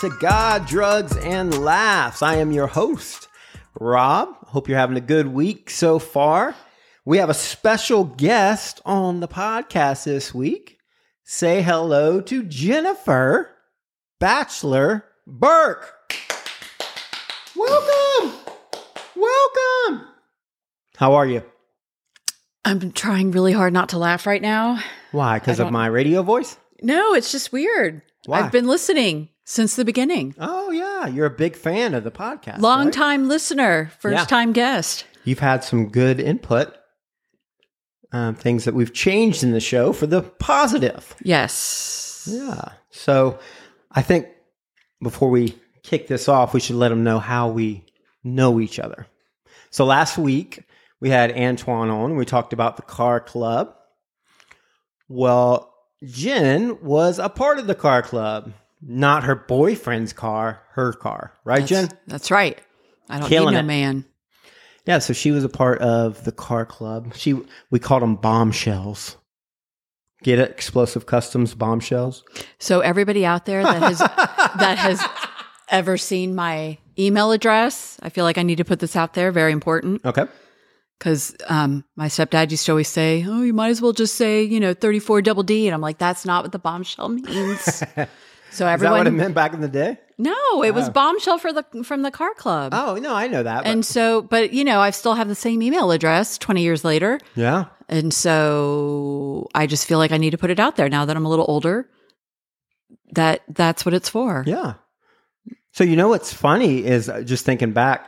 to God, Drugs, and Laughs. I am your host, Rob. Hope you're having a good week so far. We have a special guest on the podcast this week. Say hello to Jennifer Bachelor Burke. Welcome. Welcome. How are you? I'm trying really hard not to laugh right now. Why? Because of my radio voice? No, it's just weird. Why? I've been listening since the beginning. Oh, yeah. You're a big fan of the podcast. Long right? time listener, first time guest. You've had some good input, things that we've changed in the show for the positive. Yes. Yeah. So I think before we kick this off, we should let them know how we know each other. So last week, we had Antoine on. We talked about the car club. Well, Jen was a part of the car club. Not her boyfriend's car, her car. Right, Jen? That's right. I don't Killing need no it. man. Yeah, so she was a part of the car club. We called them bombshells. Get it? Explosive Customs bombshells. So everybody out there that has ever seen my email address, I feel like I need to put this out there. Very important. Okay. Because my stepdad used to always say, "Oh, you might as well just say, 34 double D," and I'm like, "That's not what the bombshell means." So everyone, Is that what it meant back in the day? No, it was bombshell from the car club. Oh, no, I know that. And so, but I still have the same email address 20 years later. Yeah. And so I just feel like I need to put it out there now that I'm a little older. That's what it's for. Yeah. So what's funny is just thinking back,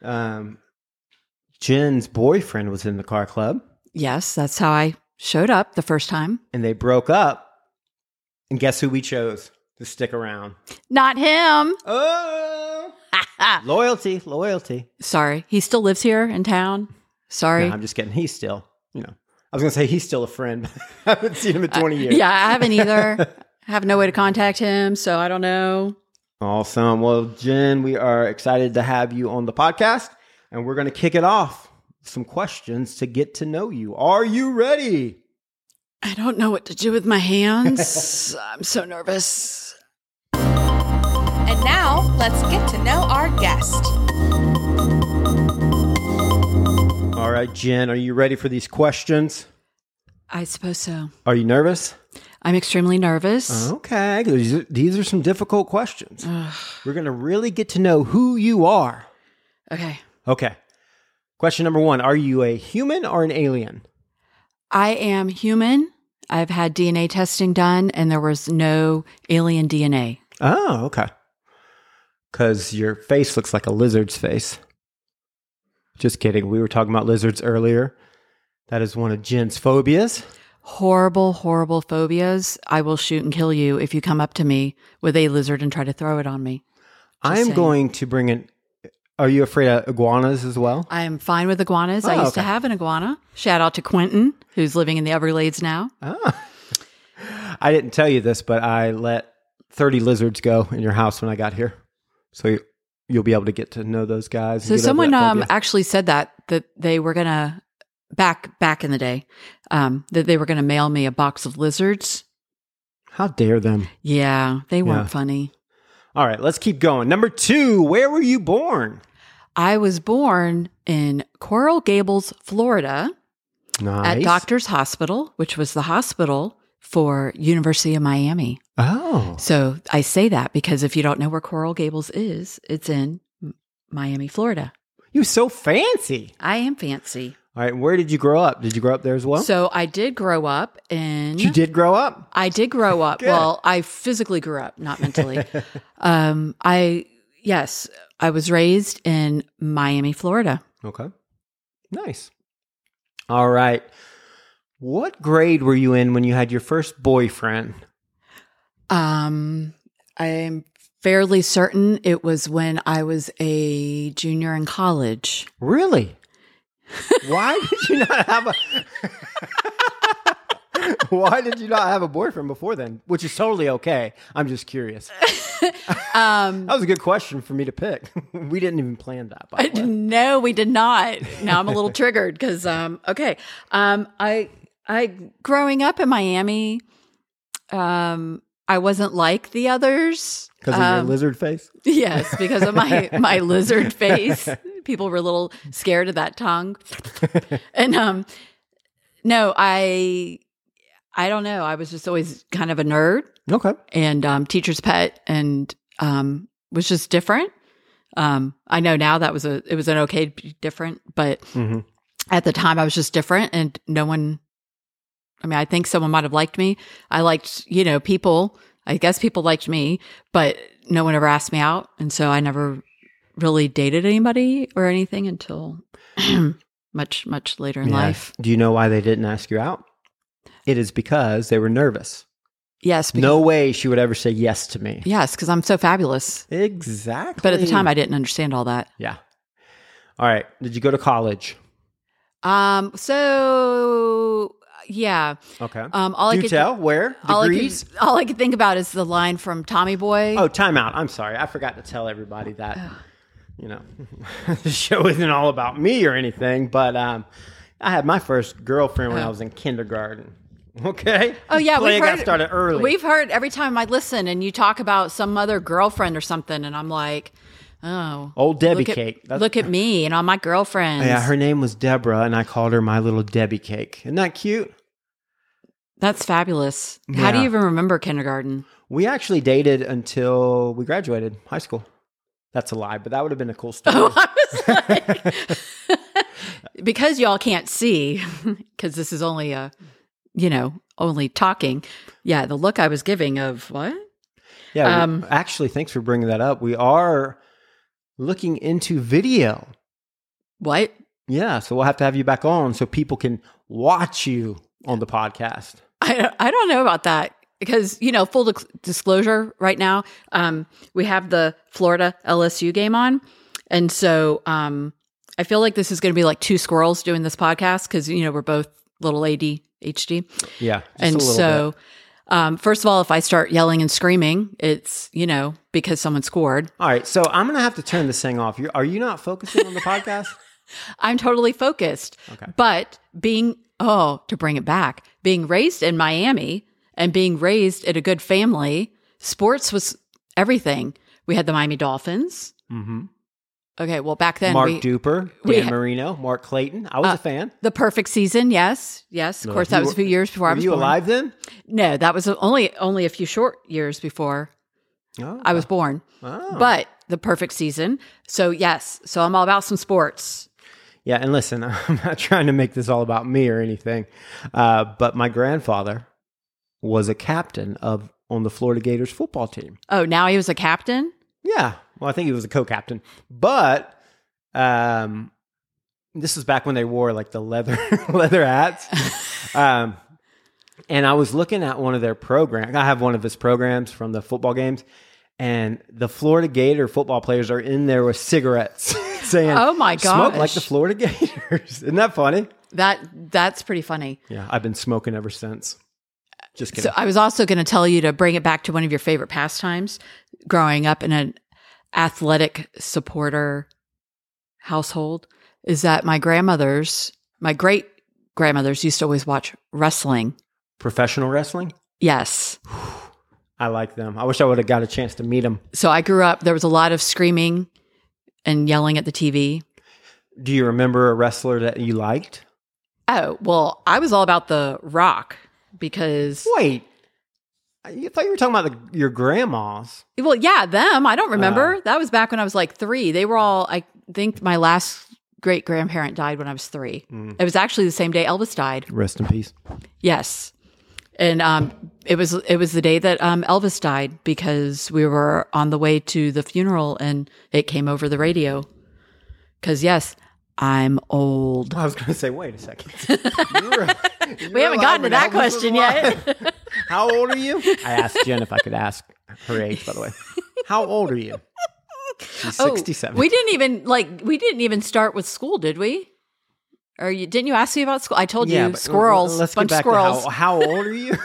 Jen's boyfriend was in the car club. Yes, that's how I showed up the first time. And they broke up. And guess who we chose to stick around? Not him. Oh, loyalty. Sorry. He still lives here in town. Sorry. No, I'm just kidding. He's still, I was going to say he's still a friend. I haven't seen him in 20 years. Yeah, I haven't either. I have no way to contact him, so I don't know. Awesome. Well, Jen, we are excited to have you on the podcast, and we're going to kick it off with some questions to get to know you. Are you ready? I don't know what to do with my hands. I'm so nervous. And now, let's get to know our guest. All right, Jen, are you ready for these questions? I suppose so. Are you nervous? I'm extremely nervous. Okay. These are some difficult questions. We're going to really get to know who you are. Okay. Question number 1. Are you a human or an alien? I am human. I've had DNA testing done, and there was no alien DNA. Oh, okay. Because your face looks like a lizard's face. Just kidding. We were talking about lizards earlier. That is one of Jen's phobias. Horrible, horrible phobias. I will shoot and kill you if you come up to me with a lizard and try to throw it on me. I'm going to bring in... Are you afraid of iguanas as well? I am fine with iguanas. I used to have an iguana. Shout out to Quentin, who's living in the Everglades now. Oh. I didn't tell you this, but I let 30 lizards go in your house when I got here. So you'll be able to get to know those guys. So someone actually said that they were going to, back in the day, that they were going to mail me a box of lizards. How dare them? Yeah, they weren't funny. All right, let's keep going. Number 2, where were you born? I was born in Coral Gables, Florida, at Doctors Hospital, which was the hospital for University of Miami. Oh. So I say that because if you don't know where Coral Gables is, it's in Miami, Florida. You're so fancy. I am fancy. All right, where did you grow up? Did you grow up there as well? So I did grow up in... You did grow up? I did grow up. Well, I physically grew up, not mentally. I was raised in Miami, Florida. Okay. Nice. All right. What grade were you in when you had your first boyfriend? I am fairly certain it was when I was a junior in college. Really? Why did you not have a... Why did you not have a boyfriend before then? Which is totally okay. I'm just curious. That was a good question for me to pick. We didn't even plan that, by the way. No, we did not. Now I'm a little triggered because, I growing up in Miami, I I wasn't like the others. Because of your lizard face? Yes, because of my lizard face. People were a little scared of that tongue. And no, I don't know. I was just always kind of a nerd. Okay. And teacher's pet, and was just different. I know now it was an okay to be different, but at the time I was just different, and no one. I mean, I think someone might have liked me. I liked, people. I guess people liked me, but no one ever asked me out. And so I never really dated anybody or anything until much, much later in life. Do you know why they didn't ask you out? It is because they were nervous. Yes. No way she would ever say yes to me. Yes, because I'm so fabulous. Exactly. But at the time, I didn't understand all that. Yeah. All right. Did you go to college? So... Yeah. Okay. Do tell? Where? Degrees? All I could think about is the line from Tommy Boy. Oh, time out. I'm sorry. I forgot to tell everybody that, the show isn't all about me or anything, but I had my first girlfriend when I was in kindergarten. Okay? Oh, yeah. I got started early. We've heard every time I listen and you talk about some other girlfriend or something, and I'm like... Oh, old Debbie Cake. Look at me and all my girlfriends. Yeah, her name was Deborah, and I called her my little Debbie Cake. Isn't that cute? That's fabulous. Yeah. How do you even remember kindergarten? We actually dated until we graduated high school. That's a lie, but that would have been a cool story. Oh, I was like, because y'all can't see, because this is only only talking. Yeah, the look I was giving of what? Yeah, actually, thanks for bringing that up. We are looking into video. What? Yeah, so we'll have to have you back on so people can watch you on the podcast. I don't know about that because, full disclosure right now, we have the Florida LSU game on. And so I feel like this is going to be like two squirrels doing this podcast because, we're both little ADHD. Yeah. And so... first of all, if I start yelling and screaming, it's, because someone scored. All right. So I'm going to have to turn this thing off. Are you not focusing on the podcast? I'm totally focused. Okay. But to bring it back, being raised in Miami and being raised at a good family, sports was everything. We had the Miami Dolphins. Mm-hmm. Okay. Well, back then, Mark Duper, Dan Marino, Mark Clayton. I was a fan. The Perfect Season. Yes. Yes. Of course, that was a few years before I was born. Were you alive then? No, that was only a few short years before I was born. Oh. But the Perfect Season. So yes. So I'm all about some sports. Yeah. And listen, I'm not trying to make this all about me or anything. But my grandfather was a captain on the Florida Gators football team. Oh, now he was a captain? Yeah. Well, I think he was a co-captain, but this is back when they wore like the leather hats. And I was looking at one of their programs. I have one of his programs from the football games, and the Florida Gator football players are in there with cigarettes saying, "Oh my gosh, smoke like the Florida Gators." Isn't that funny? That's pretty funny. Yeah, I've been smoking ever since. Just kidding. So I was also going to tell you to bring it back to one of your favorite pastimes growing up in an athletic supporter household is that my great grandmothers used to always watch wrestling. Professional wrestling? Yes. I like them. I wish I would have got a chance to meet them. So I grew up, there was a lot of screaming and yelling at the TV. Do you remember a wrestler that you liked? Oh, well, I was all about The Rock because... Wait. I thought you were talking about your grandmas. Well, yeah, them. I don't remember. That was back when I was like 3. They were all, I think my last great-grandparent died when I was 3. It was actually the same day Elvis died. Rest in peace. Yes. And it was the day that Elvis died because we were on the way to the funeral and it came over the radio. Because, yes, I'm old. I was going to say, wait a second. We haven't gotten to that question yet. How old are you? I asked Jen if I could ask her age, by the way. How old are you? She's 67. We didn't even start with school, did we? Or didn't you ask me about school? I told you squirrels. Let's get back to how old are you?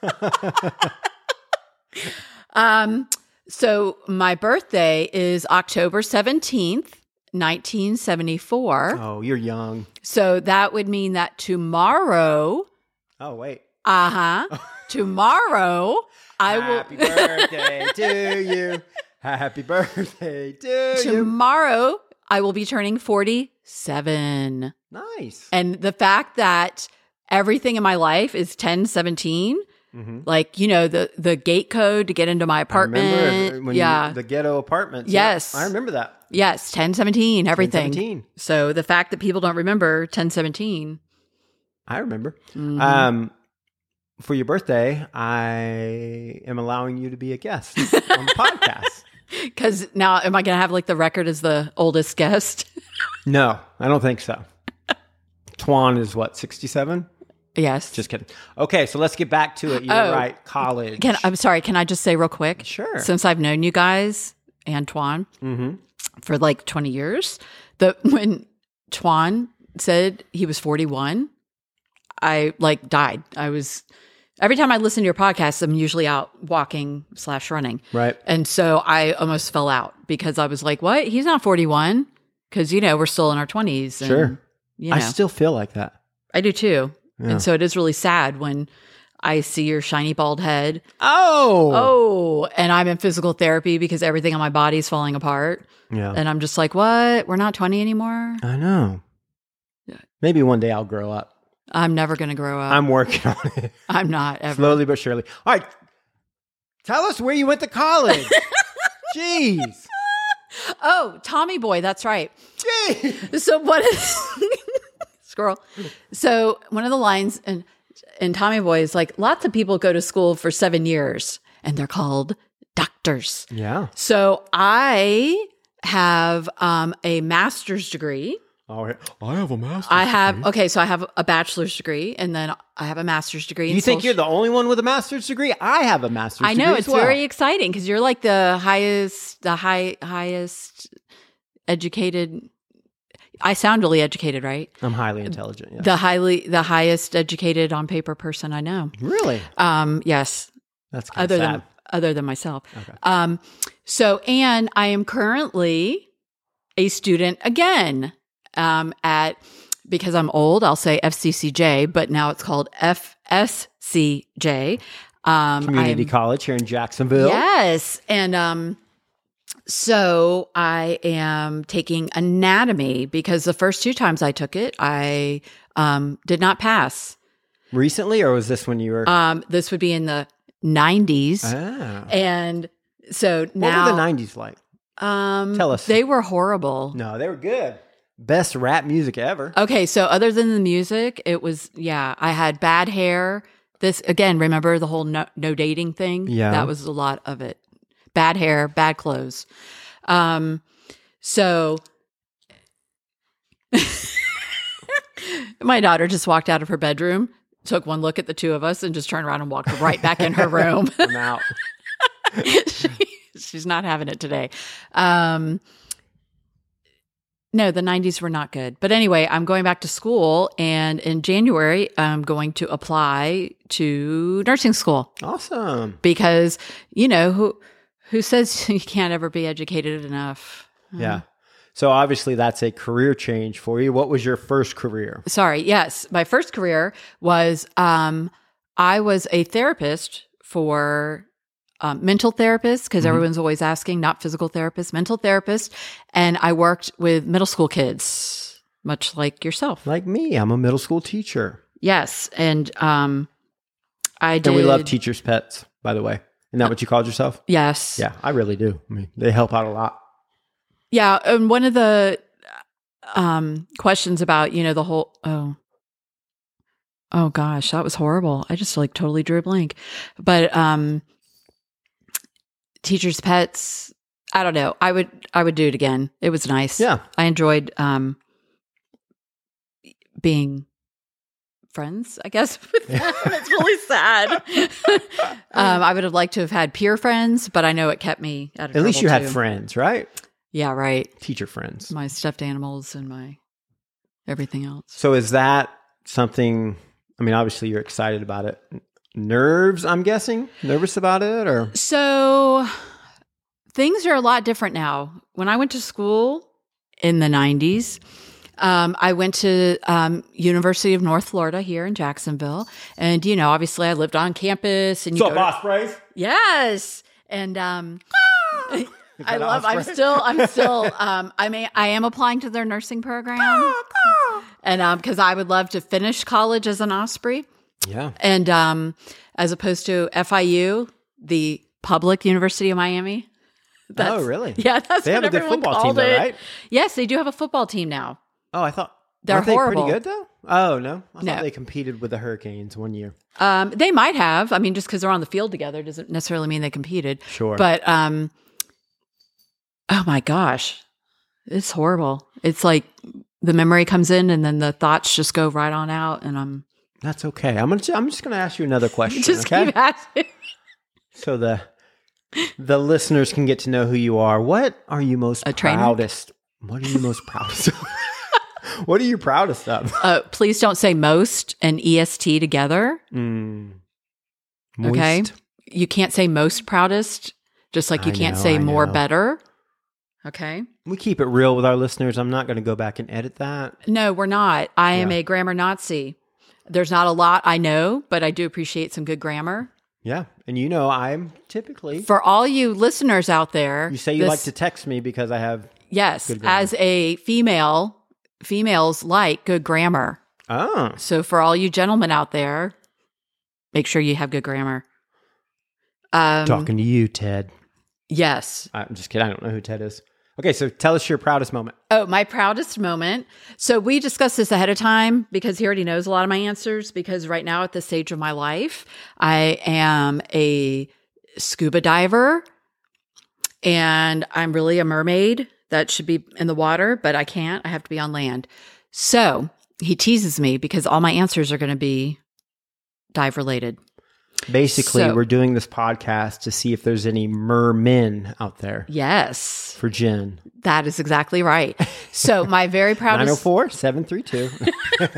So my birthday is October 17th, 1974. Oh, you're young. So that would mean that tomorrow. Oh, wait. Tomorrow Happy birthday to you. Happy birthday to you. Tomorrow, I will be turning 47. Nice. And the fact that everything in my life is 1017, like, you know, the gate code to get into my apartment. I remember when the ghetto apartments. Yes. Yeah, I remember that. Yes, 1017, everything. 1017. So the fact that people don't remember 1017. I remember. For your birthday, I am allowing you to be a guest on the podcast. Because now, am I going to have like the record as the oldest guest? No, I don't think so. Twan is what, 67? Yes. Just kidding. Okay, so let's get back to it. You're right. College. I'm sorry. Can I just say real quick? Sure. Since I've known you guys, Antoine, for like 20 years, when Twan said he was 41, I like died. Every time I listen to your podcast, I'm usually out walking / running. Right. And so I almost fell out because I was like, what? He's not 41? Because, you know, we're still in our 20s. And, Sure. You know, I still feel like that. I do too. Yeah. And so it is really sad when I see your shiny bald head. Oh, And I'm in physical therapy because everything on my body is falling apart. yeah. And I'm just like, what? We're not 20 anymore? I know. Maybe one day I'll grow up. I'm never going to grow up. I'm working on it. I'm not ever. Slowly but surely. All right. Tell us where you went to college. Jeez. Oh, Tommy Boy. That's right. Jeez. So what is squirrel? So one of the lines in Tommy Boy is like, lots of people go to school for 7 years and they're called doctors. Yeah. So I have a master's degree. All right. I have a master's So I have a bachelor's degree and then I have a master's degree. You think you're the only one with a master's degree? I have a master's degree. I know, it's as well. very exciting because you're like the highest educated. I sound really educated, right? I'm highly intelligent. Yes. The highest educated on paper person I know. Really? Yes. That's kind of sad. Other than myself. Okay. And I am currently a student again because I'm old, I'll say FCCJ, but now it's called FSCJ. Community college here in Jacksonville. Yes. And so I am taking anatomy because the first 2 times I took it, I did not pass. Recently, or was this when you were? This would be in the 90s. Ah. And so now. What were the 90s like? Tell us. They were horrible. No, they were good. Best rap music ever. Okay, so other than the music, it was, I had bad hair. This, again, remember the whole no dating thing? Yeah. That was a lot of it. Bad hair, bad clothes. So my daughter just walked out of her bedroom, took one look at the two of us, and just turned around and walked right back in her room. I'm out. She's not having it today. No, the 90s were not good. But anyway, I'm going back to school, and in January, I'm going to apply to nursing school. Awesome. Because, you know, who says you can't ever be educated enough? Yeah. So obviously that's a career change for you. What was your first career? Sorry. Yes. My first career was I was a therapist for mental therapist, because everyone's always asking, not physical therapist, mental therapist. And I worked with middle school kids, much like yourself. Like me. I'm a middle school teacher. Yes. And I did. And we love teachers' pets, by the way. Isn't that what you called yourself? Yes. Yeah, I really do. I mean, they help out a lot. Yeah. And one of the questions about, you know, the whole, oh gosh, that was horrible. I just like totally drew a blank. But teachers' pets, I don't know. I would do it again. It was nice. Yeah. I enjoyed being friends, I guess, with them. It's really sad. I would have liked to have had peer friends, but I know it kept me out of At least you trouble had too. friends, right? Yeah, right. Teacher friends. My stuffed animals and my everything else. So is that something, I mean, obviously you're excited about it. Nerves, I'm guessing? Nervous about it, or? So things are a lot different now. When I went to school in the 90s, I went to University of North Florida here in Jacksonville, and obviously I lived on campus. And What's up, Ospreys? Yes, and I am applying to their nursing program, and because I would love to finish college as an Osprey. Yeah, and as opposed to FIU, the public University of Miami. Oh, really? Yeah, that's they what have a good everyone football team, called though, it. right? Yes, they do have a football team now. Oh, I thought they're weren't they horrible. pretty good though. Oh no, I No. thought they competed with the Hurricanes one year. They might have. I mean, just because they're on the field together doesn't necessarily mean they competed. Sure, but oh my gosh, it's horrible. It's like the memory comes in, and then the thoughts just go right on out, and that's okay. I'm just gonna ask you another question. just okay? keep asking. So the listeners can get to know who you are. What are you most proudest? What are you most proudest of? What are you proudest of? Please don't say most and EST together. Moist. Okay. You can't say most proudest, just like you can't say more better. Okay. We keep it real with our listeners. I'm not going to go back and edit that. No, we're not. I am a grammar Nazi. There's not a lot I know, but I do appreciate some good grammar. Yeah. And I'm typically... For all you listeners out there... You say you like to text me because I have... Yes. As a female, females like good grammar. Oh. So for all you gentlemen out there, make sure you have good grammar. Talking to you, Ted. Yes. I'm just kidding. I don't know who Ted is. Okay, so tell us your proudest moment. Oh, my proudest moment. So we discussed this ahead of time because he already knows a lot of my answers, because right now at this stage of my life, I am a scuba diver and I'm really a mermaid that should be in the water, but I can't. I have to be on land. So he teases me because all my answers are going to be dive related. Basically, we're doing this podcast to see if there's any mermen out there. Yes. For Jen. That is exactly right. So my very proudest... 904-732.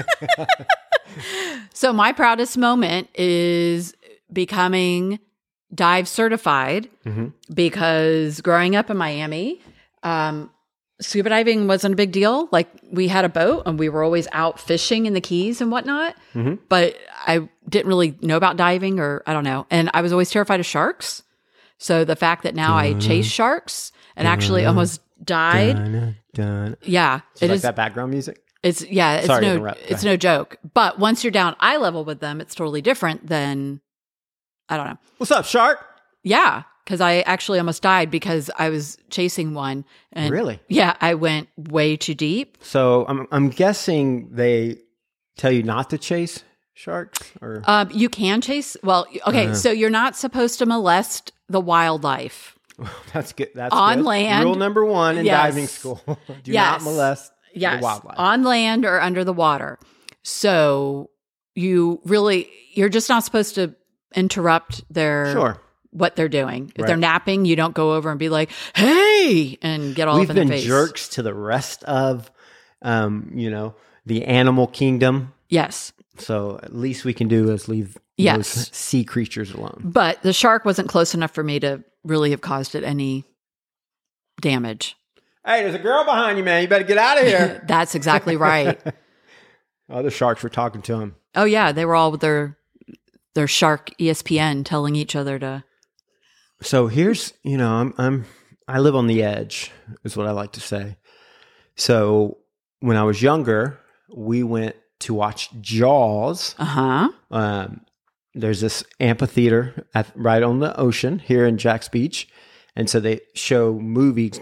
So my proudest moment is becoming dive certified, because growing up in Miami, scuba diving wasn't a big deal. Like, we had a boat and we were always out fishing in the Keys and whatnot, but I didn't really know about diving, or I don't know. And I was always terrified of sharks. So the fact that now I chase sharks and actually almost died. Yeah. It is that background music. It's no joke. But once you're down eye level with them, it's totally different than, I don't know. What's up, shark? Yeah. Because I actually almost died because I was chasing one. And really? Yeah, I went way too deep. So I'm guessing they tell you not to chase sharks, or you can chase. Well, okay, so you're not supposed to molest the wildlife. That's good. That's on good. land. Rule number 1 in diving school: do not molest the wildlife on land or under the water. So you're just not supposed to interrupt their what they're doing. If they're napping, you don't go over and be like, "Hey," and get all up in their face. We've been jerks to the rest of, the animal kingdom. Yes. So at least we can do is leave those sea creatures alone. But the shark wasn't close enough for me to really have caused it any damage. Hey, there's a girl behind you, man. You better get out of here. That's exactly right. Other sharks were talking to him. Oh yeah, they were all with their shark ESPN telling each other to. So here's, I live on the edge, is what I like to say. So when I was younger, we went to watch Jaws. There's this amphitheater right on the ocean here in Jax Beach, and so they show movies.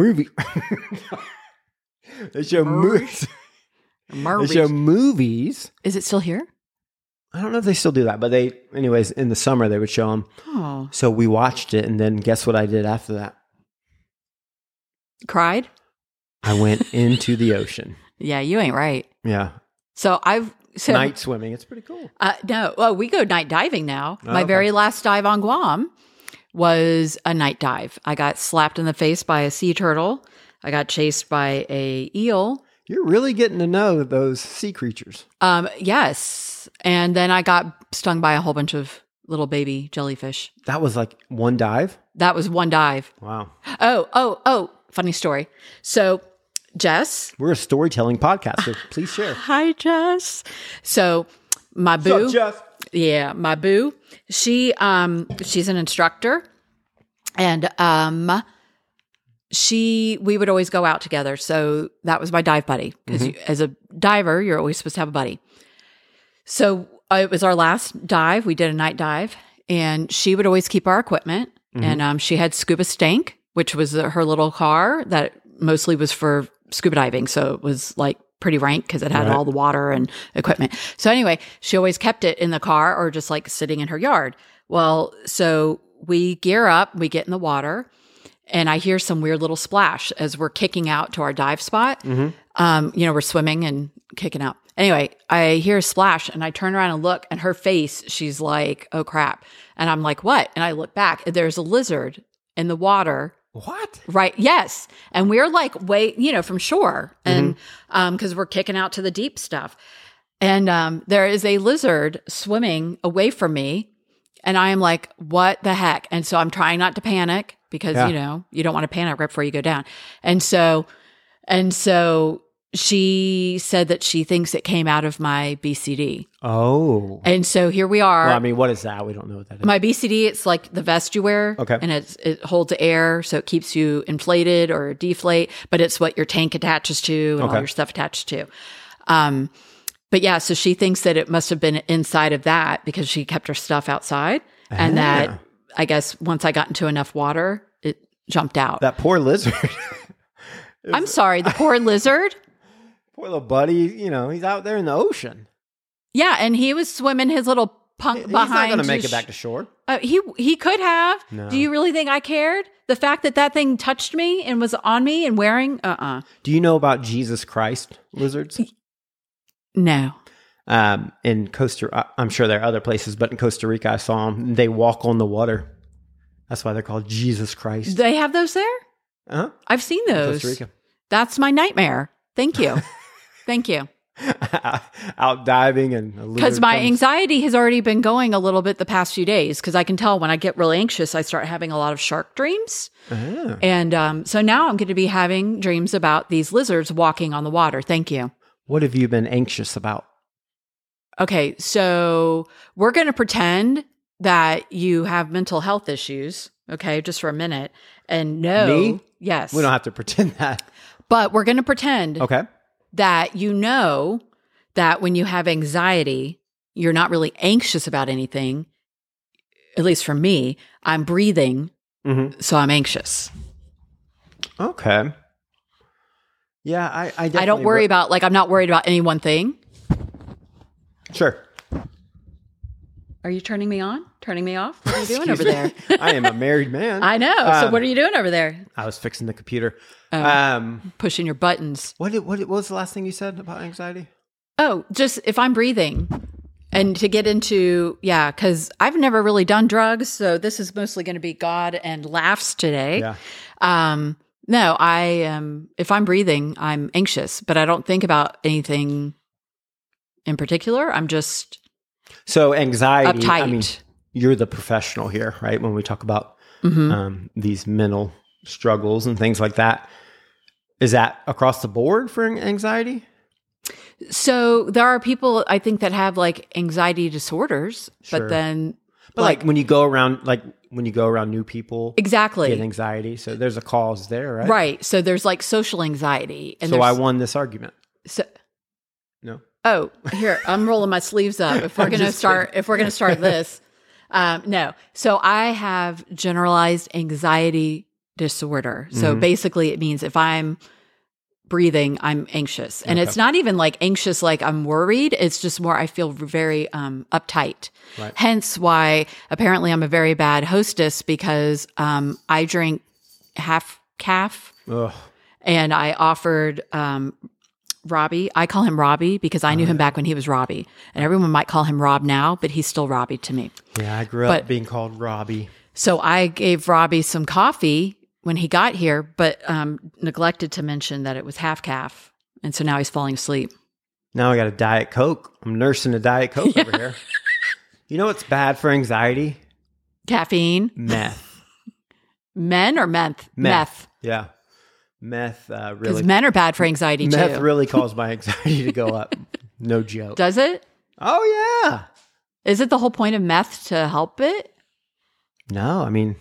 They show movies. They show movies. Is it still here? I don't know if they still do that, but anyways, in the summer they would show them. Oh. So we watched it, and then guess what I did after that? Cried? I went into the ocean. Yeah, you ain't right. Yeah. So night swimming. It's pretty cool. No. Well, we go night diving now. My very last dive on Guam was a night dive. I got slapped in the face by a sea turtle. I got chased by a eel. You're really getting to know those sea creatures. Yes. And then I got stung by a whole bunch of little baby jellyfish. That was like one dive? That was one dive. Wow. Oh, funny story. So Jess. We're a storytelling podcast, so please share. Hi, Jess. So my boo. What's up, Jeff? Yeah, my boo. She's an instructor, and we would always go out together. So that was my dive buddy, because as a diver, you're always supposed to have a buddy. So it was our last dive. We did a night dive, and she would always keep our equipment. And she had Scuba Stank, which was her little car that mostly was for scuba diving. So it was like pretty rank because it had all the water and equipment. So anyway, she always kept it in the car or just like sitting in her yard. Well, so we gear up, we get in the water, and I hear some weird little splash as we're kicking out to our dive spot. We're swimming and kicking out. Anyway, I hear a splash and I turn around and look, and her face, she's like, oh crap. And I'm like, what? And I look back, and there's a lizard in the water. What? Right. Yes. And we're like from shore, and because we're kicking out to the deep stuff. And there is a lizard swimming away from me. And I am like, what the heck? And so I'm trying not to panic because, you don't want to panic right before you go down. And so she said that she thinks it came out of my BCD. Oh. And so here we are. Well, I mean, what is that? We don't know what that is. My BCD, it's like the vest you wear. Okay. And it holds air, so it keeps you inflated or deflate, but it's what your tank attaches to and all your stuff attached to. But yeah, so she thinks that it must have been inside of that because she kept her stuff outside. And that, I guess, once I got into enough water, it jumped out. That poor lizard. I'm sorry, the poor lizard. Poor little buddy, he's out there in the ocean. Yeah, and he was swimming his little punk He's behind. He's not going to make it back to shore. He could have. No. Do you really think I cared? The fact that thing touched me and was on me and wearing, Do you know about Jesus Christ lizards? No. In I'm sure there are other places, but in Costa Rica, I saw them. They walk on the water. That's why they're called Jesus Christ. They have those there? Uh-huh. I've seen those. Costa Rica. That's my nightmare. Thank you. Thank you. Out diving because my anxiety has already been going a little bit the past few days, because I can tell when I get really anxious, I start having a lot of shark dreams. And so now I'm going to be having dreams about these lizards walking on the water. Thank you. What have you been anxious about? Okay, so we're going to pretend that you have mental health issues, okay, just for a minute. And no. Me? Yes. We don't have to pretend that. But we're going to pretend okay. that you know that when you have anxiety, you're not really anxious about anything. At least for me, I'm breathing, so I'm anxious. Okay. Yeah, I definitely... I don't worry about, I'm not worried about any one thing. Sure. Are you turning me on? Turning me off? What are you doing over there? I am a married man. I know. So what are you doing over there? I was fixing the computer. Pushing your buttons. What was the last thing you said about anxiety? Oh, just if I'm breathing. And to get into, because I've never really done drugs, so this is mostly going to be God and laughs today. Yeah. No, I am. If I'm breathing, I'm anxious, but I don't think about anything in particular. I'm just anxiety. uptight. I mean, you're the professional here, right? When we talk about these mental struggles and things like that, is that across the board for anxiety? So there are people, I think, that have anxiety disorders, Sure. but when you go around new people, exactly, get anxiety. So there's a cause there, right? Right. So there's social anxiety, and so I won this argument. So no. Oh, here, I'm rolling my sleeves up. If we're going to start this, no. So I have generalized anxiety disorder. So basically it means if I'm breathing, I'm anxious. And it's not even anxious, I'm worried. It's just more, I feel very uptight. Right. Hence why apparently I'm a very bad hostess, because I drink half calf. Ugh. And I offered Robbie. I call him Robbie because I knew him back when he was Robbie. And everyone might call him Rob now, but he's still Robbie to me. Yeah, I grew up being called Robbie. So I gave Robbie some coffee when he got here, but neglected to mention that it was half calf. And so now he's falling asleep. Now I got a Diet Coke. I'm nursing a Diet Coke over here. You know what's bad for anxiety? Caffeine. Meth. Men or meth? Meth. Yeah. Meth Because really men are bad for anxiety meth too. really caused my anxiety to go up. No joke. Does it? Oh yeah. Is it the whole point of meth to help it? No, I mean,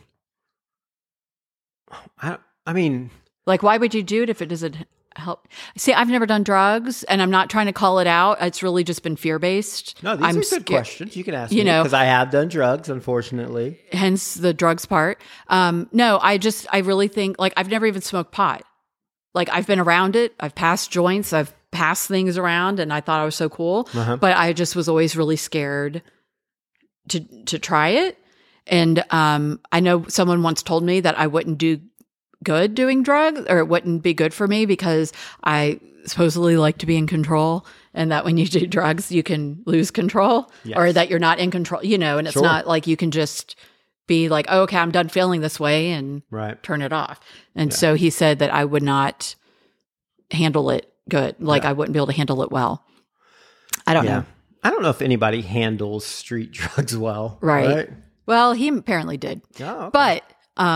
I mean, Like, why would you do it if it doesn't help? See, I've never done drugs, and I'm not trying to call it out. It's really just been fear-based. no, these are good questions. You can ask you me know- because I have done drugs, unfortunately. Hence the drugs part. No, I really think, like, I've never even smoked pot. Like, I've been around it. I've passed joints. I've passed things around, and I thought I was so cool. Uh-huh. But I just was always really scared to try it. And I know someone once told me that I wouldn't do good doing drugs, or it wouldn't be good for me because I supposedly like to be in control, and that when you do drugs, you can lose control, Yes. or that you're not in control, and it's Sure. not like you can just be like, oh, okay, I'm done feeling this way and Right. turn it off. And so he said that I would not handle it good. Like, Yeah. I wouldn't be able to handle it well. I don't know. I don't know if anybody handles street drugs well. Right. Well, he apparently did. Oh, okay. But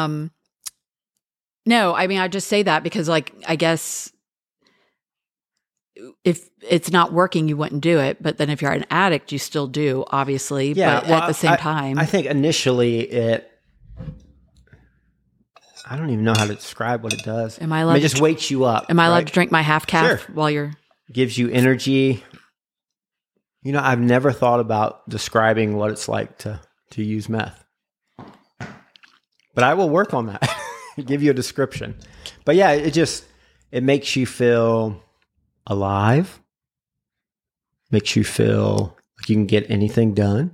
no, I mean, I just say that because, like, I guess if it's not working, you wouldn't do it. But then if you're an addict, you still do, obviously. Yeah, but well, at the same time, I think initially I don't even know how to describe what it does. Am I allowed it to just wakes you up. am I allowed right? to drink my half calf Sure. while you're? Gives you energy. I've never thought about describing what it's like to use meth. But I will work on that. Give you a description. But yeah, it makes you feel alive. Makes you feel like you can get anything done.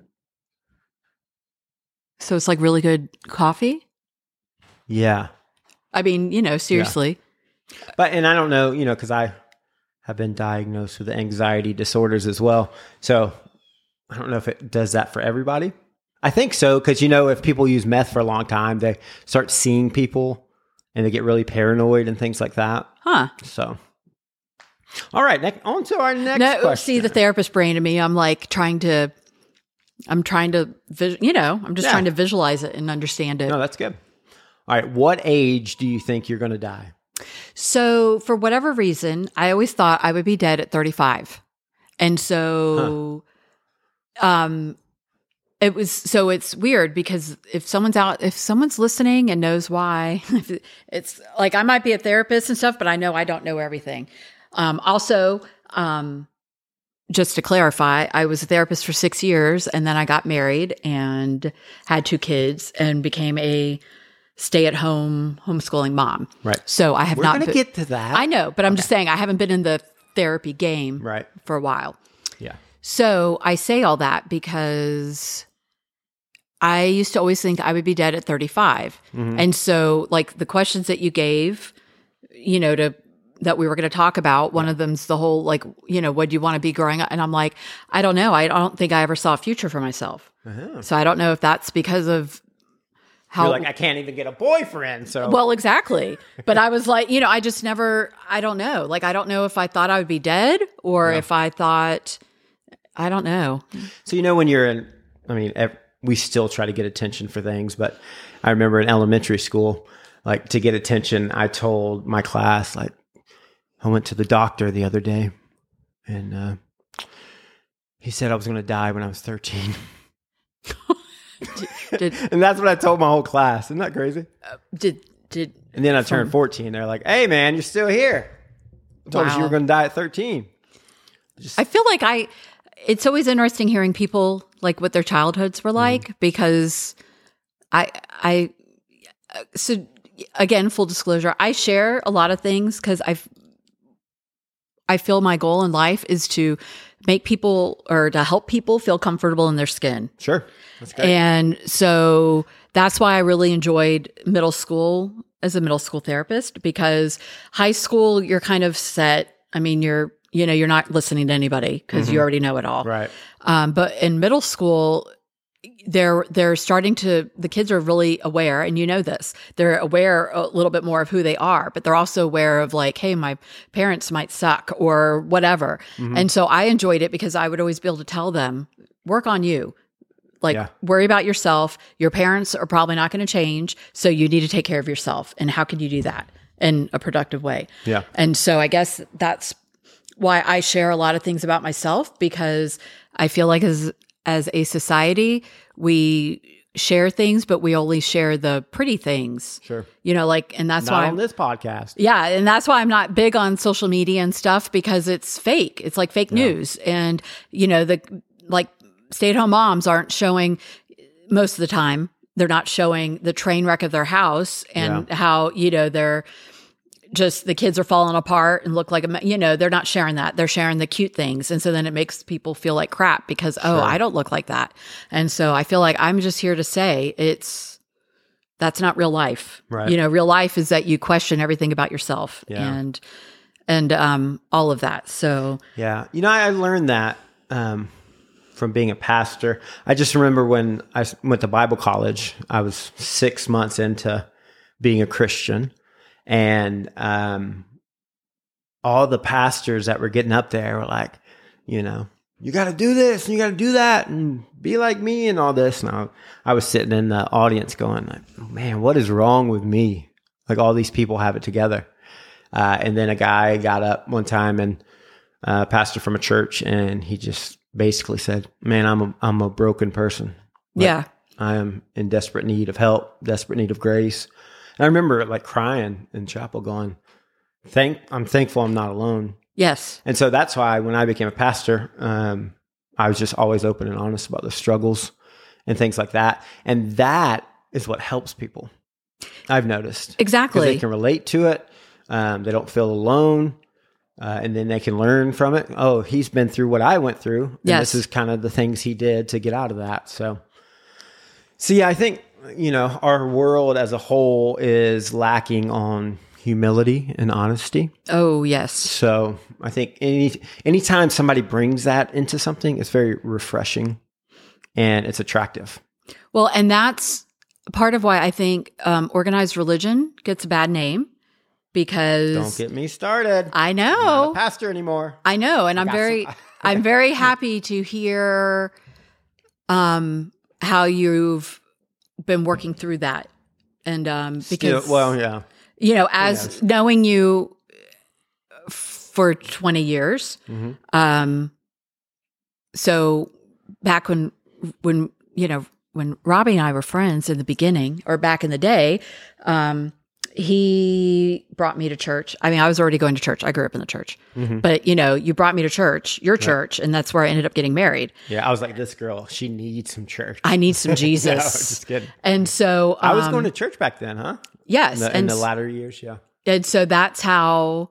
So it's like really good coffee. Yeah. I mean, seriously. And I don't know, because I have been diagnosed with anxiety disorders as well. So I don't know if it does that for everybody. I think so, because, if people use meth for a long time, they start seeing people and they get really paranoid and things like that. Huh. So, all right, on to our next No, question. see, the therapist brain in me, I'm like trying to, I'm just Yeah. trying to visualize it and understand it. No, that's good. All right, what age do you think you're going to die? So for whatever reason, I always thought I would be dead at 35. And so, it's weird because if someone's listening and knows why, it's like, I might be a therapist and stuff, but I know I don't know everything. Also, just to clarify, I was a therapist for 6 years, and then I got married and had 2 kids and became a stay-at-home homeschooling mom. Right. So I have We're not going to get to that. I know, but I'm just saying I haven't been in the therapy game Right. for a while. Yeah. So I say all that because I used to always think I would be dead at 35. Mm-hmm. And so, like, the questions that you gave, that we were going to talk about, one of them's the whole, like, what do you want to be growing up? And I'm like, I don't know. I don't think I ever saw a future for myself. Uh-huh. So I don't know if that's because of how. You're like, I can't even get a boyfriend. So Well, exactly. But I was like, I just never, I don't know. Like, I don't know if I thought I would be dead or if I thought, I don't know. So, when you're in, we still try to get attention for things, but I remember in elementary school, like, to get attention, I told my class, like, I went to the doctor the other day and he said I was going to die when I was 13. And that's what I told my whole class. Isn't that crazy? And then I turned 14. They're like, hey, man, you're still here. I told us you were going to die at 13. I feel like it's always interesting hearing people, like, what their childhoods were like, because so again, full disclosure, I share a lot of things because I feel my goal in life is to make people, or to help people feel comfortable in their skin. Sure. That's great. And so that's why I really enjoyed middle school as a middle school therapist, because high school, you're kind of set. I mean, you're not listening to anybody because you already know it all. Right. But in middle school, they're starting to, the kids are really aware, and this, they're aware a little bit more of who they are, but they're also aware of, like, hey, my parents might suck or whatever. Mm-hmm. And so I enjoyed it because I would always be able to tell them, work on you. Like, worry about yourself. Your parents are probably not going to change, so you need to take care of yourself. And how can you do that? in a productive way. Yeah. And so I guess that's why I share a lot of things about myself, because I feel like as a society, we share things, but we only share the pretty things. Sure. And that's Not why on this podcast. yeah. And that's why I'm not big on social media and stuff, because it's fake. It's like fake news. And, the stay-at-home moms aren't showing most of the time. They're not showing the train wreck of their house and how, they're just, the kids are falling apart and look like, they're not sharing that. They're sharing the cute things. And so then it makes people feel like crap because, I don't look like that. And so I feel like I'm just here to say that's not real life. Right. Real life is that you question everything about yourself and all of that. So, yeah. I learned that, from being a pastor. I just remember when I went to Bible college, I was 6 months into being a Christian, and all the pastors that were getting up there were like, you got to do this and you got to do that and be like me and all this. And I was sitting in the audience going like, oh, man, what is wrong with me? Like all these people have it together. And then a guy got up one time, and pastor from a church, and he just basically said, man, I'm a broken person. Like, I am in desperate need of help, desperate need of grace. And I remember like crying in chapel going, I'm thankful I'm not alone. yes. And so that's why when I became a pastor, I was just always open and honest about the struggles and things like that. And that is what helps people, I've noticed. Exactly. Because they can relate to it. They don't feel alone. And then they can learn from it. Oh, he's been through what I went through. And this is kind of the things he did to get out of that. So yeah, I think, our world as a whole is lacking on humility and honesty. Oh, yes. So I think anytime somebody brings that into something, it's very refreshing and it's attractive. Well, and that's part of why I think organized religion gets a bad name. Because don't get me started. I know. I'm not a pastor anymore. I know. And I'm very happy to hear how you've been working through that. And because as knowing you for 20 years. Mm-hmm. So back when Robbie and I were friends in the beginning, or back in the day, he brought me to church. I mean, I was already going to church. I grew up in the church. Mm-hmm. But, you brought me to church, your church, and that's where I ended up getting married. Yeah, I was like, this girl, she needs some church. I need some Jesus. No, just kidding. And so... I was going to church back then, huh? Yes. In the latter years, yeah. And so that's how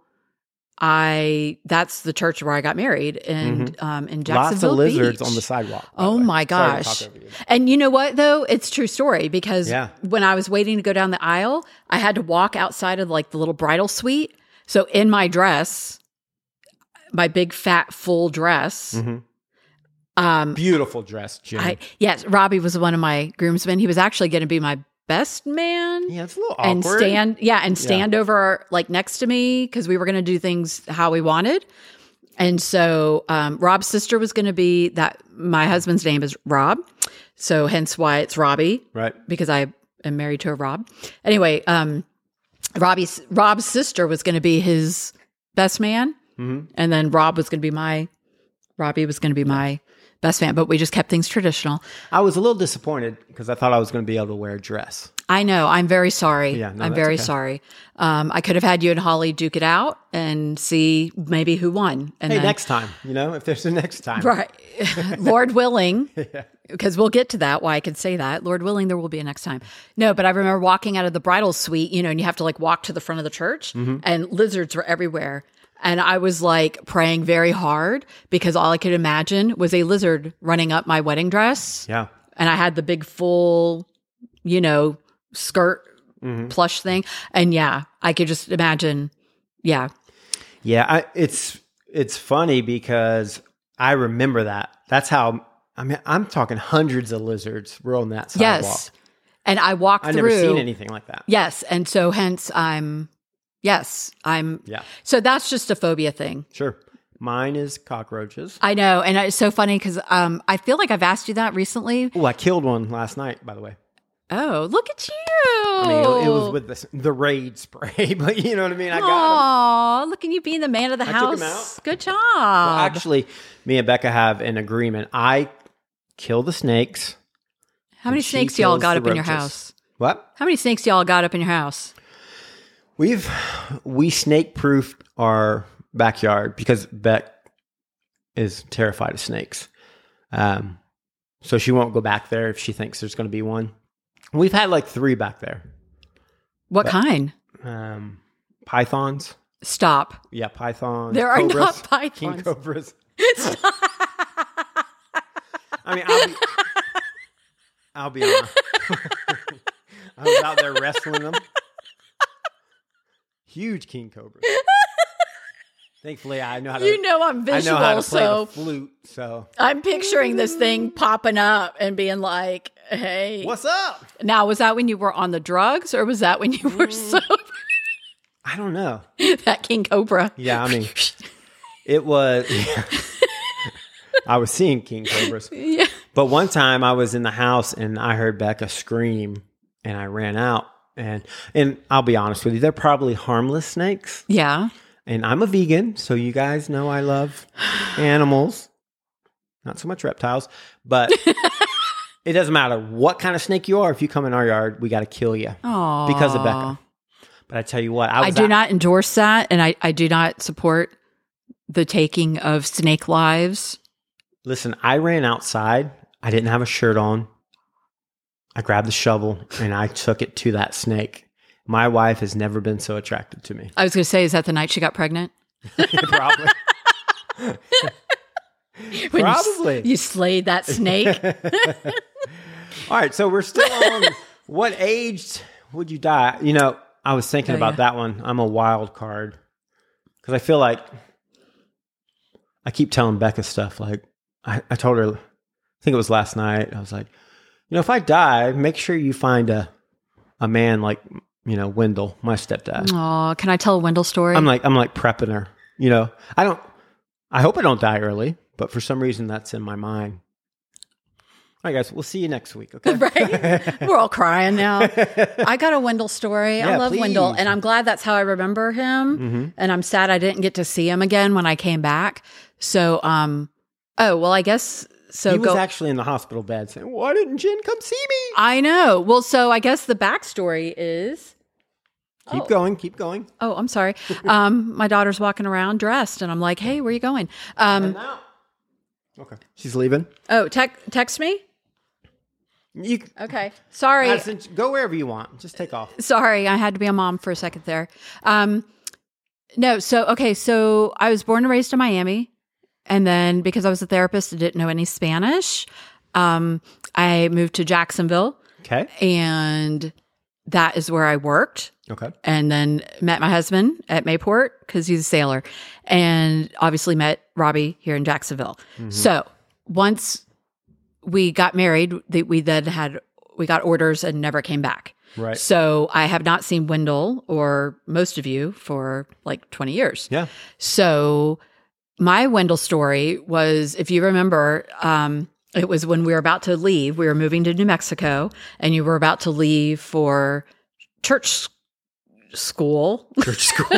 that's the church where I got married in Jacksonville Lots of lizards Beach. on the sidewalk. Oh my gosh. Sorry to talk over you. And you know what though? It's a true story, because when I was waiting to go down the aisle, I had to walk outside of the little bridal suite. So in my dress, my big fat full dress. Mm-hmm. Beautiful dress, Jim. Yes, Robbie was one of my groomsmen. He was actually going to be my best man. Yeah, it's a little awkward. And stand over next to me, because we were going to do things how we wanted. And so Rob's sister was going to be that. My husband's name is Rob, so hence why it's Robbie, right? Because I am married to a Rob. Anyway, Rob's sister was going to be his best man, and then Robbie was going to be my best man. But we just kept things traditional. I was a little disappointed because I thought I was going to be able to wear a dress. I know. I'm very sorry. Yeah, no, I'm very sorry. I could have had you and Holly duke it out and see maybe who won. And then, next time, if there's a next time. Right. Lord willing, because we'll get to that, why I can say that. Lord willing, there will be a next time. No, but I remember walking out of the bridal suite, and you have to walk to the front of the church, and lizards were everywhere. And I was praying very hard, because all I could imagine was a lizard running up my wedding dress. Yeah. And I had the big full, skirt plush thing. And I could just imagine. Yeah. Yeah. It's funny because I remember that. That's how, I'm talking hundreds of lizards were on that sidewalk. Yes. And I walked through. I've never seen anything like that. Yes. And so hence yeah. So that's just a phobia thing. Sure. Mine is cockroaches. I know. And it's so funny because I feel like I've asked you that recently. Oh, I killed one last night, by the way. Oh, look at you. I mean, it was with the Raid spray, but you know what I mean? I got him. Aw, look at you being the man of the I house. took him out. Good job. Well, actually, me and Becca have an agreement. I kill the snakes. How many and she snakes y'all kills got the up in your roaches. house? What? How many snakes y'all got up in your house? We snake proofed our backyard because Beck is terrified of snakes. So she won't go back there if she thinks there's going to be one. We've had like 3 back there. What kind? Pythons. Stop. Yeah, pythons. There are cobras, not pythons. King cobras. I mean, I'll be honest. I was out there wrestling them. Huge king cobras. Thankfully, I know how to. I'm visual, I know how to play so the flute. So I'm picturing this thing popping up and being like, "Hey, what's up?" Now, was that when you were on the drugs, or was that when you were sober? I don't know. That king cobra. Yeah, I mean, it was. Yeah. I was seeing king cobras. Yeah. But one time I was in the house and I heard Becca scream, and I ran out. And I'll be honest with you, they're probably harmless snakes. Yeah. And I'm a vegan, so you guys know I love animals. Not so much reptiles, but it doesn't matter what kind of snake you are. If you come in our yard, we got to kill you Aww. because of Becca. But I tell you what, I do not endorse that, and I do not support the taking of snake lives. Listen, I ran outside. I didn't have a shirt on. I grabbed the shovel and I took it to that snake. My wife has never been so attracted to me. I was going to say, is that the night she got pregnant? Probably. When Probably. You slayed that snake. All right, so we're still on what age would you die? You know, I was thinking about that one. I'm a wild card because I feel like I keep telling Becca stuff. Like I told her, I think it was last night. I was like, you know, if I die, make sure you find a man like, you know, Wendell, my stepdad. Oh, can I tell a Wendell story? I'm like prepping her. You know, I hope I don't die early, but for some reason that's in my mind. All right, guys, we'll see you next week. Okay, right? We're all crying now. I got a Wendell story. I love please. Wendell, and I'm glad that's how I remember him. Mm-hmm. And I'm sad I didn't get to see him again when I came back. So, I guess so. He was actually in the hospital bed saying, "Why didn't Jen come see me?" I know. Well, so I guess the backstory is. Keep going. Oh, I'm sorry. My daughter's walking around dressed, and I'm like, "Hey, where are you going?" Okay, she's leaving. Oh, text me. You Okay, sorry. Madison, go wherever you want. Just take off. Sorry, I had to be a mom for a second there. No, so I was born and raised in Miami, and then because I was a therapist, I didn't know any Spanish. I moved to Jacksonville. Okay. And that is where I worked. Okay. And then met my husband at Mayport because he's a sailor, and obviously met Robbie here in Jacksonville. Mm-hmm. So once we got married, we got orders and never came back. Right. So I have not seen Wendell or most of you for like 20 years. Yeah. So my Wendell story was, if you remember, it was when we were about to leave. We were moving to New Mexico, and you were about to leave for church school. Church school.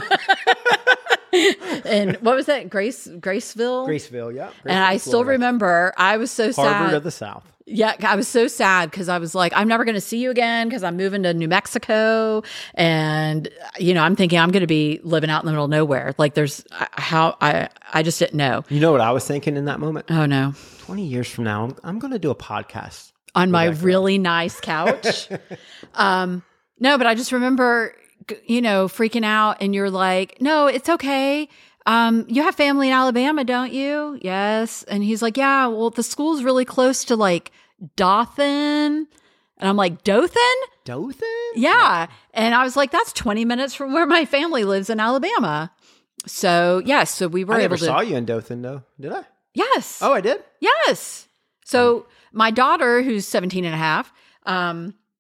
And what was that? Graceville? Graceville, yeah. And I still remember, I was so sad. Harvard of the South. Yeah, I was so sad because I was like, I'm never going to see you again because I'm moving to New Mexico. And, you know, I'm thinking I'm going to be living out in the middle of nowhere. Like I just didn't know. You know what I was thinking in that moment? Oh, no. 20 years from now, I'm going to do a podcast. On my really nice couch. No, but I just remember, you know, freaking out, and you're like, no, it's okay. You have family in Alabama, don't you? Yes. And he's like, yeah, well, the school's really close to like Dothan. And I'm like, Dothan? Dothan? Yeah. And I was like, that's 20 minutes from where my family lives in Alabama. So, yes. So we were able to. I never saw you in Dothan, though. Did I? Yes. Oh, I did? Yes. So my daughter, who's 17 and a half,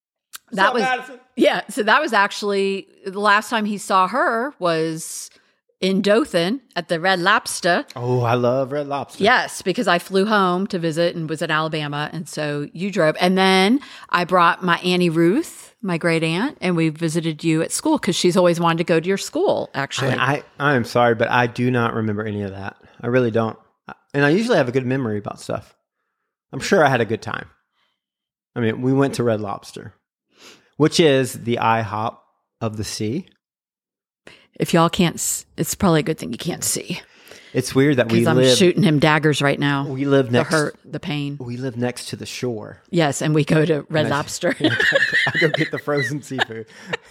that was, Madison? yeah. So that was actually the last time he saw her was in Dothan at the Red Lobster. Oh, I love Red Lobster. Yes, because I flew home to visit and was in Alabama. And so you drove. And then I brought my Auntie Ruth, my great aunt, and we visited you at school because she's always wanted to go to your school, actually. I'm sorry, but I do not remember any of that. I really don't. And I usually have a good memory about stuff. I'm sure I had a good time. I mean, we went to Red Lobster, which is the IHOP of the sea. If y'all can't, it's probably a good thing you can't see. It's weird that I'm shooting him daggers right now. We live next. The hurt, the pain. We live next to the shore. Yes, and we go to Red Lobster. I go get the frozen seafood.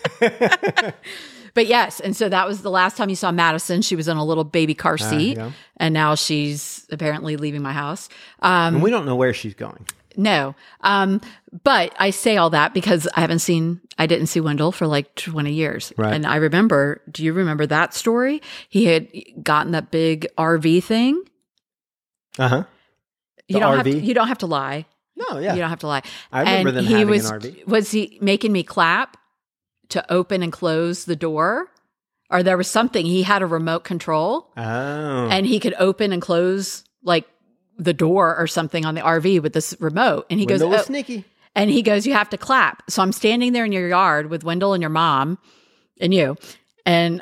But yes, and so that was the last time you saw Madison. She was in a little baby car seat, and now she's apparently leaving my house. And we don't know where she's going. No. But I say all that because I didn't see Wendell for like 20 years. Right. And do you remember that story? He had gotten that big RV thing. Uh-huh. You don't have to lie. No, yeah. You don't have to lie. I remember them having an RV. Was he making me clap to open and close the door? Or there was something, he had a remote control. Oh. And he could open and close like the door or something on the RV with this remote. And he Wendell goes, was sneaky. And he goes, you have to clap. So I'm standing there in your yard with Wendell and your mom and you. And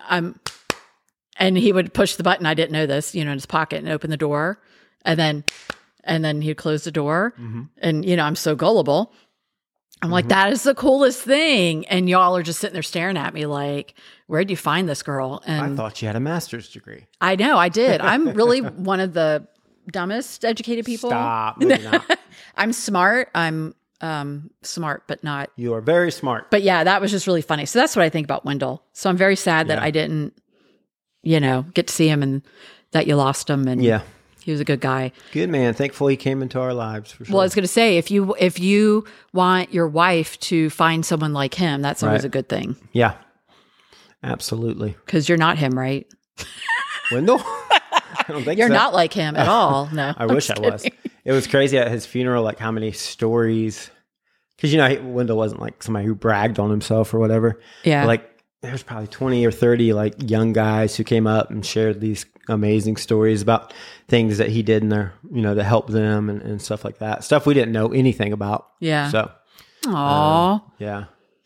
he would push the button. I didn't know this, in his pocket and open the door. And then he'd close the door. Mm-hmm. And, I'm so gullible. I'm like, that is the coolest thing. And y'all are just sitting there staring at me like, where'd you find this girl? And I thought you had a master's degree. I know, I did. I'm really one of the dumbest educated people. Stop. Maybe not. I'm smart. I'm smart, but not. You are very smart. But yeah, that was just really funny. So that's what I think about Wendell. So I'm very sad that I didn't, get to see him and that you lost him. And he was a good guy. Good man. Thankfully, he came into our lives for sure. Well, I was going to say, if you want your wife to find someone like him, that's always a good thing. Yeah, absolutely. Because you're not him, right? Wendell? I don't think You're so. not like him at all. No. I wish I was. It was crazy at his funeral, like how many stories. Because, Wendell wasn't like somebody who bragged on himself or whatever. Yeah. But, like, there's probably 20 or 30 like young guys who came up and shared these amazing stories about things that he did in there, to help them and stuff like that. Stuff we didn't know anything about. Yeah. So. Aww. Yeah.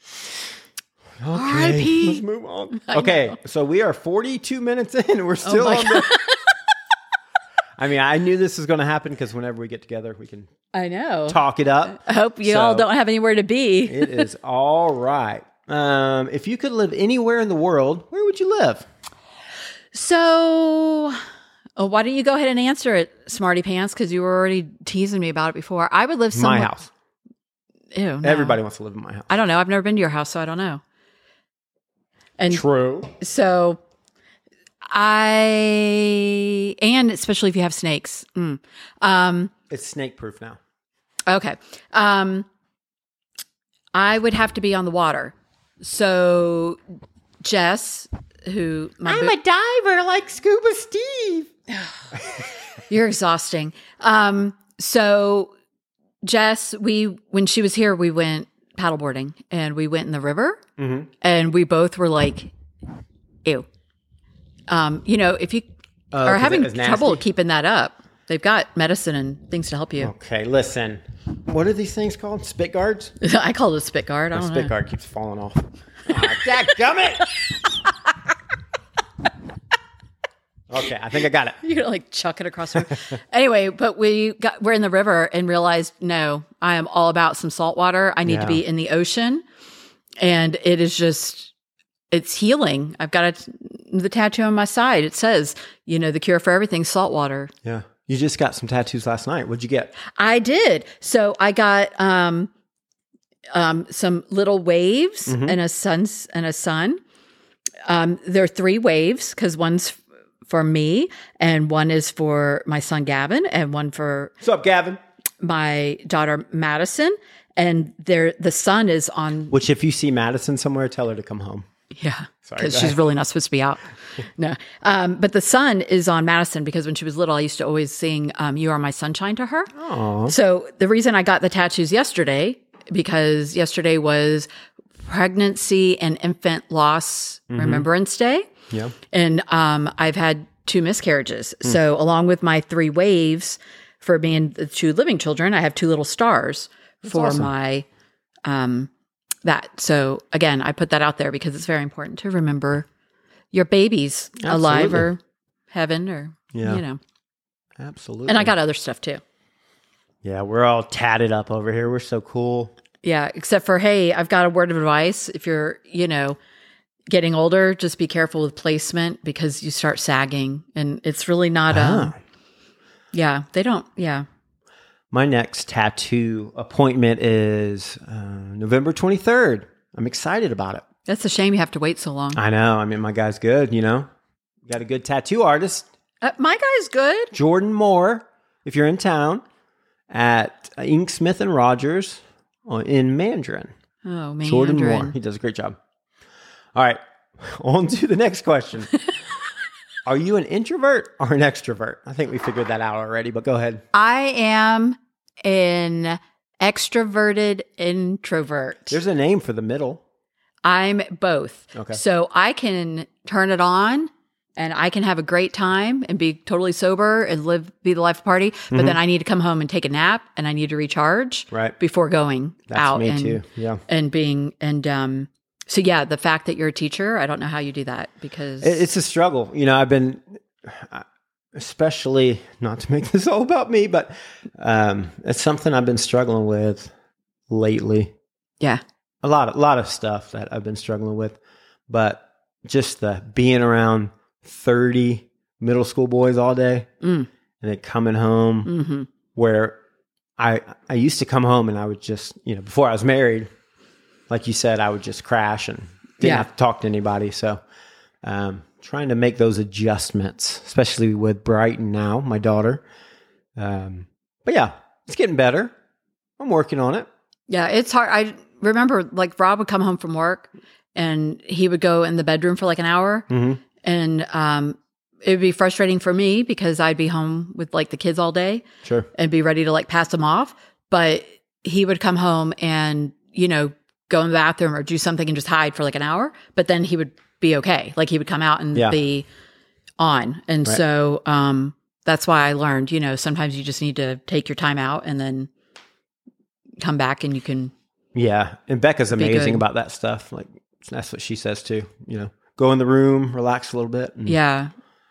Okay. R.I.P. Let's move on. Okay. So we are 42 minutes in and we're still on the... I mean, I knew this was going to happen because whenever we get together, we can talk it up. I hope you all don't have anywhere to be. It is all right. If you could live anywhere in the world, where would you live? So, why don't you go ahead and answer it, Smarty Pants? Because you were already teasing me about it before. I would live somewhere. My house. Ew, no. Everybody wants to live in my house. I don't know. I've never been to your house, so I don't know. And true. So, and especially if you have snakes. It's snake proof now. Okay. I would have to be on the water. So Jess, I'm a diver like Scuba Steve. You're exhausting. So Jess, when she was here, we went paddleboarding and we went in the river and we both were like, ew. If you are having trouble keeping that up, they've got medicine and things to help you. Okay, listen. What are these things called? Spit guards? I call it a spit guard. I don't know. Spit guard keeps falling off. Dadgummit! Okay, I think I got it. You're gonna like chuck it across the river. Anyway, but we're in the river and realized, no, I am all about some salt water. I need to be in the ocean. And it is just, it's healing. I've got the tattoo on my side. It says, the cure for everything, salt water. Yeah. You just got some tattoos last night. What'd you get? I did. So I got some little waves and a sun. There are 3 waves because one's for me and one is for my son Gavin and one for What's up, Gavin? My daughter Madison. And the sun is on. Which, if you see Madison somewhere, tell her to come home. Yeah, because she's really not supposed to be out. No, but the sun is on Madison because when she was little, I used to always sing "You Are My Sunshine" to her. Aww. So the reason I got the tattoos yesterday, because yesterday was Pregnancy and Infant Loss Remembrance Day. Yeah. And I've had 2 miscarriages. So along with my 3 waves for being the 2 living children, I have 2 little stars for awesome. my that. So again, I put that out there because it's very important to remember your babies alive Absolutely. or heaven or Yeah. you know. Absolutely. And I got other stuff too. Yeah, we're all tatted up over here. We're so cool. Yeah, except for, hey, I've got a word of advice. If you're, getting older, just be careful with placement because you start sagging and it's really not, they don't, My next tattoo appointment is November 23rd. I'm excited about it. That's a shame you have to wait so long. I know. I mean, my guy's good, Got a good tattoo artist, My guy's good. Jordan Moore, if you're in town, at Inksmith and Rogers in Mandarin. Oh, man. Jordan Moore. He does a great job. All right. On to the next question. Are you an introvert or an extrovert? I think we figured that out already, but go ahead. I am an extroverted introvert. There's a name for the middle. I'm both. Okay. So I can turn it on and I can have a great time and be totally sober and be the life of the party. But then I need to come home and take a nap and I need to recharge Right. before going That's out. me and, too. Yeah. And so yeah, the fact that you're a teacher, I don't know how you do that because It's a struggle. I've been, especially not to make this all about me, but it's something I've been struggling with lately. yeah. A lot of stuff that I've been struggling with, but just the being around 30 middle school boys all day and then coming home where I used to come home and I would just, before I was married, like you said, I would just crash and didn't have to talk to anybody. So trying to make those adjustments, especially with Brighton now, my daughter. But yeah, it's getting better. I'm working on it. Yeah, it's hard. I remember like Rob would come home from work and he would go in the bedroom for like an hour and it would be frustrating for me because I'd be home with like the kids all day Sure. and be ready to like pass them off. But he would come home and, go in the bathroom or do something and just hide for like an hour. But then he would be okay. Like he would come out and be on. And so that's why I learned, sometimes you just need to take your time out and then come back and you can. Yeah. And Becca's amazing good. about that stuff. Like that's what she says too, go in the room, relax a little bit. And, Yeah.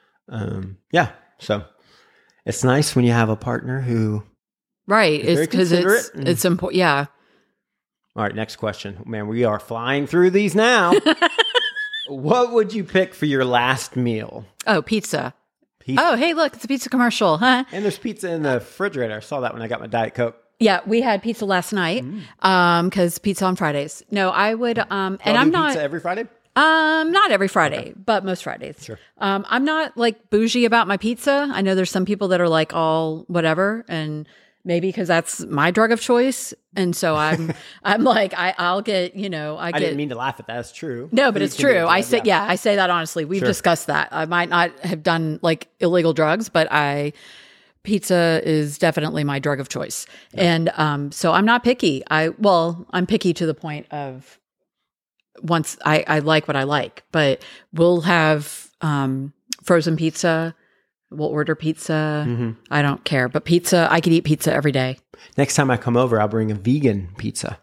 So it's nice when you have a partner who. Right. Very It's because considerate and- it's important. Yeah. All right. Next question. Man, we are flying through these now. What would you pick for your last meal? Oh, pizza. Pizza. Oh, hey, look, it's a pizza commercial, huh? And there's pizza in the refrigerator. I saw that when I got my Diet Coke. Yeah, we had pizza last night. Because pizza on Fridays. No, I would. And I'm not. Pizza every Friday? Not every Friday, but most Fridays. Sure. I'm not like bougie about my pizza. I know there's some people that are like all whatever, and maybe because that's my drug of choice, and so I'm like I'll get I didn't mean to laugh at that. That's true. No, but it's Please continue. true. I say I say that honestly. We've Sure. discussed that. I might not have done like illegal drugs, but pizza is definitely my drug of choice. And so I'm not picky. I'm picky to the point of once I like what I like, but we'll have frozen pizza. We'll order pizza. I don't care. But pizza, I could eat pizza every day. Next time I come over, I'll bring a vegan pizza.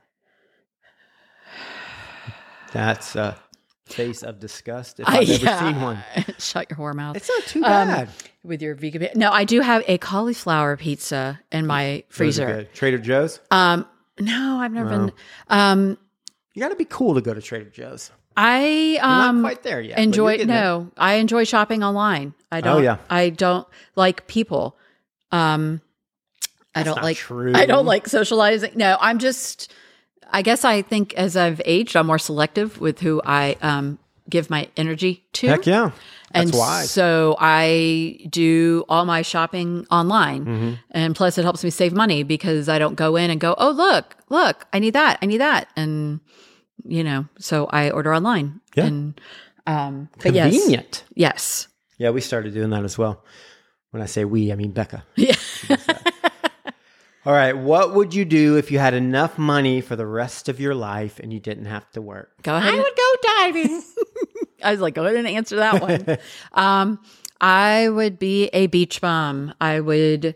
That's a face of disgust if I've ever seen one. Shut your whore mouth. It's not too bad. With your vegan. No, I do have a cauliflower pizza in my Those are freezer. good. Trader Joe's? No, I've never been. You got to be cool to go to Trader Joe's. I Not quite there yet. but enjoy you're getting there. no. I enjoy shopping online. I don't. Oh, yeah. I don't like people. I don't not like. true. I don't like socializing. No, I'm just. I guess I think as I've aged, I'm more selective with who I give my energy to. Heck yeah. That's And wise. so I do all my shopping online. And plus it helps me save money because I don't go in and go, oh, look, I need that. And, so I order online. Yeah. And, but yes. Convenient. Yes. Yeah, we started doing that as well. When I say we, I mean Becca. Yeah. All right. What would you do if you had enough money for the rest of your life and you didn't have to work? Go ahead. would go diving. I was like, go ahead and answer that one. I would be a beach bum. I would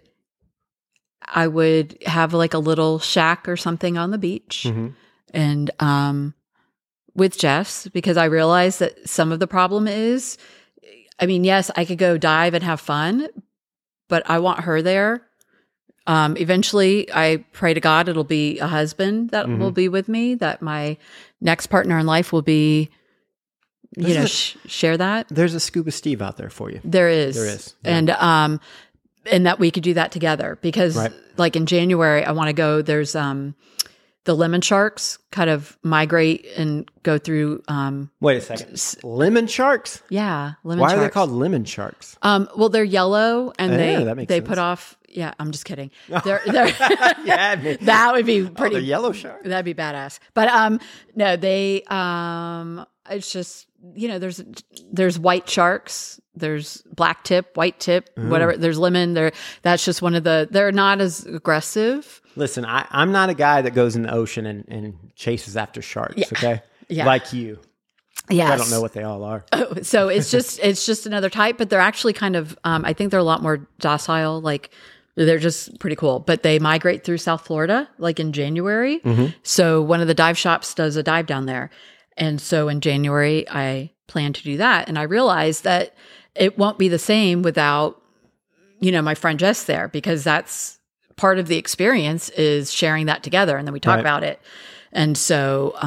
have like a little shack or something on the beach, and with Jess, because I realized that some of the problem is, I mean, yes, I could go dive and have fun, but I want her there. Eventually, I pray to God it'll be a husband that will be with me, that my next partner in life will be, share that. There's a Scuba Steve out there for you. There is. Yeah. And that we could do that together, because like in January, I want to go, there's, the lemon sharks kind of migrate and go through. Wait a second. Lemon sharks? Yeah. Why are they called lemon sharks? Well, they're yellow and that makes they sense. put off. Yeah, I'm just kidding. Yeah, That would be pretty. The yellow shark. That'd be badass. But no, they. It's just, there's white sharks, there's black tip, white tip, whatever. There's lemon. That's just one of the. They're not as aggressive. Listen, I'm not a guy that goes in the ocean and chases after sharks. Yeah. Okay, Yeah. like you. Yes. I don't know what they all are. So it's just another type, but they're actually kind of. I think they're a lot more docile. Like, they're just pretty cool. But they migrate through South Florida, like in January. So one of the dive shops does a dive down there. And so in January, I plan to do that. And I realized that it won't be the same without, my friend Jess there, because that's part of the experience, is sharing that together. And then we talk about it. And so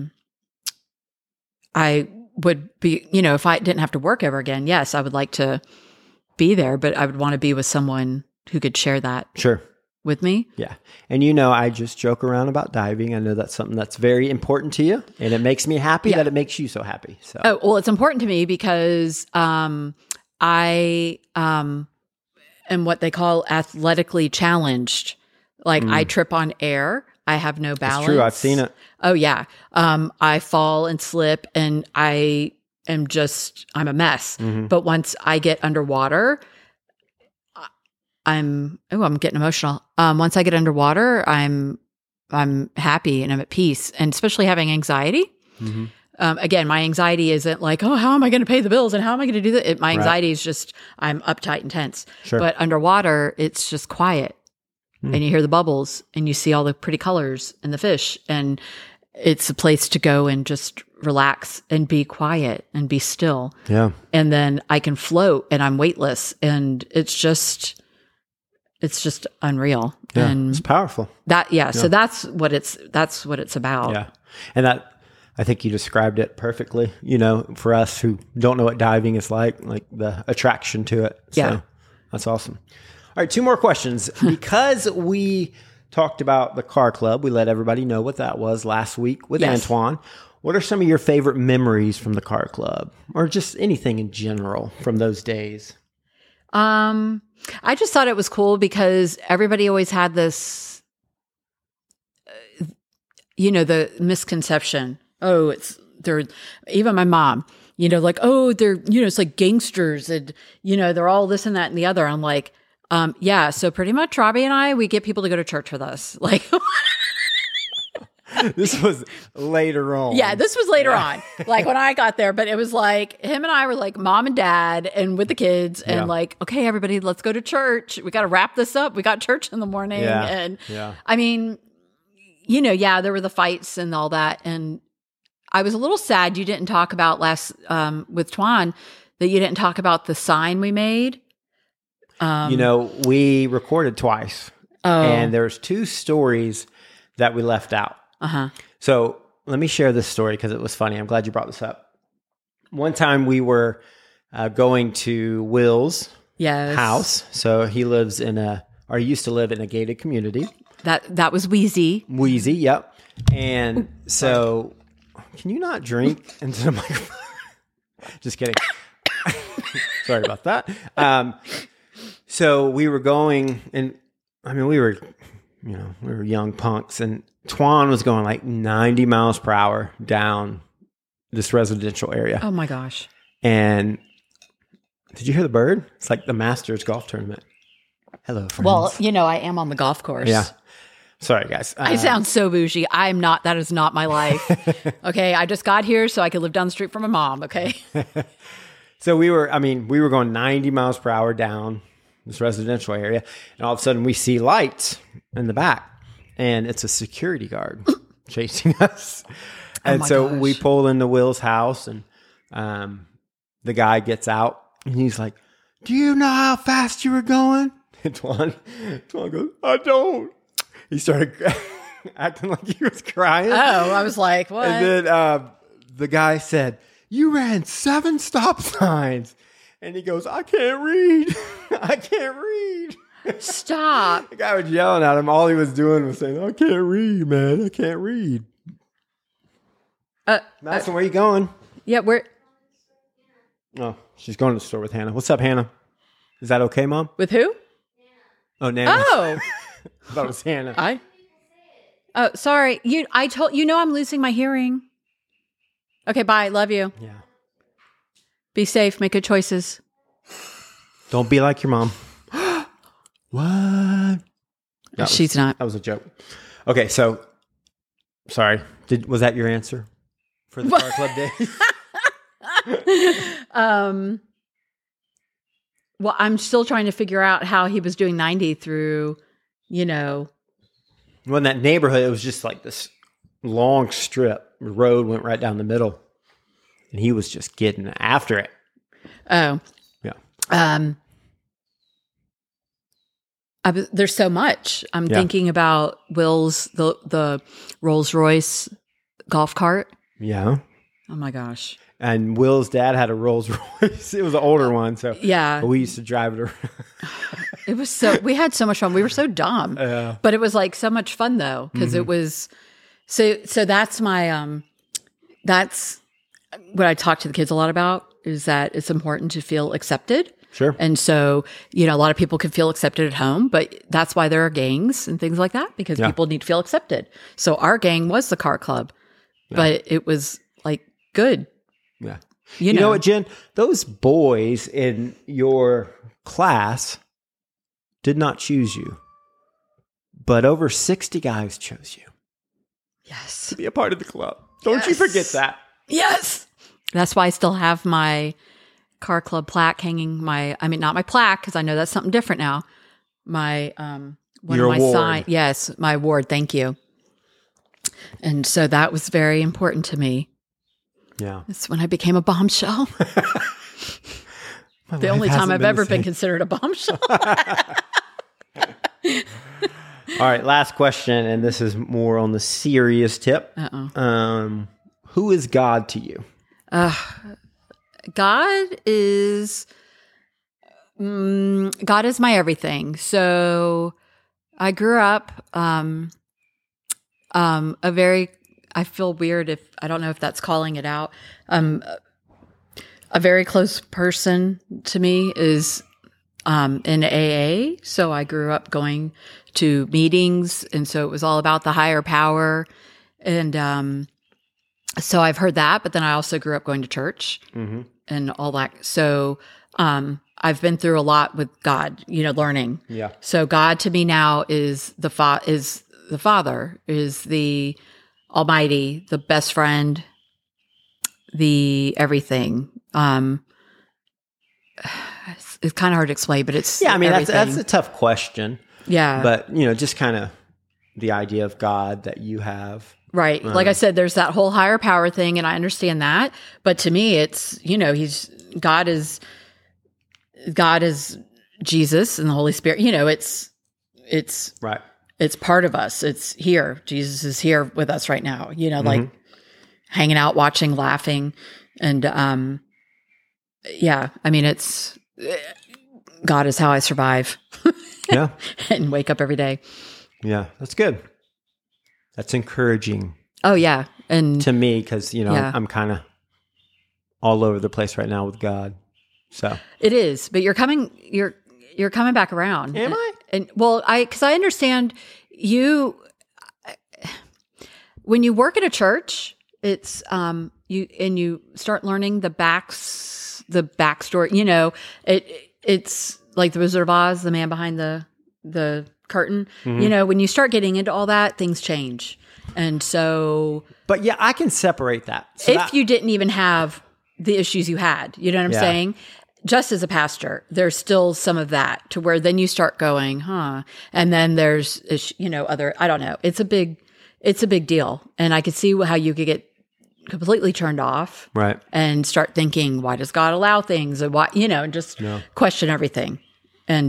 I would be, if I didn't have to work ever again, yes, I would like to be there, but I would want to be with someone who could share that with me. Yeah. And I just joke around about diving. I know that's something that's very important to you, and it makes me happy that it makes you so happy. So, well, it's important to me because I am what they call athletically challenged. Like, I trip on air. I have no balance. It's true. I've seen it. Oh yeah. I fall and slip, and I'm a mess. But once I get underwater, I'm getting emotional. Once I get underwater, I'm happy and I'm at peace, and especially having anxiety. Again, my anxiety isn't like, oh, how am I going to pay the bills and how am I going to do that? My anxiety is just, I'm uptight and tense. Sure. But underwater, it's just quiet, and you hear the bubbles and you see all the pretty colors and the fish, and it's a place to go and just relax and be quiet and be still. Yeah. And then I can float and I'm weightless, and it's just unreal. Yeah, and it's powerful. So that's what it's about. Yeah. And that, I think you described it perfectly, for us who don't know what diving is like the attraction to it. So that's awesome. All right, 2 more questions. Because we talked about the car club, we let everybody know what that was last week with Antoine. What are some of your favorite memories from the car club, or just anything in general from those days? I just thought it was cool because everybody always had this, the misconception. Oh, they're, even my mom, like, oh, they're, it's like gangsters, and, they're all this and that and the other. I'm like, yeah. So pretty much Robbie and I, we get people to go to church with us. Like, this was later on. Yeah, this was later on, like when I got there. But it was like him and I were like mom and dad and with the kids, and like, okay, everybody, let's go to church. We got to wrap this up. We got church in the morning. Yeah. And I mean, there were the fights and all that. And I was a little sad you didn't talk about with Twan, that you didn't talk about the sign we made. We recorded twice, and there's 2 stories that we left out. So let me share this story because it was funny. I'm glad you brought this up. One time we were going to Will's house. So he lives used to live in a gated community. That was Wheezy. Wheezy, yep. And so, can you not drink into the microphone? Just kidding. Sorry about that. So we were going, and we were young punks, and Twan was going like 90 miles per hour down this residential area. Oh my gosh. And did you hear the bird? It's like the Masters golf tournament. Hello, friends. Well, I am on the golf course. Yeah. Sorry, guys. I sound so bougie. I'm not. That is not my life. Okay. I just got here so I could live down the street from my mom. Okay. So we were going 90 miles per hour down this residential area, and all of a sudden we see lights in the back, and it's a security guard chasing us. And so we pull into Will's house, and the guy gets out, and he's like, "Do you know how fast you were going?" And Twan goes, "I don't." He started acting like he was crying. Oh, I was like, what? And then the guy said, "You ran 7 stop signs." And he goes, "I can't read. I can't read." Stop. The guy was yelling at him. All he was doing was saying, "I can't read, man. I can't read." Madison, where you going? Yeah, we're... Oh, she's going to the store with Hannah. What's up, Hannah? Is that okay, Mom? With who? Oh, Nana. Oh. I thought it was Hannah. Oh, sorry. I'm losing my hearing. Okay, bye. Love you. Yeah. Be safe. Make good choices. Don't be like your mom. What? She's not. That was a joke. Okay, so sorry. Was that your answer for the car club days? Well, I'm still trying to figure out how he was doing 90 through, Well, in that neighborhood, it was just like this long strip. The road went right down the middle, and he was just getting after it. Oh. Yeah. There's so much. I'm thinking about Will's, the Rolls-Royce golf cart. Yeah. Oh, my gosh. And Will's dad had a Rolls Royce. It was an older one, so yeah, but we used to drive it around. It was we had so much fun. We were so dumb, but it was like so much fun though, because it was so that's my that's what I talk to the kids a lot about, is that it's important to feel accepted. Sure. And so, a lot of people can feel accepted at home, but that's why there are gangs and things like that, because people need to feel accepted. So our gang was the car club, but it was like good. Yeah. You know what, Jen? Those boys in your class did not choose you, but over 60 guys chose you. Yes. To be a part of the club. Don't you forget that. Yes. That's why I still have my car club plaque hanging. Not my plaque, because I know that's something different now. My, one your of my award. sign. Yes, my award. Thank you. And so that was very important to me. Yeah. That's when I became a bombshell. The only time I've ever been considered a bombshell. All right, last question, and this is more on the serious tip. Who is God to you? God is my everything. So I grew up I feel weird if I don't know if that's calling it out. A very close person to me is in AA. So I grew up going to meetings, and so it was all about the higher power. And so I've heard that, but then I also grew up going to church and all that. So I've been through a lot with God, learning. Yeah. So God to me now is the Father, is the Almighty, the best friend, the everything. It's kind of hard to explain, but it's that's a tough question. Yeah, but just kind of the idea of God that you have, right? Like I said, there's that whole higher power thing, and I understand that. But to me, it's God is Jesus and the Holy Spirit. It's right. It's part of us. It's here. Jesus is here with us right now, like hanging out, watching, laughing. And, it's God is how I survive. Yeah. And wake up every day. Yeah. That's good. That's encouraging. Oh yeah. And to me, cause I'm kind of all over the place right now with God. So it is, but you're coming back around. Am I? And because I understand you, when you work at a church, it's, you start learning the backstory, it's like the Wizard of Oz, the man behind the curtain. When you start getting into all that, things change. And so, but yeah, I can separate that. So if you didn't even have the issues you had, you know what I'm saying? Just as a pastor, there's still some of that to where then you start going, and then there's, other, I don't know. It's a big deal. And I could see how you could get completely turned off, right? And start thinking, why does God allow things? And why, and just question everything. And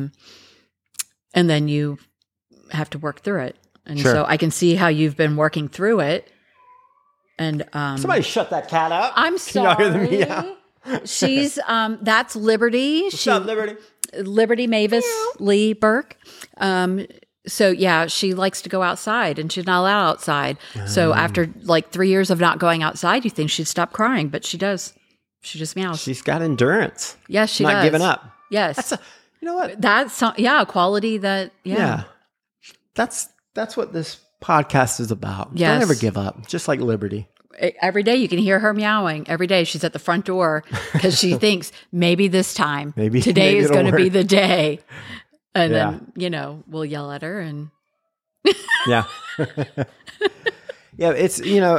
then you have to work through it. And so I can see how you've been working through it. And somebody shut that cat up. I'm sorry. Can you hear the meow? She's that's Liberty. What's up, Liberty? Liberty Mavis Lee Burke. So yeah, she likes to go outside, and she's not allowed outside. So after like 3 years of not going outside, you think she'd stop crying, but she does. She just meows. She's got endurance. Yes, she does. Not giving up. Yes, that's you know what? That's a quality that That's what this podcast is about. Yes. Don't ever give up. Just like Liberty. Every day you can hear her meowing. Every day she's at the front door because she thinks maybe this time, today is going to be the day. And then, we'll yell at her and. Yeah. Yeah. It's,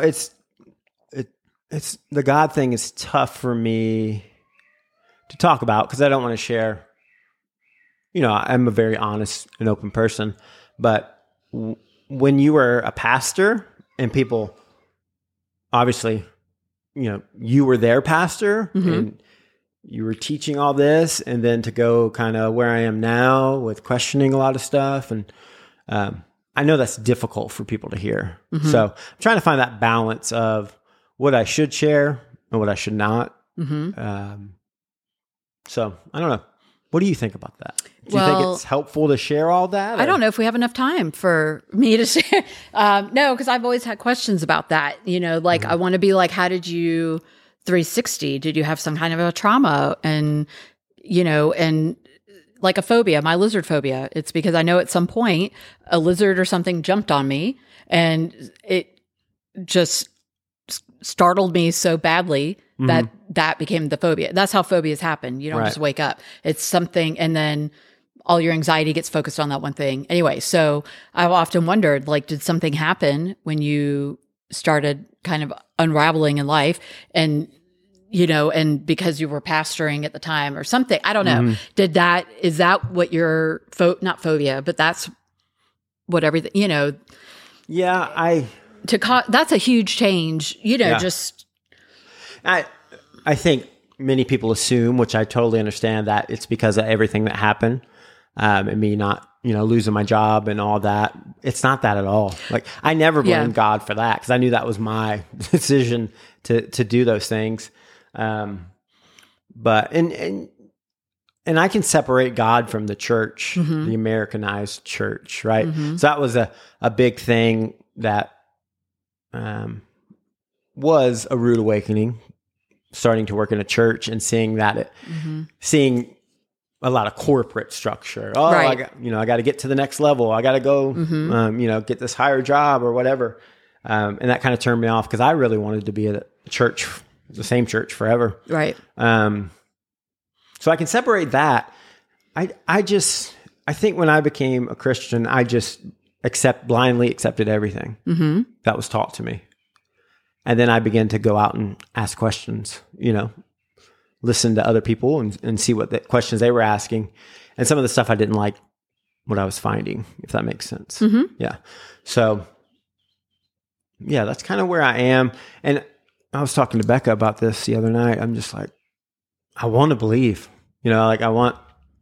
it's the God thing is tough for me to talk about because I don't want to share, I'm a very honest and open person, but when you were a pastor and people, obviously, you were their pastor and you were teaching all this, and then to go kind of where I am now with questioning a lot of stuff. And I know that's difficult for people to hear. So I'm trying to find that balance of what I should share and what I should not. So I don't know. What do you think about that? Do you think it's helpful to share all that? Or? I don't know if we have enough time for me to share. No, because I've always had questions about that. I want to be like, how did you 360? Did you have some kind of a trauma? And, and like a phobia, my lizard phobia, it's because I know at some point a lizard or something jumped on me and it just startled me so badly that became the phobia. That's how phobias happen. You don't just wake up. It's something, and then all your anxiety gets focused on that one thing. Anyway, so I've often wondered, did something happen when you started kind of unraveling in life and, and because you were pastoring at the time or something, I don't know. Is that what your, not phobia, but that's what everything, Yeah, that's a huge change, just. I think many people assume, which I totally understand, that it's because of everything that happened and me not, losing my job and all that. It's not that at all. I never blamed God for that because I knew that was my decision to do those things. But and I can separate God from the church, the Americanized church, right? So that was a big thing that was a rude awakening. Starting to work in a church and seeing seeing a lot of corporate structure. Oh, I got to get to the next level. I got to go, get this higher job or whatever. And that kind of turned me off because I really wanted to be at a church, the same church forever. Right. So I can separate that. I think when I became a Christian, I just blindly accepted everything that was taught to me. And then I began to go out and ask questions, listen to other people and see what the questions they were asking. And some of the stuff I didn't like what I was finding, if that makes sense. Yeah. So, yeah, that's kind of where I am. And I was talking to Becca about this the other night. I'm just like, I want to believe, I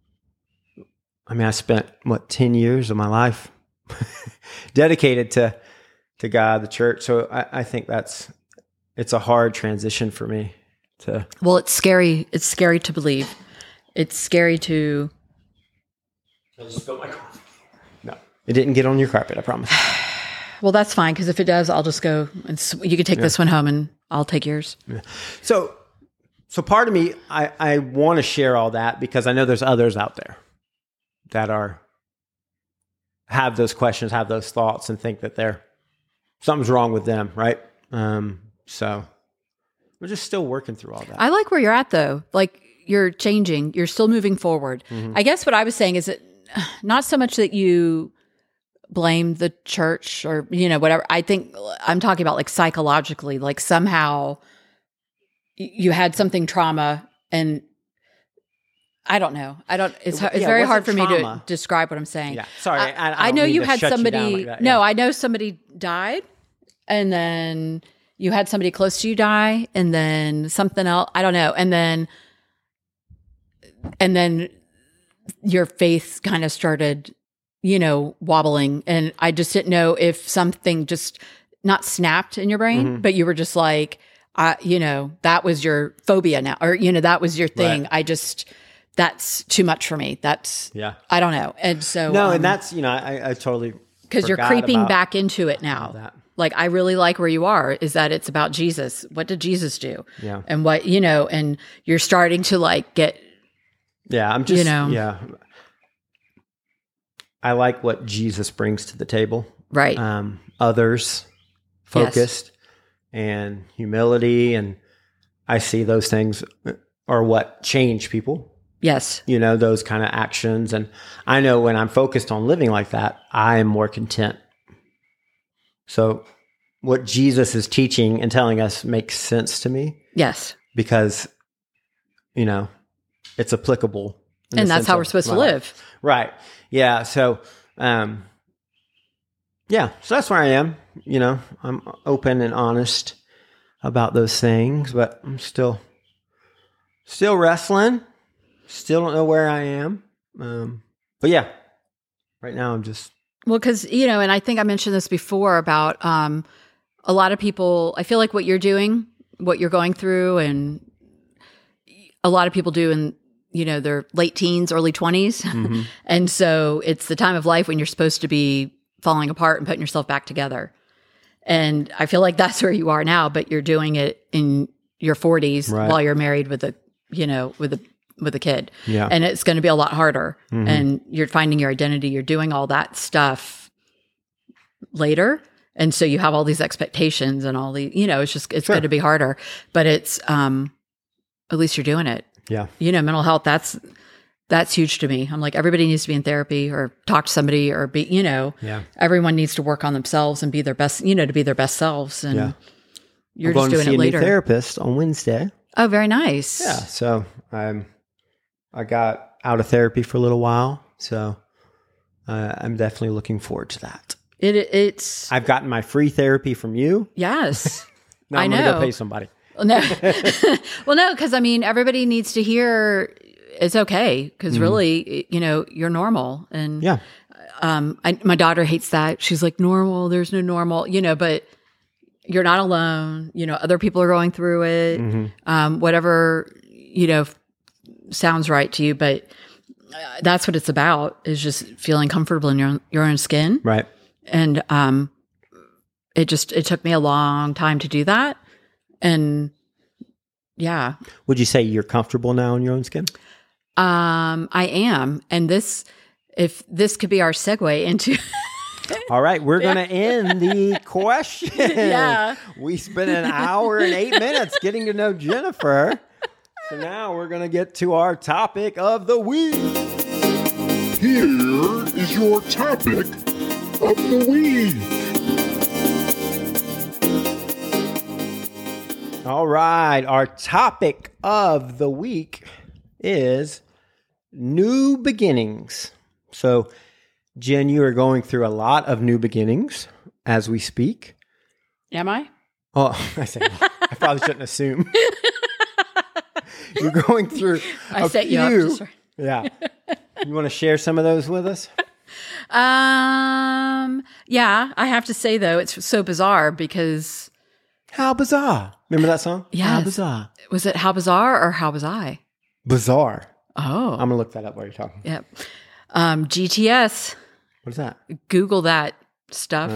spent 10 years of my life dedicated to God, the church. So I think it's a hard transition for me to. Well, it's scary. It's scary to believe. It's scary to. I just spilled my coffee. No, it didn't get on your carpet. I promise. Well, that's fine because if it does, I'll just go and you can take this one home and I'll take yours. Yeah. So part of me, I want to share all that because I know there's others out there that have those questions, have those thoughts, and think that something's wrong with them, right? So we're just still working through all that. I like where you're at though. You're changing, you're still moving forward. I guess what I was saying is that not so much that you blame the church or, whatever. I think I'm talking about like psychologically, like somehow you had something trauma and I don't know. It's very hard for me to describe what I'm saying. Yeah. Sorry. I know you had somebody, like that, no, I know somebody died and then you had somebody close to you die and then something else. I don't know. And then your faith kind of started, wobbling. And I just didn't know if something just not snapped in your brain, but you were just like, that was your phobia now, or, that was your thing. Right. That's too much for me. I don't know. And so, no, and that's, I totally, because you're creeping back into it now. Like, I really like where you are is that it's about Jesus. What did Jesus do? Yeah. And what, and you're starting to like get, I'm just, yeah. I like what Jesus brings to the table. Right. Others focused and humility. And I see those things are what change people. Yes. Those kind of actions. And I know when I'm focused on living like that, I am more content. So what Jesus is teaching and telling us makes sense to me. Yes. Because, it's applicable. And that's how we're supposed to live. Right. Yeah. So, so that's where I am. I'm open and honest about those things, but I'm still wrestling. Still don't know where I am. But yeah, right now I'm just. Well, because, and I think I mentioned this before about a lot of people, I feel like what you're doing, what you're going through, and a lot of people do in, their late teens, early 20s. Mm-hmm. And so it's the time of life when you're supposed to be falling apart and putting yourself back together. And I feel like that's where you are now, but you're doing it in your 40s while you're married with a kid. Yeah. And it's going to be a lot harder. Mm-hmm. And you're finding your identity. You're doing all that stuff later. And so you have all these expectations and all the, it's going to be harder, but it's, at least you're doing it. Yeah. Mental health, that's huge to me. I'm like, everybody needs to be in therapy or talk to somebody or be, everyone needs to work on themselves and be their best, to be their best selves. And you're just doing it later. I'm going to see a new therapist on Wednesday. Oh, very nice. Yeah. So I got out of therapy for a little while. So I'm definitely looking forward to that. I've gotten my free therapy from you. Yes. Now I'm going to go pay somebody. No. Well, no, because everybody needs to hear it's okay. Because really, you're normal. And my daughter hates that. She's like, normal, there's no normal, but you're not alone. Other people are going through it. Mm-hmm. Whatever, sounds right to you. But that's what it's about, is just feeling comfortable in your own skin. Right. And it took me a long time to do that. And yeah. Would you say you're comfortable now in your own skin? I am. And if this could be our segue into. All right. We're going to end the question. Yeah. We spent an hour and 8 minutes getting to know Jennifer. So now we're going to get to our topic of the week. Here is your topic of the week. All right. Our topic of the week is new beginnings. So, Jen, you are going through a lot of new beginnings as we speak. Am I? Oh, I say, I probably shouldn't assume. You're going through I set you up. Yeah. You want to share some of those with us? Yeah, I have to say though, it's so bizarre because. How bizarre. Remember that song? Yes. How bizarre. Was it How Bizarre or How Was I? Bizarre. Oh. I'm going to look that up while you're talking. Yep. GTS. What is that? Google that stuff.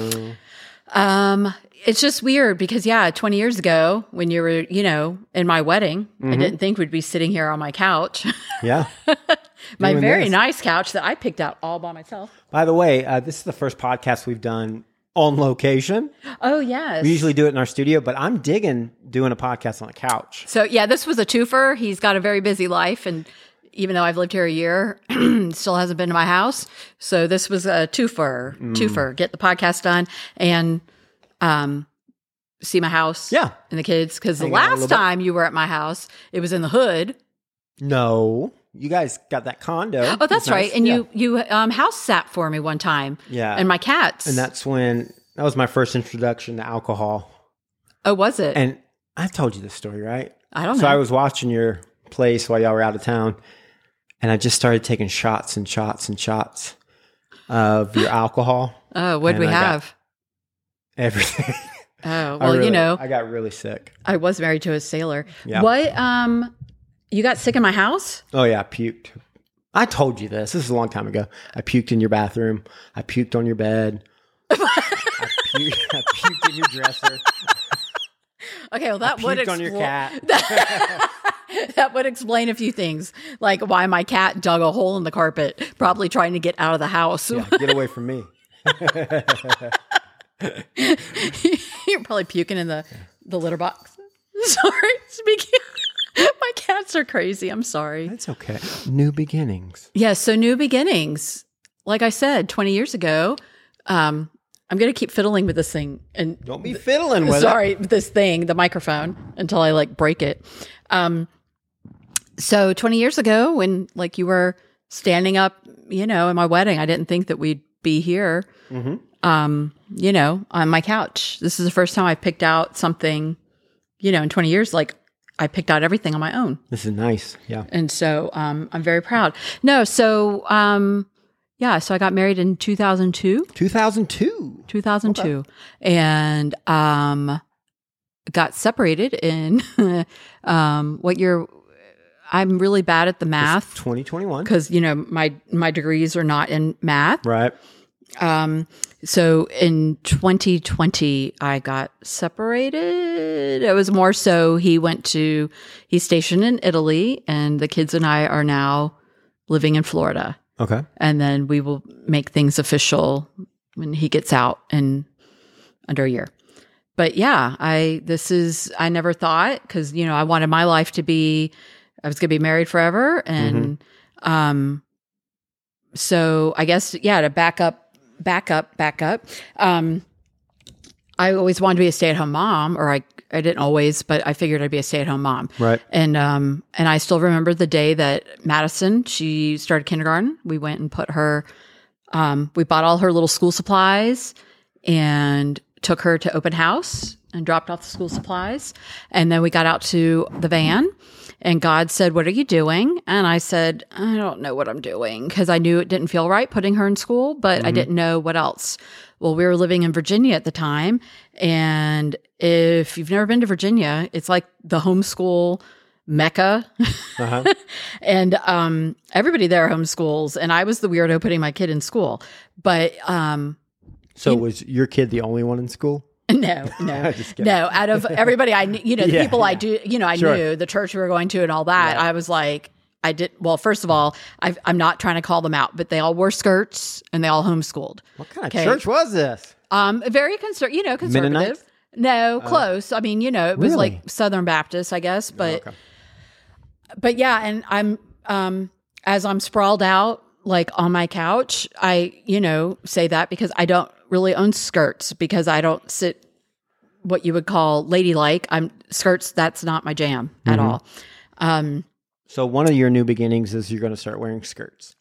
It's just weird because 20 years ago when you were, in my wedding, I didn't think we'd be sitting here on my couch. Yeah. My very nice couch that I picked out all by myself. By the way, this is the first podcast we've done on location. Oh, yes. We usually do it in our studio, but I'm digging doing a podcast on a couch. So, this was a twofer. He's got a very busy life and even though I've lived here a year, still hasn't been to my house. So this was a twofer. Get the podcast done and see my house. Yeah. And the kids. Because the Hang out a little last bit. time you were at my house, it was in the hood. No, you guys got that condo. Oh, that's It's right. nice. And Yeah. you house sat for me one time. Yeah. And my cats. And that was my first introduction to alcohol. Oh, was it? And I've told you this story, right? I don't know. So I was watching your place while y'all were out of town, and I just started taking shots and shots and shots of your alcohol. Oh, what'd and we I got have? Everything. Oh, well, I got really sick. I was married to a sailor. Yeah. What, you got sick in my house? Oh yeah, I puked. I told you this. This is a long time ago. I puked in your bathroom. I puked on your bed. I puked in your dresser. Okay, well, that would Puked on your cat. That would explain a few things, like why my cat dug a hole in the carpet, probably trying to get out of the house. Yeah, get away from me. You're probably puking in the litter box. Sorry, speaking. My cats are crazy. I'm sorry. That's okay. New beginnings. Yeah, so new beginnings. Like I said, 20 years ago, I'm going to keep fiddling with this thing. And Don't be fiddling with sorry, this thing, the microphone, until I like break it. So 20 years ago, when like you were standing up, in my wedding, I didn't think that we'd be here, on my couch. This is the first time I picked out something, in 20 years, like I picked out everything on my own. This is nice. Yeah. And so I'm very proud. No, so so I got married in 2002. 2002. 2002. Okay. And got separated in what year? I'm really bad at the math 2021. because my degrees are not in math. Right. So in 2020, I got separated. It was more so he's stationed in Italy, and the kids and I are now living in Florida. Okay. And then we will make things official when he gets out in under a year. But yeah, I never thought, because, I wanted my life to be, I was going to be married forever. And so I guess, to back up. I always wanted to be a stay-at-home mom, or I didn't always, but I figured I'd be a stay-at-home mom. Right. And I still remember the day that Madison, she started kindergarten. We went and put her, we bought all her little school supplies and took her to open house and dropped off the school supplies. And then we got out to the van, and God said, "What are you doing?" And I said, "I don't know what I'm doing," because I knew it didn't feel right putting her in school, but I didn't know what else. Well, we were living in Virginia at the time. And if you've never been to Virginia, it's like the homeschool mecca. And everybody there homeschools. And I was the weirdo putting my kid in school. But So was your kid the only one in school? no. Just kidding. No, out of everybody I knew, the Yeah, people I yeah. do, I Sure. knew, the church we were going to and all that, Right. I was like, well, first of all, I'm not trying to call them out, but they all wore skirts and they all homeschooled. What kind of Okay. church was this? Very conservative. Mennonite? No, close. I mean, it was Really? like Southern Baptist, I guess, but Okay. but yeah, and I'm as I'm sprawled out like on my couch, I say that because I don't really own skirts, because I don't sit what you would call ladylike. Skirts, that's not my jam at all. So one of your new beginnings is you're going to start wearing skirts.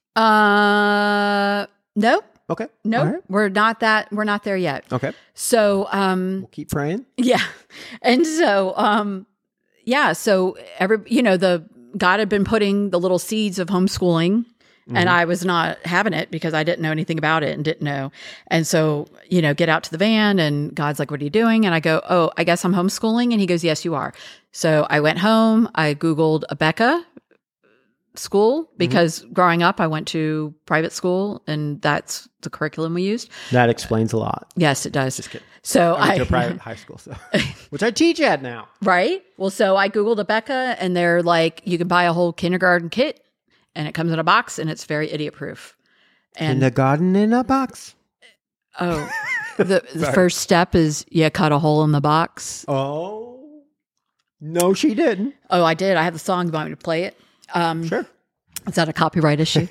No, Okay. no, All right. we're not there yet. Okay. So We'll keep praying. yeah. And so, so the God had been putting the little seeds of homeschooling, and I was not having it because I didn't know anything about it and didn't know. And so, get out to the van, and God's like, "What are you doing?" And I go, "Oh, I guess I'm homeschooling." And he goes, "Yes, you are." So I went home, I Googled Abeka school, because growing up I went to private school, and that's the curriculum we used. That explains a lot. Yes, it does. Just kidding. So I went to a private high school, so which I teach at now. Right. Well, so I Googled Abeka, and they're like, you can buy a whole kindergarten kit, and it comes in a box, and it's very idiot proof. And the garden in a box. the first step is you cut a hole in the box. Oh, no, she didn't. Oh, I did. I have the song. You want me to play it? Sure. Is that a copyright issue?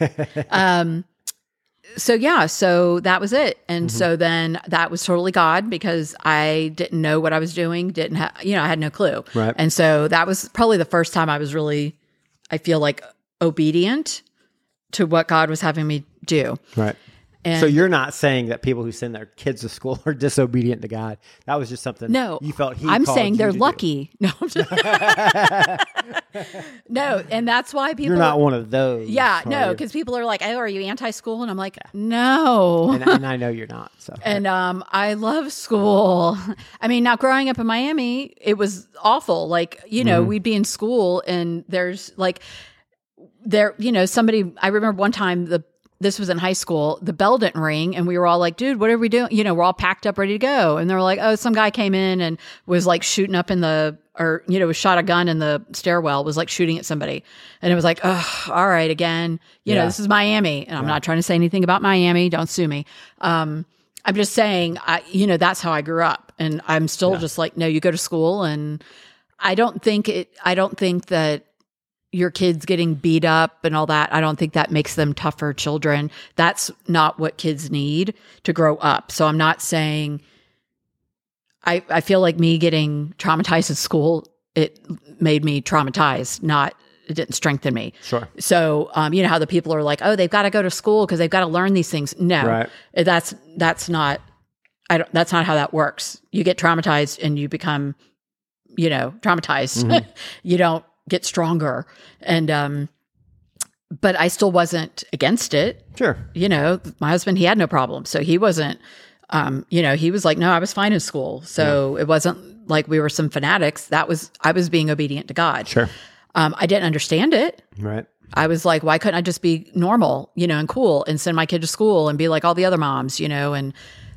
So that was it. And so then that was totally God, because I didn't know what I was doing. I had no clue. Right. And so that was probably the first time I was really, I feel like, obedient to what God was having me do. Right. And so you're not saying that people who send their kids to school are disobedient to God. That was just something you felt I'm called saying you they're to lucky. No, I'm just no, and that's why people. You're not one of those. Yeah, are no, you? because people are like, "Oh, are you anti-school?" And I'm like, "No." and I know you're not. So And I love school. I mean, now growing up in Miami, it was awful. Like, we'd be in school and there's like somebody, I remember one time this was in high school, the bell didn't ring and we were all like, dude, what are we doing? We're all packed up, ready to go. And they were like, oh, some guy came in and was like shooting up was shot a gun in the stairwell, was like shooting at somebody. And it was like, oh, all right, again, this is Miami. And I'm not trying to say anything about Miami. Don't sue me. I'm just saying, that's how I grew up. And I'm still just like, no, you go to school. And I don't think that your kids getting beat up and all that, I don't think that makes them tougher children. That's not what kids need to grow up. So I'm not saying, I feel like me getting traumatized at school, it made me traumatized, it didn't strengthen me. Sure. So, how the people are like, oh, they've got to go to school because they've got to learn these things. No, right. that's not how that works. You get traumatized and you become, traumatized. Mm-hmm. You don't get stronger. And, but I still wasn't against it. Sure. My husband, he had no problem. So he wasn't, he was like, no, I was fine in school. So it wasn't like we were some fanatics. I was being obedient to God. Sure. I didn't understand it. Right. I was like, why couldn't I just be normal, and cool and send my kid to school and be like all the other moms, and,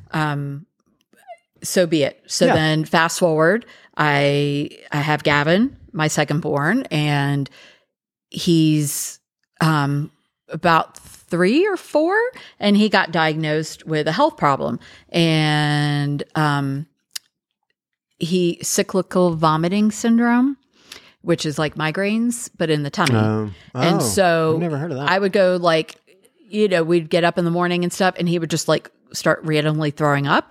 so be it. So then fast forward, I have Gavin, my second born, and he's about 3 or 4, and he got diagnosed with a health problem, and he cyclical vomiting syndrome, which is like migraines, but in the tummy. And so I've never heard of that. I would go like, we'd get up in the morning and stuff, and he would just like start randomly throwing up,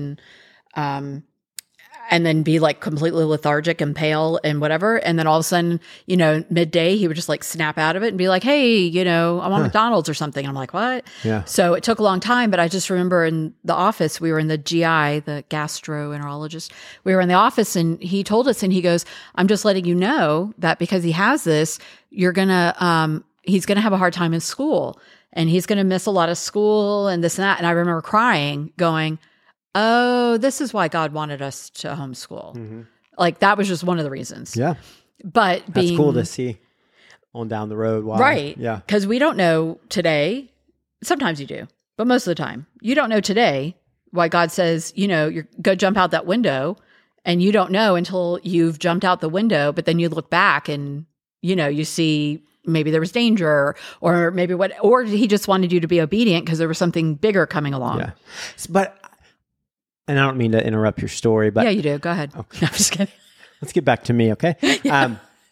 and then be like completely lethargic and pale and whatever. And then all of a sudden, midday, he would just like snap out of it and be like, hey, I'm on McDonald's or something. And I'm like, what? Yeah. So it took a long time, but I just remember in the office, we were in the GI, the gastroenterologist. We were in the office and he told us, and he goes, I'm just letting you know that because he has this, he's going to have a hard time in school and he's going to miss a lot of school and this and that. And I remember crying, going, oh, this is why God wanted us to homeschool. Mm-hmm. Like that was just one of the reasons. Yeah. But that's cool to see on down the road. Why. Right. Yeah. Because we don't know today. Sometimes you do, but most of the time you don't know today why God says, you're go jump out that window, and you don't know until you've jumped out the window. But then you look back and, you see maybe there was danger or maybe or he just wanted you to be obedient because there was something bigger coming along. Yeah. And I don't mean to interrupt your story, but yeah, you do. Go ahead. Okay. No, I'm just kidding. Let's get back to me, okay? Yeah.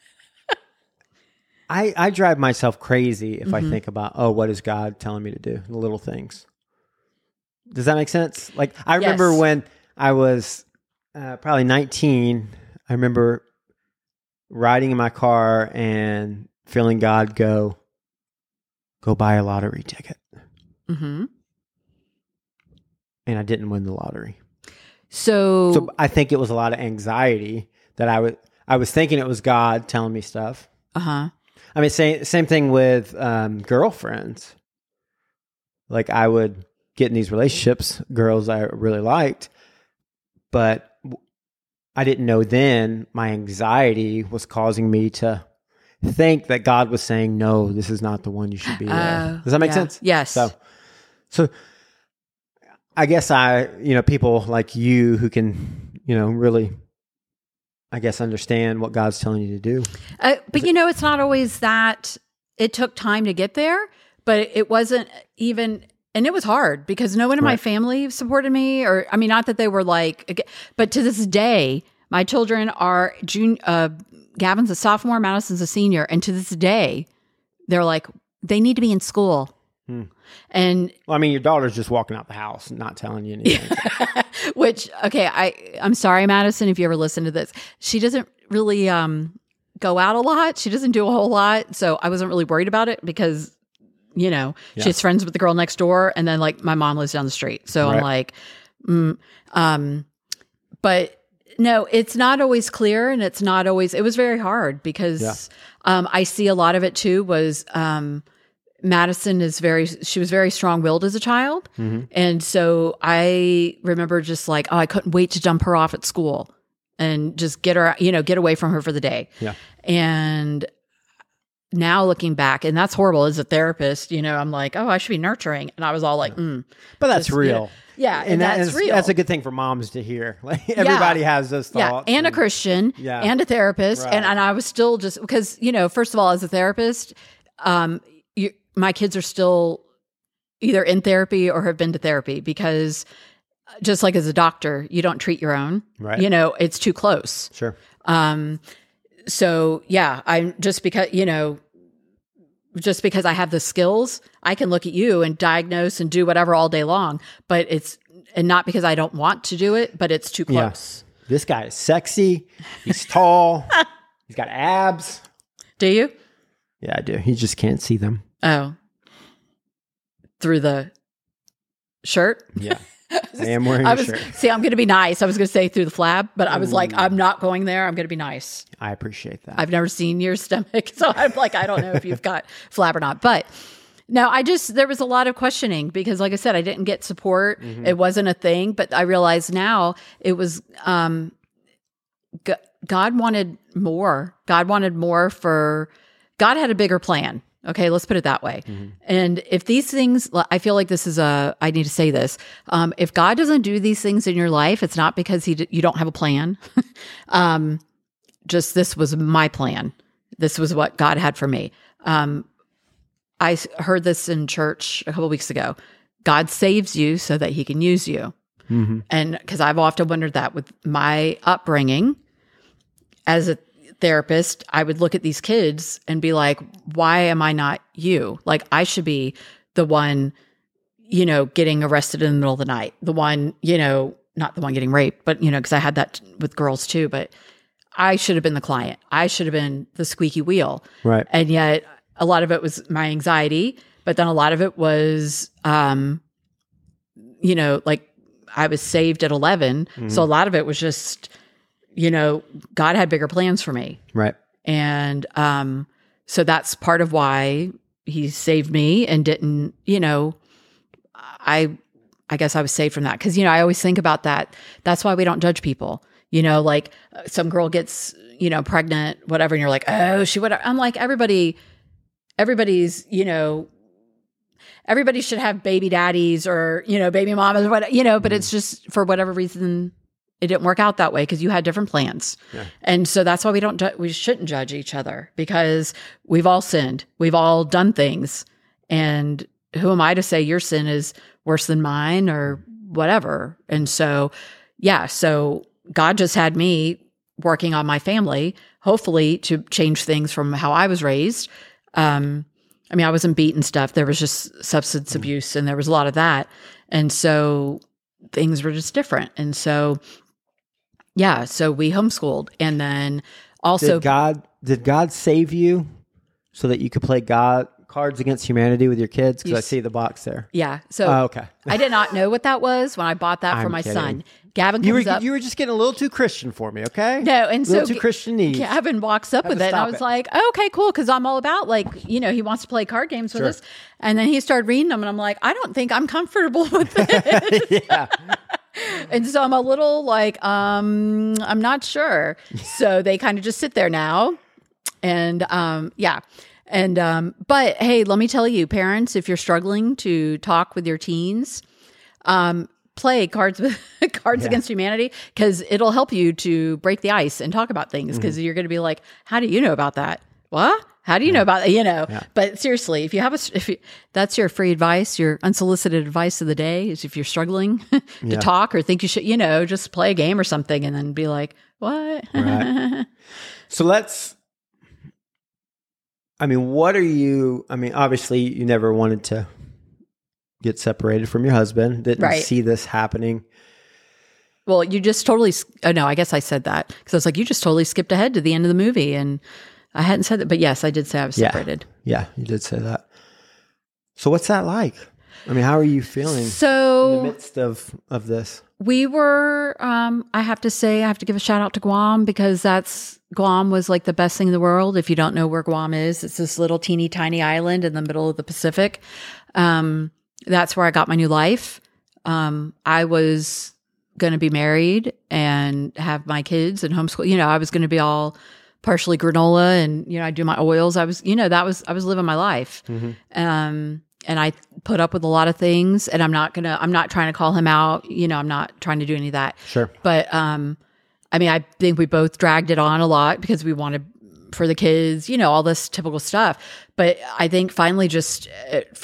I drive myself crazy if I think about, what is God telling me to do? The little things. Does that make sense? Like I remember when I was probably 19, I remember riding in my car and feeling God go buy a lottery ticket. Mm-hmm. And I didn't win the lottery. So I think it was a lot of anxiety that I was thinking it was God telling me stuff. Uh-huh. I mean, same thing with girlfriends. Like I would get in these relationships, girls I really liked, but I didn't know then my anxiety was causing me to think that God was saying, no, this is not the one you should be with. Does that make sense? Yes. So I guess people like you who can, really, I guess, understand what God's telling you to do. But it's not always that. It took time to get there, but it wasn't even, and it was hard because no one in my family supported me not that they were like, but to this day, my children are Gavin's a sophomore, Madison's a senior. And to this day, they're like, they need to be in school. And Well, I mean, your daughter's just walking out the house, not telling you anything. which, okay, I'm sorry, Madison, if you ever listen to this. She doesn't really go out a lot. She doesn't do a whole lot. So I wasn't really worried about it because, you know, she's friends with the girl next door. And then like my mom lives down the street. So I'm like, but no, it's not always clear. And it's not always, it was very hard because I see a lot of it too was, Madison she was very strong-willed as a child. And so I remember just like, I couldn't wait to dump her off at school and just get her, get away from her for the day. Yeah. And now looking back, and that's horrible as a therapist, I'm like, I should be nurturing. And I was all like, but that's real. Yeah. And that's real. That's a good thing for moms to hear. Like everybody has those thoughts. Yeah. And a Christian and a therapist. Right. And I was still just because, first of all, as a therapist, my kids are still either in therapy or have been to therapy because just like as a doctor, you don't treat your own, right? It's too close. Sure. So yeah, I'm just because I have the skills, I can look at you and diagnose and do whatever all day long, but and not because I don't want to do it, but it's too close. Yeah. This guy is sexy. He's tall. He's got abs. Do you? Yeah, I do. He just can't see them. Oh, through the shirt? Yeah. I am wearing a shirt. See, I'm going to be nice. I was going to say through the flab, but I was like, I'm not going there. I'm going to be nice. I appreciate that. I've never seen your stomach. So I'm like, I don't know if you've got flab or not. But no, there was a lot of questioning because like I said, I didn't get support. It wasn't a thing, but I realize now it was, God wanted more. God God had a bigger plan. Okay, let's put it that way. And if these things, I feel like I need to say this. If God doesn't do these things in your life, it's not because you don't have a plan. Just this was my plan. This was what God had for me. I heard this in church a couple of weeks ago. God saves you so that he can use you. And because I've often wondered that with my upbringing as a therapist, I would look at these kids and be like, why am I not you? Like I should be the one, getting arrested in the middle of the night. The one, not the one getting raped, but, because I had that with girls too, but I should have been the client. I should have been the squeaky wheel. Right. And yet a lot of it was my anxiety, but then a lot of it was, like I was saved at 11. So a lot of it was just, God had bigger plans for me. Right. And so that's part of why he saved me and didn't, I guess I was saved from that. Cause, I always think about that. That's why we don't judge people. Like some girl gets, pregnant, whatever, and you're like, oh, she would. I'm like, everybody's, everybody should have baby daddies or, baby mamas or whatever, but it's just for whatever reason, it didn't work out that way because you had different plans. Yeah. And so that's why we shouldn't judge each other because we've all sinned. We've all done things. And who am I to say your sin is worse than mine or whatever? And so, so God just had me working on my family, hopefully to change things from how I was raised. I wasn't beaten stuff. There was just substance abuse and there was a lot of that. And so things were just different. And so, so we homeschooled. And then also did God save you so that you could play Cards Against Humanity with your kids? Because I see the box there. Yeah. So okay. I did not know what that was when I bought that for my son. Gavin comes up. You were just getting a little too Christian for me, okay? No, and a little too Christianese. Gavin walks up with it, and I was like, oh, okay, cool, because I'm all about, he wants to play card games with us. And then he started reading them, and I'm like, I don't think I'm comfortable with this. Yeah. And so I'm a little like, I'm not sure. So they kind of just sit there now. And, And, but hey, let me tell you, parents, if you're struggling to talk with your teens, play Cards Against Humanity, because it'll help you to break the ice and talk about things, because you're going to be like, how do you know about that? What? How do you know about that? But seriously, if that's your free advice, your unsolicited advice of the day is if you're struggling to talk or think you should, just play a game or something and then be like, what? Right. So let's I mean, obviously you never wanted to get separated from your husband. Didn't Right. see this happening. Well, you just totally, oh no, I guess I said that because I was like, you just totally skipped ahead to the end of the movie. And I hadn't said that, but yes, I did say I was separated. Yeah, you did say that. So what's that like? I mean, how are you feeling in the So midst of this? we were, I have to give a shout out to Guam because Guam was like the best thing in the world. If you don't know where Guam is, it's this little teeny tiny island in the middle of the Pacific. That's where I got my new life. I was going to be married and have my kids and homeschool. You know, I was going to be all partially granola and, you know, I do my oils. I was living my life. And I put up with a lot of things and I'm not trying to call him out. You know, I'm not trying to do any of that. Sure. But, I mean, I think we both dragged it on a lot because we wanted for the kids, you know, all this typical stuff. But I think finally just at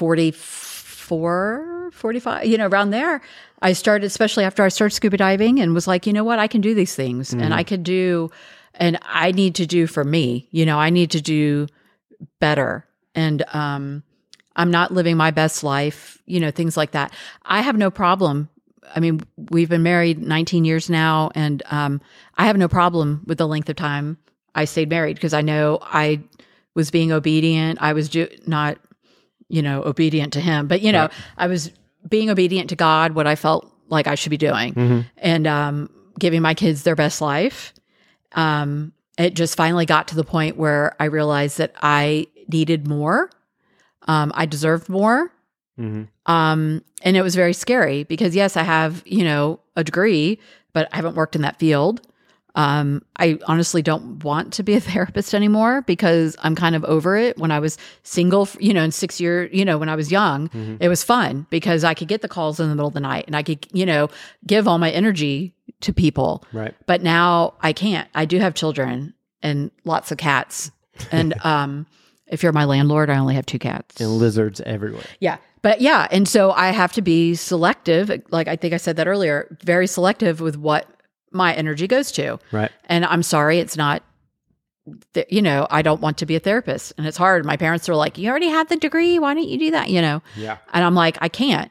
44, 45, you know, around there, I started, especially after I started scuba diving and was like, you know what, I can do these things and I could do, and I need to do for me, you know, I need to do better. And, I'm not living my best life, you know, things like that. I have no problem. I mean, we've been married 19 years now, and I have no problem with the length of time I stayed married because I know I was being obedient. I was not, you know, obedient to him, but, you know, I was being obedient to God, what I felt like I should be doing, and giving my kids their best life. It just finally got to the point where I realized that I needed more. I deserved more. And it was very scary because yes, I have, you know, a degree, but I haven't worked in that field. I honestly don't want to be a therapist anymore because I'm kind of over it. When I was single, you know, in 6 years, you know, when I was young, it was fun because I could get the calls in the middle of the night and I could, you know, give all my energy to people. Right. But now I can't. I do have children and lots of cats. And, if you're my landlord, I only have 2 cats. And lizards everywhere. Yeah. But yeah. And so I have to be selective. Like I think I said that earlier, very selective with what my energy goes to. Right. And I'm sorry, it's not, you know, I don't want to be a therapist. And it's hard. My parents are like, you already have the degree. Why don't you do that? You know? Yeah. And I'm like, I can't.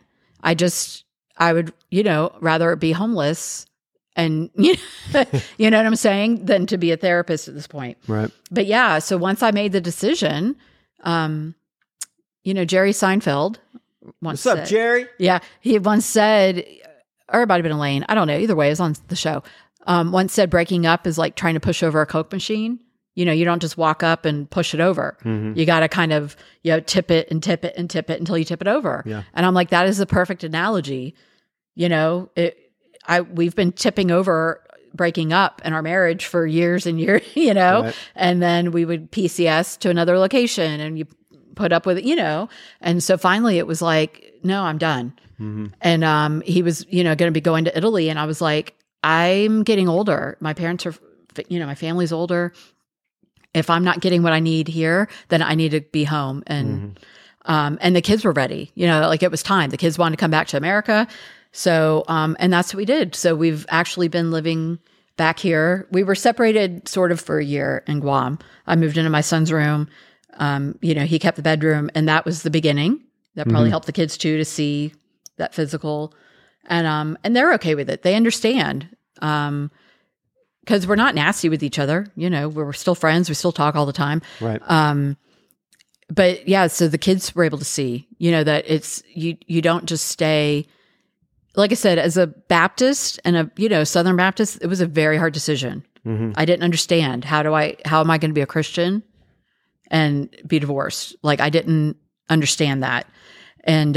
I would, you know, rather be homeless and, you know what I'm saying, than to be a therapist at this point. Right. But yeah, so once I made the decision, you know, Jerry Seinfeld once What's up, Jerry? Yeah, he once said, or it might have been Elaine, I don't know, either way, it was on the show, once said breaking up is like trying to push over a Coke machine. You know, you don't just walk up and push it over. You got to kind of, you know, tip it and tip it and tip it until you tip it over. Yeah. And I'm like, that is the perfect analogy. You know, we've been tipping over breaking up in our marriage for years and years, you know, Right. and then we would PCS to another location and you put up with it, you know. And so finally it was like, no, I'm done. And he was, you know, going to be going to Italy. And I was like, I'm getting older. My parents are, you know, my family's older. If I'm not getting what I need here, then I need to be home. And the kids were ready, you know, like it was time. The kids wanted to come back to America. So, and that's what we did. So we've actually been living back here. We were separated sort of for a year in Guam. I moved into my son's room. You know, he kept the bedroom, and that was the beginning. That probably helped the kids too, to see that physical, and they're okay with it. They understand. Cause we're not nasty with each other. You know, we're still friends. We still talk all the time. Right. But yeah, so the kids were able to see, you know, that it's, you don't just stay. Like I said, as a Baptist and a, you know, Southern Baptist, it was a very hard decision. I didn't understand how am I going to be a Christian and be divorced? Like I didn't understand that. And,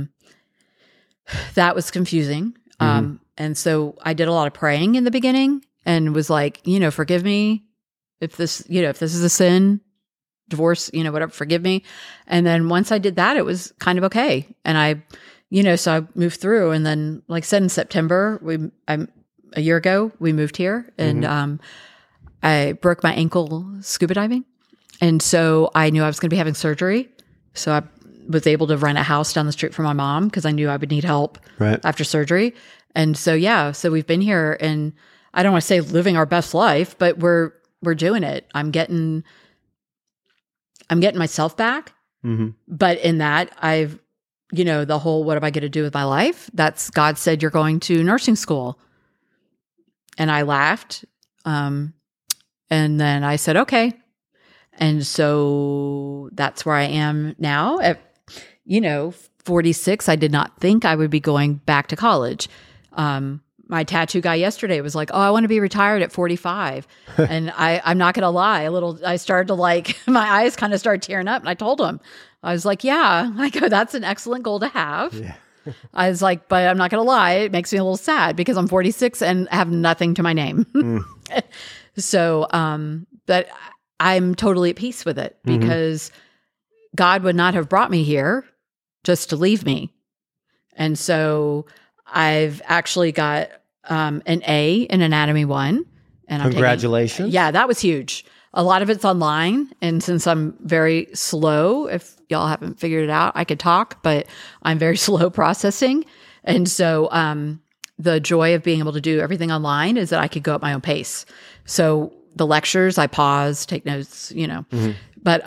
that was confusing. And so I did a lot of praying in the beginning and was like, you know, forgive me if this is a sin, divorce, you know, whatever, forgive me. And then once I did that, it was kind of okay. And so I moved through, and then, like I said, in September, a year ago, we moved here, and I broke my ankle scuba diving. And so I knew I was going to be having surgery. So I was able to rent a house down the street from my mom because I knew I would need help after surgery. And so, yeah, so we've been here, and I don't want to say living our best life, but we're doing it. I'm getting myself back. Mm-hmm. But in that, I've, the whole, what am I going to do with my life? That's God said, you're going to nursing school. And I laughed. And then I said, okay. And so that's where I am now. At, 46, I did not think I would be going back to college. My tattoo guy yesterday was like, oh, I want to be retired at 45. And I'm not going to lie, I started to my eyes kind of started tearing up. And I told him, I was like, yeah, I go, that's an excellent goal to have. Yeah. I was like, but I'm not going to lie. It makes me a little sad because I'm 46 and have nothing to my name. So, but I'm totally at peace with it because God would not have brought me here just to leave me. And so I've actually got an A in Anatomy 1. And Congratulations. That was huge. A lot of it's online. And since I'm very slow, if y'all haven't figured it out, I could talk, but I'm very slow processing. And so the joy of being able to do everything online is that I could go at my own pace. So the lectures, I pause, take notes, But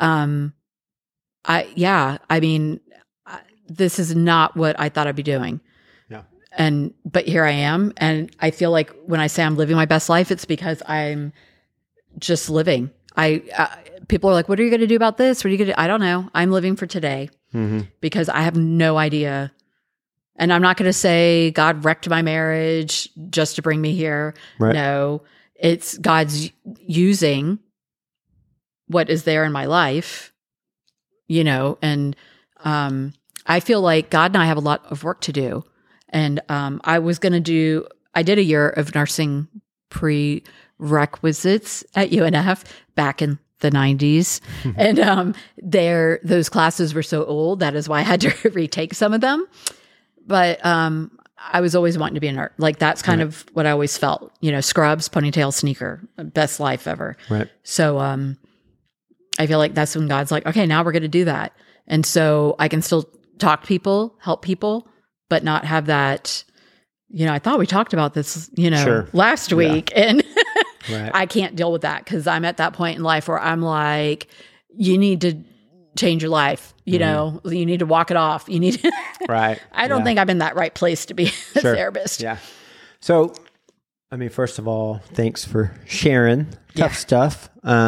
this is not what I thought I'd be doing. But here I am. And I feel like when I say I'm living my best life, it's because I'm just living. People are like, what are you going to do about this? What are you going to do? I don't know. I'm living for today because I have no idea. And I'm not going to say God wrecked my marriage just to bring me here. Right. No, it's God's using what is there in my life, and I feel like God and I have a lot of work to do. And I did a year of nursing prerequisites at UNF back in the 90s. And those classes were so old. That is why I had to retake some of them. But I was always wanting to be a nurse. That's kind of what I always felt, scrubs, ponytail, sneaker, best life ever. Right. So I feel like that's when God's like, okay, now we're going to do that. And so I can still talk to people, help people, but not have that, I thought we talked about this, last week. Yeah. And I can't deal with that because I'm at that point in life where I'm like, you need to change your life. You need to walk it off. You need to right. I don't think I'm in that right place to be a therapist. Yeah. So, first of all, thanks for sharing tough stuff.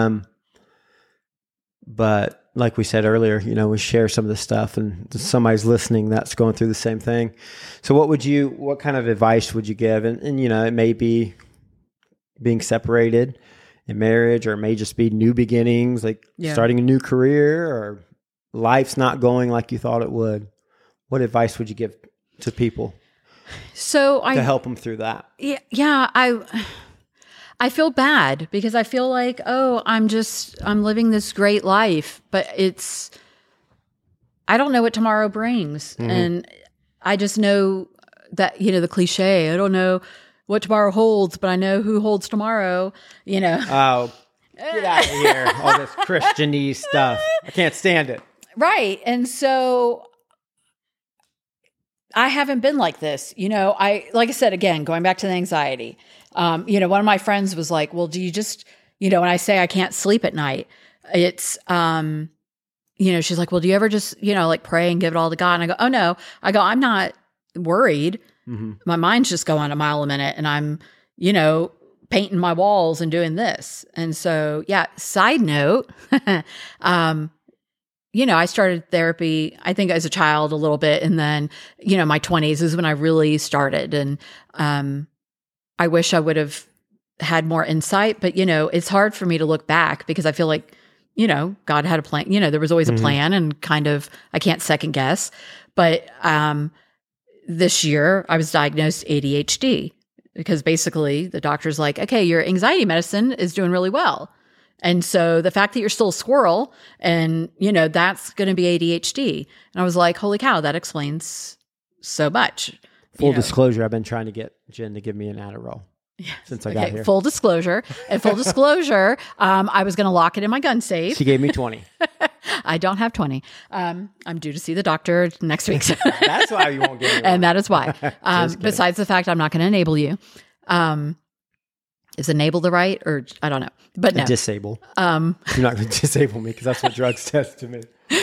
But like we said earlier, we share some of the stuff and somebody's listening that's going through the same thing. So what kind of advice would you give? And it may be being separated in marriage, or it may just be new beginnings, starting a new career, or life's not going like you thought it would. What advice would you give to people to help them through that? Yeah. I feel bad because I feel like, I'm living this great life, but I don't know what tomorrow brings. And I just know that, the cliche, I don't know what tomorrow holds, but I know who holds tomorrow, Oh, get out of here. All this Christianese stuff. I can't stand it. Right. And so I haven't been like this, like I said, again, going back to the anxiety, one of my friends was like, well, do you just, when I say I can't sleep at night, it's, she's like, well, do you ever just, pray and give it all to God? And I go, oh no, I'm not worried. My mind's just going a mile a minute and I'm, painting my walls and doing this. And so, side note, I started therapy, I think as a child a little bit. And then, my 20s is when I really started. And I wish I would have had more insight, but, it's hard for me to look back because I feel like, God had a plan. There was always a plan and kind of, I can't second guess. But this year I was diagnosed ADHD because basically the doctor's like, okay, your anxiety medicine is doing really well. And so the fact that you're still a squirrel and, that's going to be ADHD. And I was like, holy cow, that explains so much. Full disclosure, I've been trying to get Jen to give me an Adderall since I got here. Full disclosure. And full disclosure, I was going to lock it in my gun safe. She gave me 20. I don't have 20. I'm due to see the doctor next week. So that's why you won't get me one. And that is why. Besides the fact I'm not going to enable you. Is enable the right, or I don't know, but no. Disable. You're not going to disable me because that's what drugs test to me.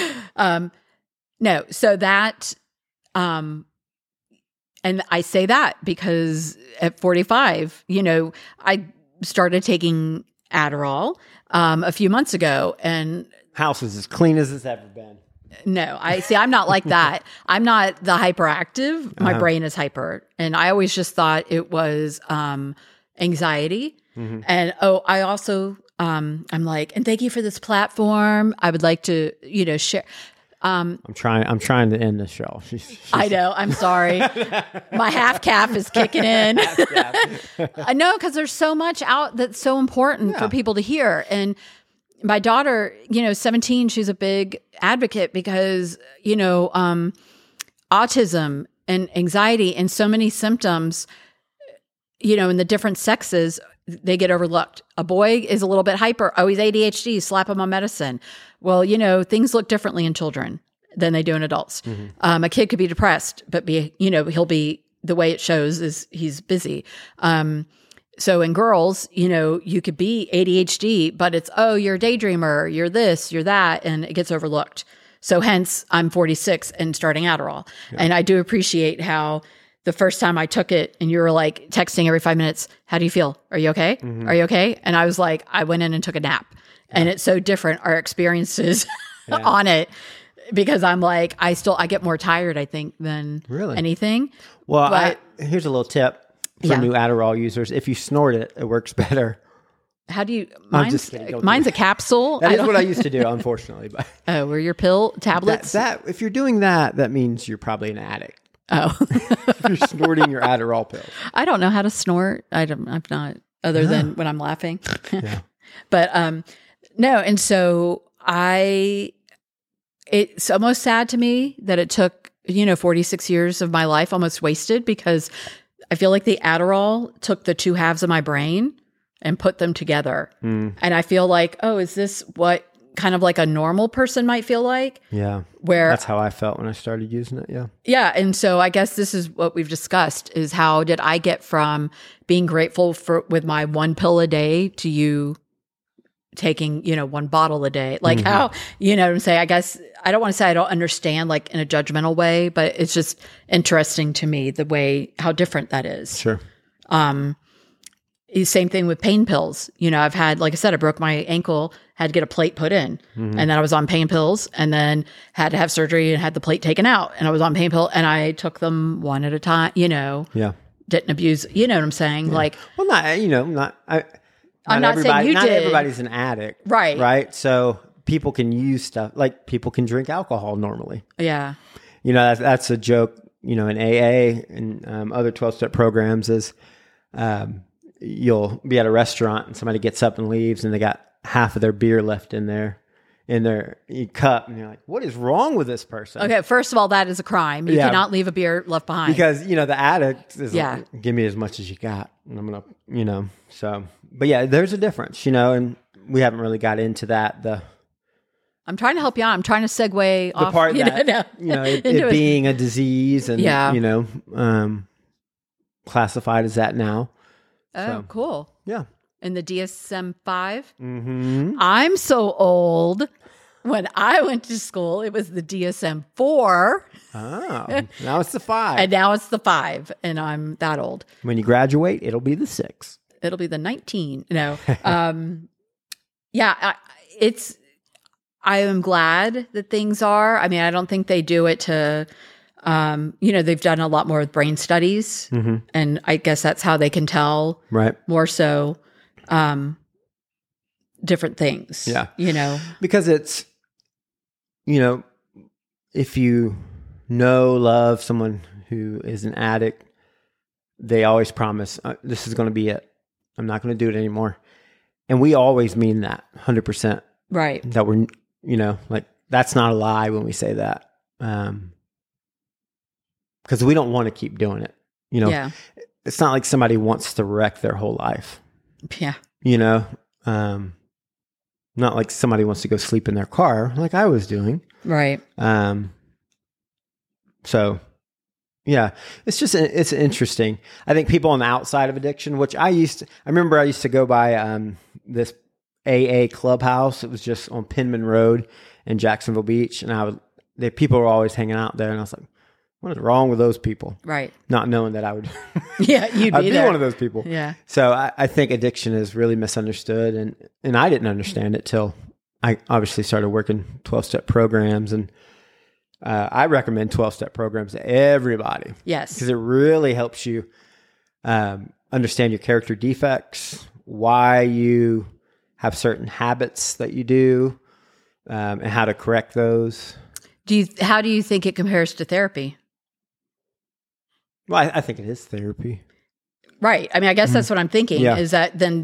No, so that, and I say that because at 45, I started taking Adderall a few months ago, and House is as clean as it's ever been. no, I'm not like that. I'm not the hyperactive. My brain is hyper, and I always just thought it was anxiety. And I also I'm like, and thank you for this platform. I would like to share. I'm trying to end the show. I know. I'm sorry. My half calf is kicking in. I know, because there's so much out that's so important for people to hear. And my daughter, 17, she's a big advocate because, autism and anxiety and so many symptoms, in the different sexes, they get overlooked. A boy is a little bit hyper. Oh, he's ADHD. Slap him on medicine. Well, things look differently in children than they do in adults. A kid could be depressed, but he'll be, the way it shows is he's busy. So in girls, you could be ADHD, but it's, you're a daydreamer, you're this, you're that, and it gets overlooked. So hence I'm 46 and starting Adderall. And I do appreciate how the first time I took it and you were like texting every 5 minutes, how do you feel? Are you okay? Are you okay? And I was like, I went in and took a nap. And it's so different, our experiences on it, because I'm like, I get more tired, I think, than anything. Well, here's a little tip for new Adderall users. If you snort it, it works better. How do you? Mine's a capsule. That is what I used to do, unfortunately. But were your pill tablets? That if you're doing that means you're probably an addict. Oh, if you're snorting your Adderall pills. I don't know how to snort. I'm not, other than when I'm laughing. But no, and so it's almost sad to me that it took 46 years of my life almost wasted, because I feel like the Adderall took the two halves of my brain and put them together. And I feel like, is this what kind of like a normal person might feel like? Yeah. Where that's how I felt when I started using it. Yeah. Yeah. And so I guess this is what we've discussed, is how did I get from being grateful with my one pill a day to you taking, one bottle a day? Like how, what I'm saying? I guess I don't want to say I don't understand like in a judgmental way, but it's just interesting to me how different that is. Sure. Same thing with pain pills. I've had, like I said, I broke my ankle, had to get a plate put in, and then I was on pain pills, and then had to have surgery and had the plate taken out, and I was on pain pill, and I took them one at a time. Yeah. Didn't abuse. You know what I'm saying? Yeah. Like, well, I'm not saying you did. Not everybody's an addict, right? Right. So people can use stuff, like people can drink alcohol normally. Yeah. That's a joke. In AA and other 12-step programs is. You'll be at a restaurant and somebody gets up and leaves and they got half of their beer left in their cup, and you're like, what is wrong with this person? Okay, first of all, that is a crime. You cannot leave a beer left behind. Because, the addict is like, give me as much as you got. And I'm going to, so, but yeah, there's a difference, and we haven't really got into that. I'm trying to help you out. I'm trying to segue off. The part that, it being a disease and, classified as that now. Oh, so, cool. Yeah. In the DSM-5? I'm so old. When I went to school, it was the DSM-4. Oh, now it's the 5. And now it's the 5, and I'm that old. When you graduate, it'll be the 6. It'll be the 19. No. I am glad that things are. I mean, I don't think they do it to... they've done a lot more with brain studies, and I guess that's how they can tell more so different things. Yeah. Because it's, if you love someone who is an addict, they always promise, this is going to be it. I'm not going to do it anymore. And we always mean that 100%. Right. That we're, like that's not a lie when we say that. Because we don't want to keep doing it. It's not like somebody wants to wreck their whole life. Yeah. Not like somebody wants to go sleep in their car like I was doing. Right. So Yeah, it's interesting. I think people on the outside of addiction, which I remember I used to go by this AA clubhouse. It was just on Penman Road in Jacksonville Beach, and people were always hanging out there, and I was like, what is wrong with those people? Right. Not knowing that I would, you'd I'd be there. one of those people. Yeah. So I think addiction is really misunderstood, and I didn't understand it till I obviously started working 12-step programs, and I recommend 12-step programs to everybody. Yes. Because it really helps you understand your character defects, why you have certain habits that you do, and how to correct those. How do you think it compares to therapy? Well, I think it is therapy. Right. I mean, I guess that's what I'm thinking, is that then,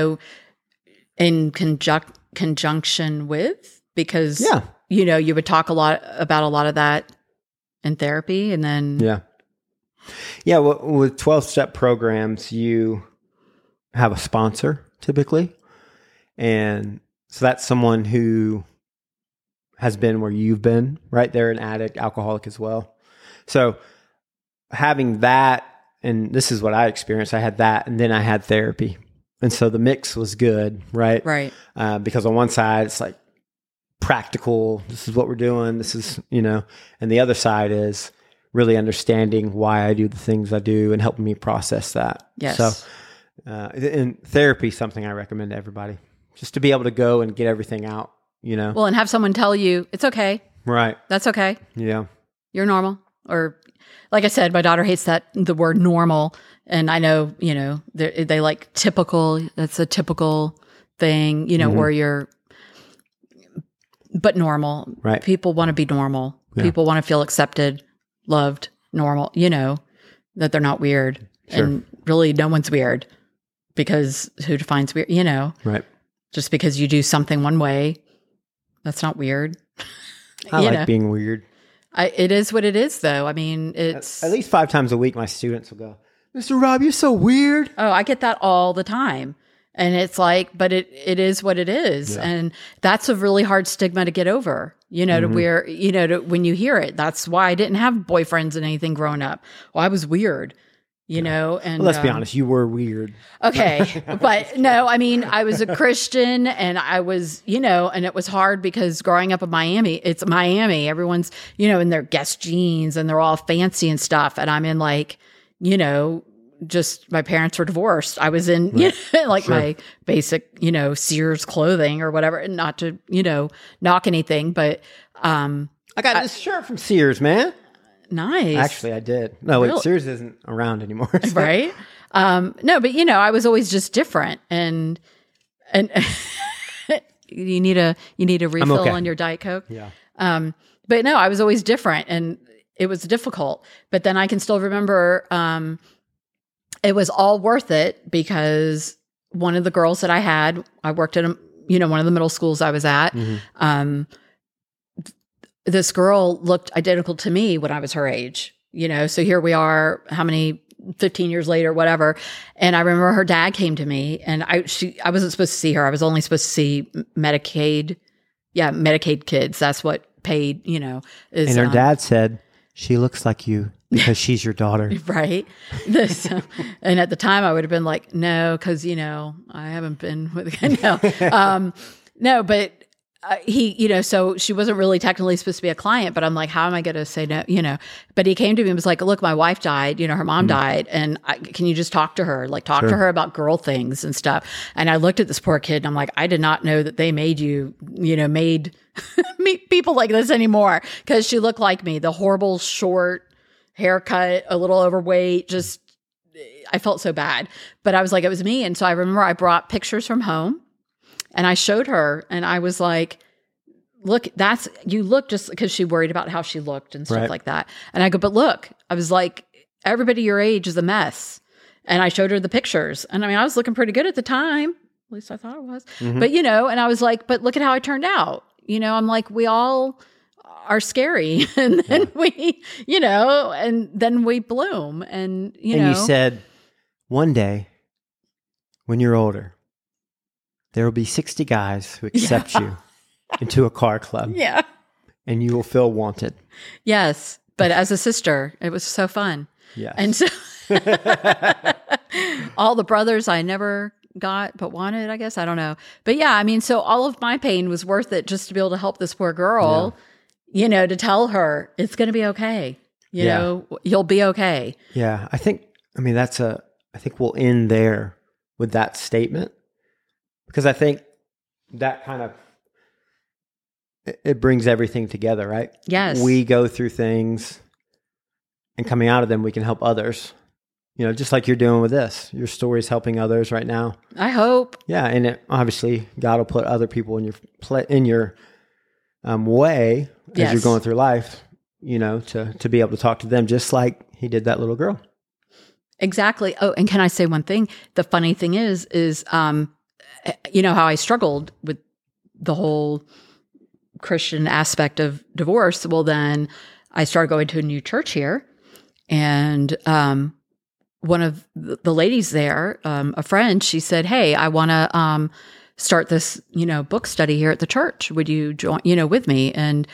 in conjunction with, because, you would talk about a lot of that in therapy, and then. Yeah. Well, with 12-step programs, you have a sponsor typically. And so that's someone who has been where you've been, right? They're an addict, alcoholic as well. So having that, and this is what I experienced, I had that, and then I had therapy. And so the mix was good, right? Right. Because on one side, it's like practical, this is what we're doing, this is, and the other side is really understanding why I do the things I do and helping me process that. Yes. So, and therapy is something I recommend to everybody, just to be able to go and get everything out, Well, and have someone tell you, it's okay. Right. That's okay. Yeah. You're normal. Or like I said, my daughter hates the word normal. And I know, they like typical. That's a typical thing, where you're, but normal. Right. People want to be normal. Yeah. People want to feel accepted, loved, normal, that they're not weird. Sure. And really no one's weird, because who defines weird, Right. Just because you do something one way, that's not weird. I like being weird. It is what it is, though. I mean, it's... At least 5 times a week, my students will go, Mr. Rob, you're so weird. Oh, I get that all the time. And it's like, but it is what it is. Yeah. And that's a really hard stigma to get over, to where, when you hear it. That's why I didn't have boyfriends and anything growing up. Well, I was weird. And well, let's be honest, you were weird. Okay. But no, I mean, I was a Christian, and I was, and it was hard because growing up in Miami, it's Miami. Everyone's, in their Guess jeans, and they're all fancy and stuff. And I'm in like, just my parents were divorced. I was in, my basic, Sears clothing or whatever, and not to, knock anything, but, I got this shirt from Sears, man. Nice. Actually, I did. No, wait, Sears isn't around anymore. So. Right. No, but I was always just different, and you need a refill on your Diet Coke. Yeah. But no, I was always different, and it was difficult, but then I can still remember, it was all worth it, because one of the girls that I worked at, one of the middle schools I was at, this girl looked identical to me when I was her age, so here we are, 15 years later, whatever. And I remember her dad came to me, and I wasn't supposed to see her. I was only supposed to see Medicaid kids. That's what paid, is. And her dad said, she looks like you because she's your daughter. Right. And at the time I would have been like, no, cause I haven't been with, no, but he, so she wasn't really technically supposed to be a client, but I'm like, how am I going to say no, but he came to me and was like, look, my wife died, her mom died. And can you just talk to her? Like talk to her about girl things and stuff. And I looked at this poor kid and I'm like, I did not know that they made you, made people like this anymore. Cause she looked like me, the horrible short haircut, a little overweight, just, I felt so bad, but I was like, it was me. And so I remember I brought pictures from home. And I showed her, and I was like, look, you look just, because she worried about how she looked and stuff like that. And I go, but look, I was like, everybody your age is a mess. And I showed her the pictures. And I mean, I was looking pretty good at the time. At least I thought I was. Mm-hmm. But, and I was like, but look at how I turned out. I'm like, we all are scary. And then and then we bloom. And you said, one day when you're older, there will be 60 guys who accept you into a car club. Yeah. And you will feel wanted. Yes. but as a sister, it was so fun. Yes. And so all the brothers I never got but wanted, I guess. I don't know. But yeah, I mean, so all of my pain was worth it just to be able to help this poor girl, to tell her it's going to be okay. You know, you'll be okay. Yeah. I think we'll end there with that statement, because I think that kind of, it brings everything together, right? Yes. We go through things, and coming out of them, we can help others. Just like you're doing with this. Your story's helping others right now. I hope. Yeah, and obviously, God will put other people in your way as you're going through life. To be able to talk to them, just like He did that little girl. Exactly. Oh, and can I say one thing? The funny thing is how I struggled with the whole Christian aspect of divorce. Well, then I started going to a new church here, and one of the ladies there, a friend, she said, "Hey, I want to start this, book study here at the church. Would you join, with me?" And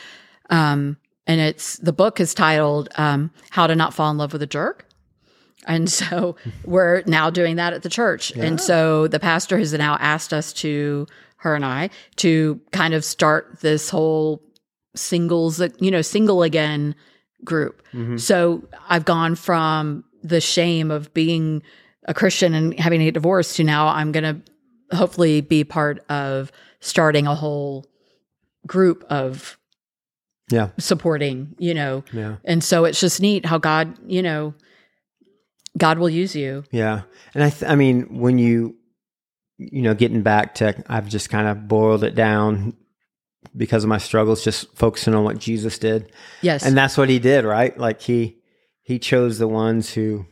it's, the book is titled "How to Not Fall in Love with a Jerk." And so we're now doing that at the church. Yeah. And so the pastor has now asked us her and I, to kind of start this whole single again group. Mm-hmm. So I've gone from the shame of being a Christian and having to get divorced to now I'm going to hopefully be part of starting a whole group of supporting, And so it's just neat how God, God will use you. Yeah. And I mean, when getting back to, I've just kind of boiled it down because of my struggles, just focusing on what Jesus did. Yes. And that's what He did, right? Like he chose the ones who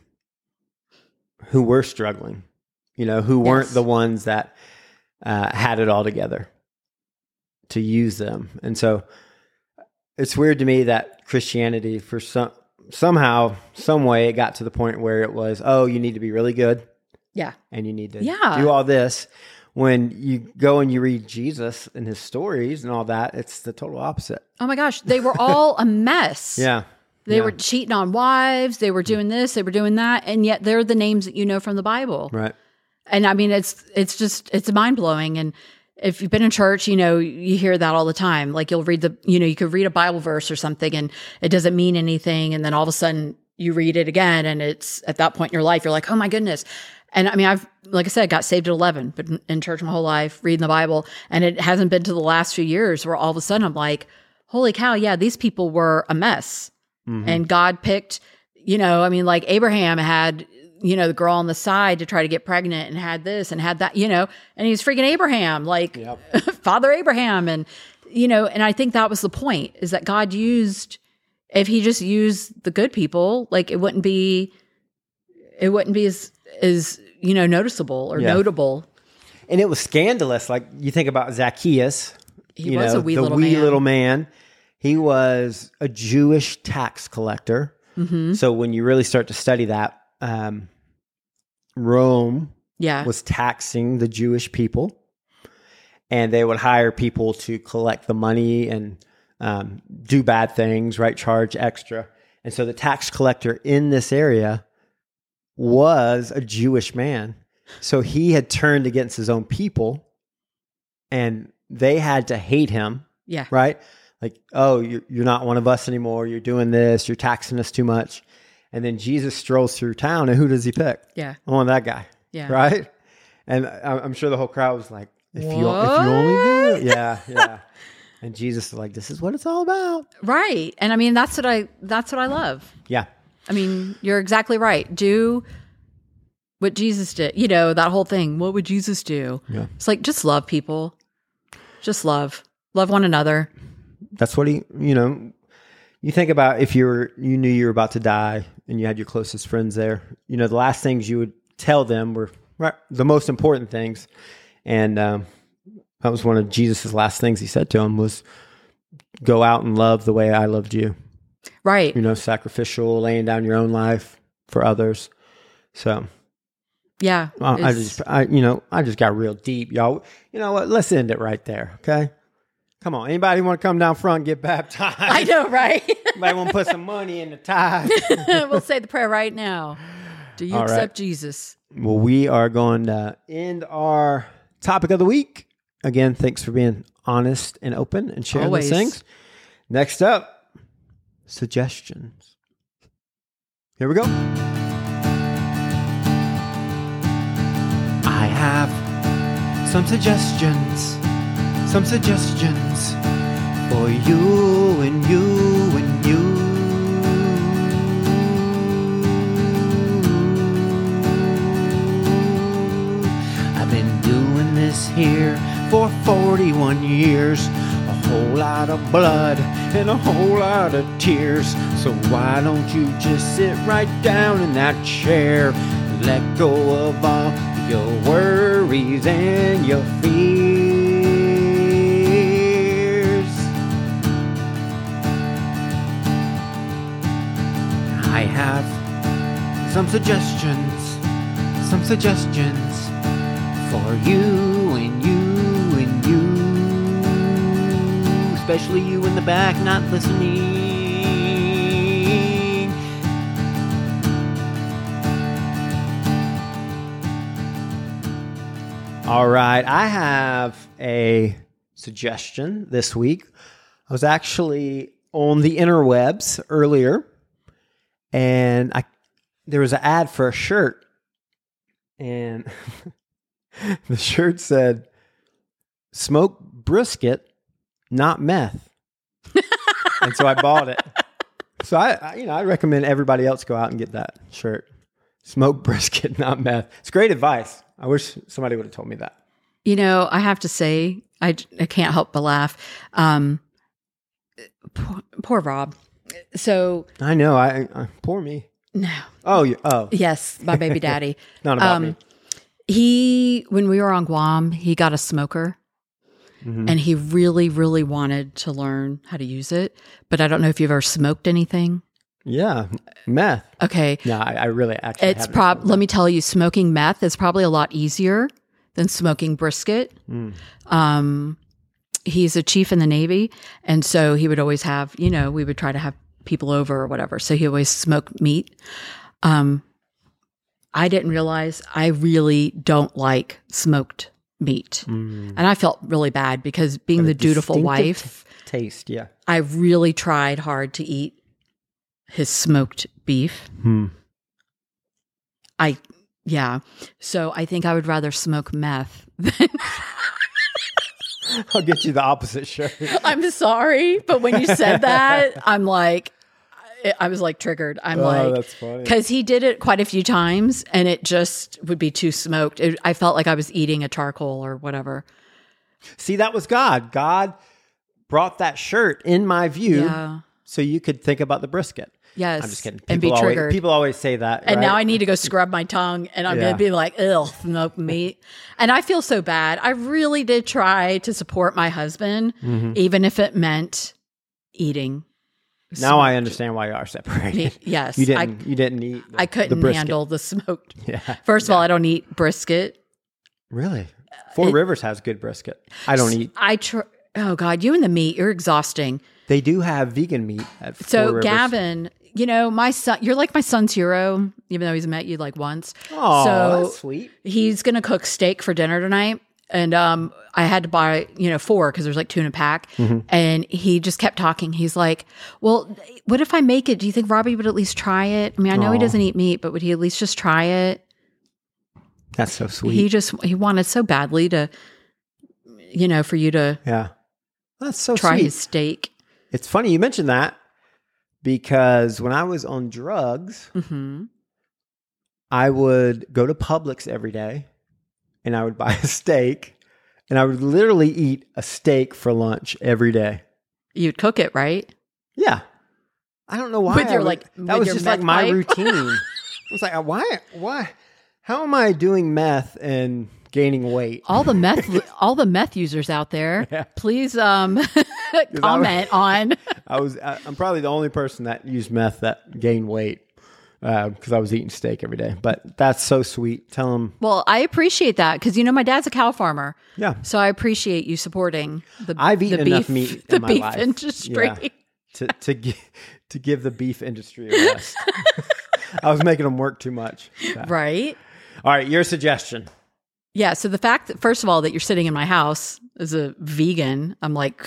were struggling, who weren't the ones that had it all together, to use them. And so it's weird to me that Christianity, for somehow, some way, it got to the point where it was, oh, you need to be really good. Yeah. And you need to do all this. When you go and you read Jesus and His stories and all that, it's the total opposite. Oh my gosh. They were all a mess. Yeah. They were cheating on wives. They were doing this. They were doing that. And yet they're the names that you know from the Bible. Right. And I mean, it's mind blowing. And if you've been in church, you hear that all the time. Like you'll read you could read a Bible verse or something and it doesn't mean anything. And then all of a sudden you read it again. And it's at that point in your life, you're like, oh my goodness. And I mean, like I said, got saved at 11, been in church my whole life, reading the Bible. And it hasn't been to the last few years where all of a sudden I'm like, holy cow, yeah, these people were a mess. Mm-hmm. And God picked, like Abraham had, the girl on the side to try to get pregnant and had this and had that, and he's freaking Abraham, like Father Abraham. And, and I think that was the point, is that God if He just used the good people, like it wouldn't be as noticeable or notable. And it was scandalous. Like you think about Zacchaeus. He was a wee little man. He was a Jewish tax collector. Mm-hmm. So when you really start to study that, Rome was taxing the Jewish people, and they would hire people to collect the money and do bad things, right? Charge extra. And so the tax collector in this area was a Jewish man. So he had turned against his own people, and they had to hate him. Yeah. Right? Like, oh, you're not one of us anymore. You're doing this. You're taxing us too much. And then Jesus strolls through town, and who does He pick? Yeah. I want that guy. Yeah. Right? And I'm sure the whole crowd was like, if you only knew. Yeah. And Jesus is like, this is what it's all about. Right. And I mean, that's what I love. Yeah. I mean, you're exactly right. Do what Jesus did. That whole thing. What would Jesus do? Yeah. It's like, just love people. Just love one another. That's what you think about if you knew you were about to die and you had your closest friends there, the last things you would tell them were the most important things. And that was one of Jesus' last things He said to them was, go out and love the way I loved you. Right. Sacrificial, laying down your own life for others. So yeah, I just got real deep, y'all. You know what? Let's end it right there. Okay. Come on. Anybody want to come down front and get baptized? I know, right? Anybody want to put some money in the tithe? We'll say the prayer right now. Do you All accept right. Jesus? Well, we are going to end our topic of the week. Again, thanks for being honest and open and sharing Always. these things. Next up, suggestions. Here we go. I have some suggestions for you and you and you. I've been doing this here for 41 years. A whole lot of blood and a whole lot of tears. So why don't you just sit right down in that chair? Let go of all your worries and your fears. I have some suggestions for you and you and you, especially you in the back not listening. All right, I have a suggestion this week. I was actually on the interwebs earlier, and there was an ad for a shirt, and the shirt said, "Smoke brisket, not meth." And so I bought it. So I recommend everybody else go out and get that shirt. Smoke brisket, not meth. It's great advice. I wish somebody would have told me that. You know, I have to say, I can't help but laugh. Poor Rob. So I know. I poor me. no, Oh. yes, my baby daddy. Not about me. When we were on Guam, he got a smoker. Mm-hmm. And he really, really wanted to learn how to use it. But I don't know if you've ever smoked anything. Yeah, meth. Okay. No, I really actually It's haven't. let me tell you, smoking meth is probably a lot easier than smoking brisket. He's a chief in the Navy. And so he would always have, we would try to have people over or whatever. So he always smoked meat. I didn't realize I really don't like smoked meat. And I felt really bad because being the dutiful wife, Taste, yeah. I really tried hard to eat his smoked beef. So I think I would rather smoke meth than I'll get you the opposite shirt. I'm sorry, but when you said that, I was like triggered. That's funny. Because he did it quite a few times and it just would be too smoked. I felt like I was eating a charcoal or whatever. See, that was God. God brought that shirt in my view so you could think about the brisket. Yes. I'm just kidding. And be triggered. People always say that. And right? now I need to go scrub my tongue and I'm going to be like, ugh, smoked meat. And I feel so bad. I really did try to support my husband, even if it meant eating. Now I understand why you are separated. meat. Yes. You didn't eat I couldn't brisket. handle the smoked. Yeah. First of all, I don't eat brisket. Really? Four Rivers has good brisket. I don't eat. Oh God, you and the meat, you're exhausting. They do have vegan meat at Four So Rivers. Gavin, my son, you're like my son's hero, even though he's met you like once. Oh, so that's sweet. he's going to cook steak for dinner tonight. And I had to buy, 4 because there's like 2 in a pack. And he just kept talking. He's like, well, what if I make it? Do you think Robbie would at least try it? I mean, I know he doesn't eat meat, but would he at least just try it? That's so sweet. He wanted so badly to, for you to Yeah. That's so try sweet. his steak. It's funny you mentioned that because when I was on drugs, I would go to Publix every day and I would buy a steak and I would literally eat a steak for lunch every day. You'd cook it, right? Yeah. I don't know why. With your, that with was your just meth like my pipe? routine. I was like, why? How am I doing meth and gaining weight? All the meth users out there, please comment on. I'm probably the only person that used meth that gained weight. because I was eating steak every day. But that's so sweet. Tell him. Well, I appreciate that because my dad's a cow farmer. Yeah. So I appreciate you supporting the I've eaten the enough beef, meat the in my beef life. industry. Yeah. To give the beef industry a rest. I was making them work too much. So. Right. All right, your suggestion. Yeah. So the fact that, first of all, that you're sitting in my house as a vegan, I'm like,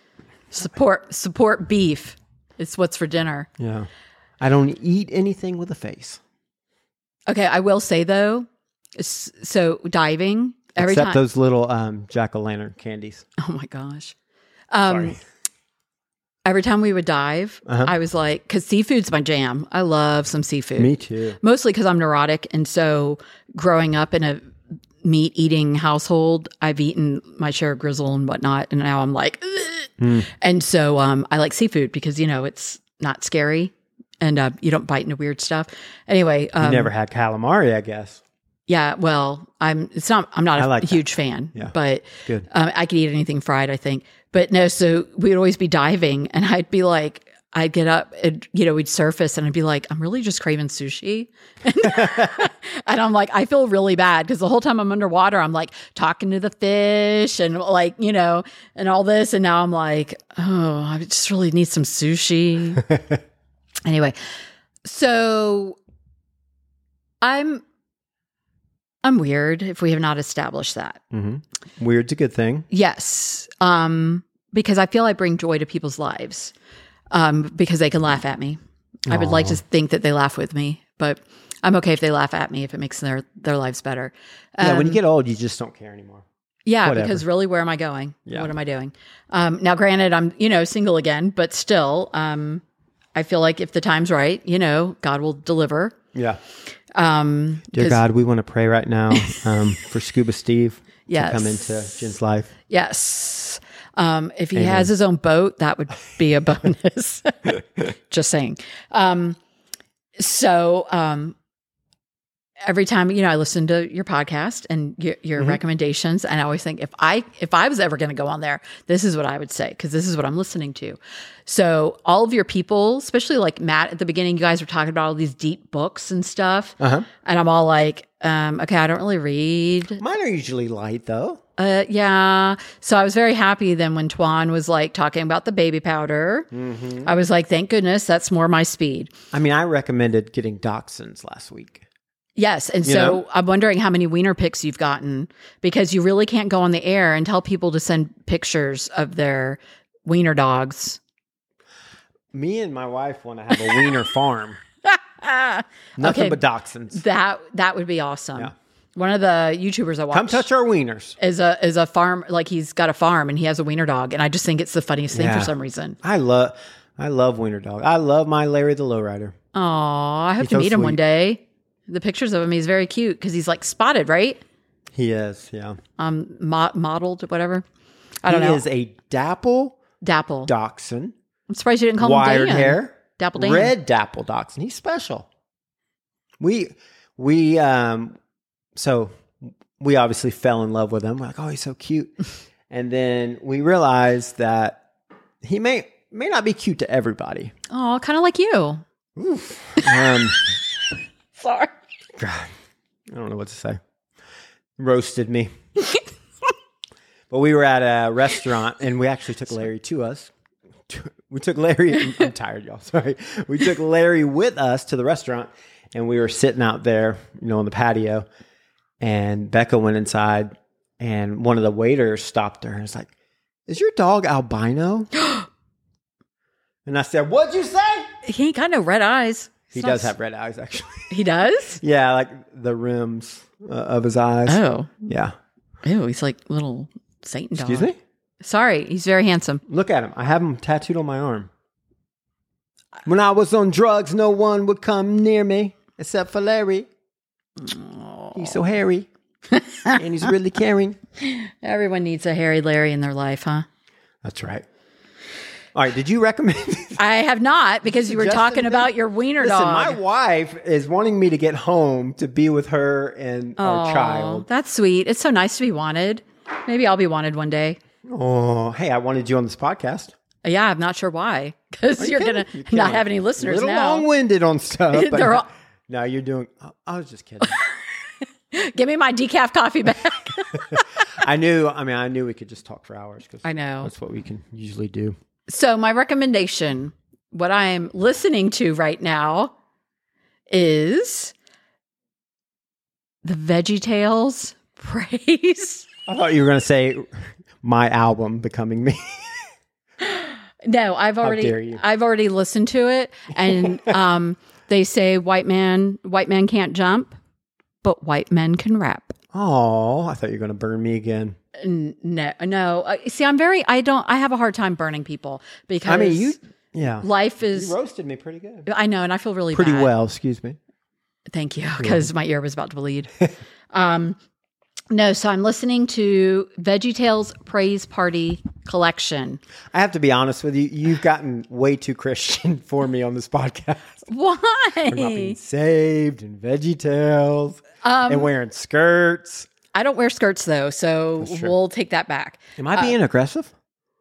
support beef. It's what's for dinner. Yeah. I don't eat anything with a face. Okay. I will say though, so diving every Except time. those little jack-o'-lantern candies. Oh my gosh. Sorry. Every time we would dive, I was like, because seafood's my jam. I love some seafood. Me too. Mostly because I'm neurotic. And so growing up in a meat eating household, I've eaten my share of grizzle and whatnot. And now I'm like, and so I like seafood because, it's not scary and you don't bite into weird stuff. Anyway. You never had calamari, I guess. Yeah, well, I'm not a huge fan, but Good. I could eat anything fried, I think. But no, so we'd always be diving and I'd be like, I'd get up and, we'd surface and I'd be like, I'm really just craving sushi. And I'm like, I feel really bad because the whole time I'm underwater, I'm like talking to the fish and like, and all this. And now I'm like, oh, I just really need some sushi. Anyway, so I'm weird if we have not established that. Mm-hmm. Weird's a good thing. Yes. Because I feel I bring joy to people's lives because they can laugh at me. I would like to think that they laugh with me, but I'm okay if they laugh at me if it makes their lives better. Yeah, when you get old, you just don't care anymore. Yeah, Whatever. because really, where am I going? Yeah. What am I doing? Now, granted, I'm, single again, but still, I feel like if the time's right, God will deliver. Yeah. Dear God, we want to pray right now for Scuba Steve to come into Jen's life. Yes. If he has his own boat, that would be a bonus. Just saying. So every time, I listen to your podcast and your recommendations, and I always think if I was ever going to go on there, this is what I would say, because this is what I'm listening to. So all of your people, especially like Matt at the beginning, you guys were talking about all these deep books and stuff. And I'm all like, okay, I don't really read. Mine are usually light though. Yeah. So I was very happy then when Tuan was like talking about the baby powder. I was like, thank goodness, that's more my speed. I mean, I recommended getting dachshunds last week. Yes. And so I'm wondering how many wiener pics you've gotten, because you really can't go on the air and tell people to send pictures of their wiener dogs. Me and my wife want to have a wiener farm. Nothing but dachshunds. That would be awesome. Yeah. One of the YouTubers I watch, come touch our wieners, is a farm. Like he's got a farm and he has a wiener dog, and I just think it's the funniest thing for some reason. I love wiener dog. I love my Larry the Lowrider. Oh, I hope to meet him one day. The pictures of him, he's very cute because he's like spotted, right? He is, yeah. Modeled, whatever. I don't know. He is a dapple dachshund. I'm surprised you didn't call him Dan. Wired hair. Dapple Dan. Red dapple dachshund. He's special. We so we obviously fell in love with him. We're like, oh, he's so cute. And then we realized that he may not be cute to everybody. Oh, kind of like you. Sorry. God, I don't know what to say. Roasted me. But we were at a restaurant, and we actually took Larry to us. We took Larry. I'm tired, y'all. Sorry. We took Larry with us to the restaurant, and we were sitting out there, on the patio. And Becca went inside, and one of the waiters stopped her and was like, "Is your dog albino?" And I said, "What'd you say?" He ain't got no red eyes. He does have red eyes, actually. He does? Yeah, like the rims of his eyes. Oh. Yeah. Ew, he's like little Satan dog. Excuse me? Sorry, he's very handsome. Look at him. I have him tattooed on my arm. When I was on drugs, no one would come near me except for Larry. Aww. He's so hairy. And he's really caring. Everyone needs a hairy Larry in their life, huh? That's right. All right, did you recommend? I have not, because you were talking about your wiener dog. Listen, my wife is wanting me to get home to be with her and our child. That's sweet. It's so nice to be wanted. Maybe I'll be wanted one day. Oh, hey, I wanted you on this podcast. Yeah, I'm not sure why. Because you're going to not have any listeners now. A little now. long-winded on stuff. But No, you're doing. I was just kidding. Give me my decaf coffee back. I knew we could just talk for hours because I know. that's what we can usually do. So my recommendation, what I am listening to right now, is the VeggieTales Praise. I thought you were going to say my album, Becoming Me. No, I've dare you. already listened to it, and they say white man can't jump, but white men can rap. Oh, I thought you were going to burn me again. No. See, I have a hard time burning people because life is. You roasted me pretty good. I know, and I feel really Pretty bad. well, excuse me. Thank you, because my ear was about to bleed. No, so I'm listening to VeggieTales Praise Party Collection. I have to be honest with you. You've gotten way too Christian for me on this podcast. Why? About being saved and VeggieTales and wearing skirts. I don't wear skirts though, so we'll take that back. Am I being aggressive?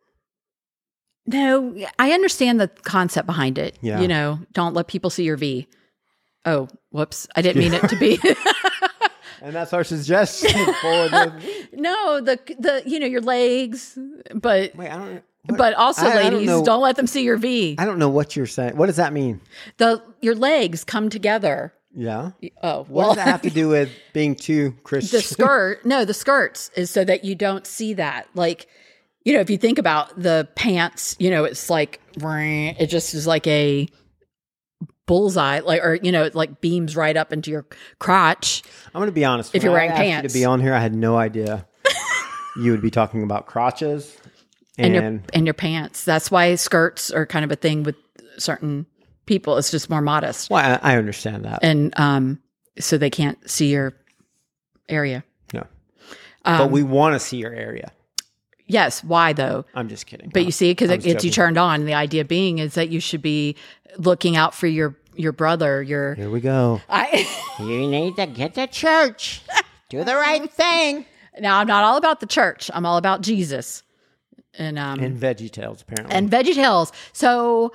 No, I understand the concept behind it. Yeah. You know, don't let people see your V. Oh, whoops. I didn't mean it to be. And that's our suggestion for the No, the your legs, but wait, I don't. but also, I ladies, don't let them see your V. I don't know what you're saying. What does that mean? Your legs come together. Yeah. Oh, What well, does that have to do with being too Christian? the skirts is so that you don't see that. Like, if you think about the pants, it's like, it just is like a bullseye, like, or, it like beams right up into your crotch. I'm going to be honest. If you're wearing I asked pants. you to be on here, I had no idea you would be talking about crotches And your pants. That's why skirts are kind of a thing with certain people. It's just more modest. Well, I understand that. And so they can't see your area. No. But we want to see your area. Yes. Why though? I'm just kidding. But you see, because I it was gets you joking. turned on. The idea being is that you should be looking out for your brother. Here we go. You need to get to church. Do the right thing. Now, I'm not all about the church. I'm all about Jesus. And VeggieTales, apparently. and VeggieTales. So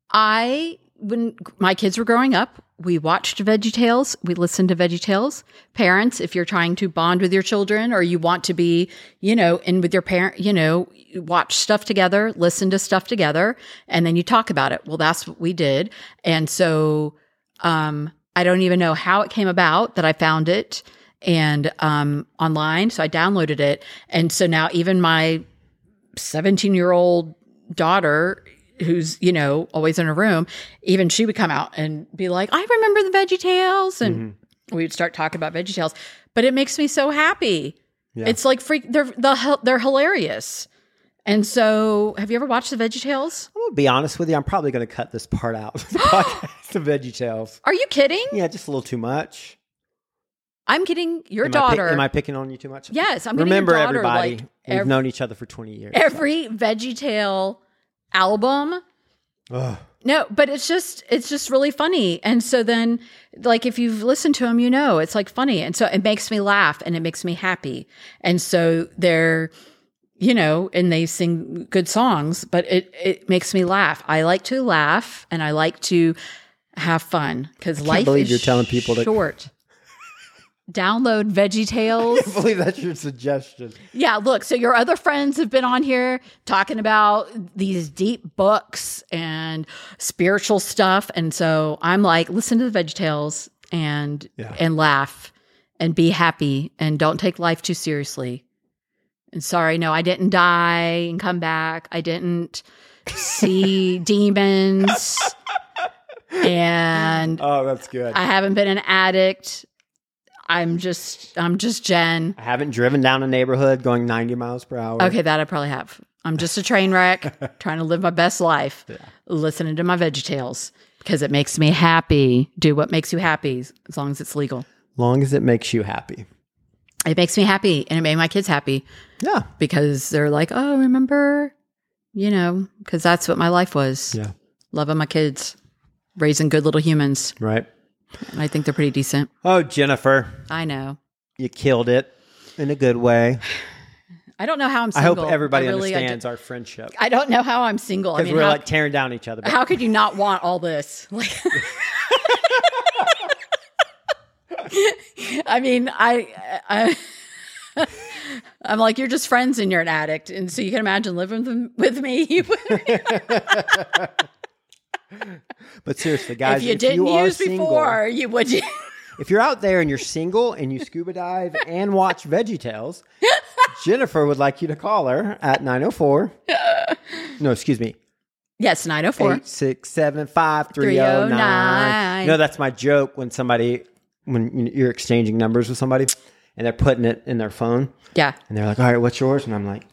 when my kids were growing up, we watched VeggieTales. We listened to VeggieTales. Parents, if you're trying to bond with your children or you want to be, in with your parent, watch stuff together, listen to stuff together, and then you talk about it. Well, that's what we did. And so I don't even know how it came about that I found it and online. So I downloaded it. And so now even my 17-year-old daughter, who's, always in her room, even she would come out and be like, I remember the VeggieTales. And we would start talking about VeggieTales. But it makes me so happy. Yeah. It's like they're hilarious. And so have you ever watched the VeggieTales? I'm going to be honest with you. I'm probably going to cut this part out of the podcast, the VeggieTales. Are you kidding? Yeah, just a little too much. I'm kidding your Am daughter. am I picking on you too much? Yes, I'm getting Remember, your daughter, everybody, like, we've known each other for 20 years. every VeggieTale album. Ugh. No, but it's just really funny. And so then, like, if you've listened to them, it's like funny. And so it makes me laugh and it makes me happy. And so they're, and they sing good songs, but it makes me laugh. I like to laugh and I like to have fun because life believe is you're telling people to- short. Download VeggieTales. I believe that's your suggestion. Yeah, look, so your other friends have been on here talking about these deep books and spiritual stuff. And so I'm like, listen to the VeggieTales and laugh and be happy and don't take life too seriously. And sorry, no, I didn't die and come back. I didn't see demons. And Oh, that's good. I haven't been an addict. I'm just Jen. I haven't driven down a neighborhood going 90 miles per hour. Okay, that I probably have. I'm just a train wreck trying to live my best life, listening to my VeggieTales because it makes me happy. Do what makes you happy as long as it's legal. Long as it makes you happy. It makes me happy and it made my kids happy Yeah. because they're like, oh, remember, because that's what my life was. Yeah. Loving my kids, raising good little humans. Right. And I think they're pretty decent. Oh, Jennifer, I know. you killed it in a good way. I don't know how I'm I single. hope everybody I understands our friendship. I don't know how I'm single. I Because mean, we're how, like tearing down each other. But how could you not want all this? Like, I mean, I'm like, you're just friends and you're an addict. And so you can imagine living with me. You But seriously, guys, if you didn't use before, you would. If you're out there and you're single and you scuba dive and watch VeggieTales, Jennifer would like you to call her at 904. No, excuse me. Yes, 904. 8675309. No, that's my joke when you're exchanging numbers with somebody and they're putting it in their phone. Yeah. And they're like, all right, what's yours? And I'm like,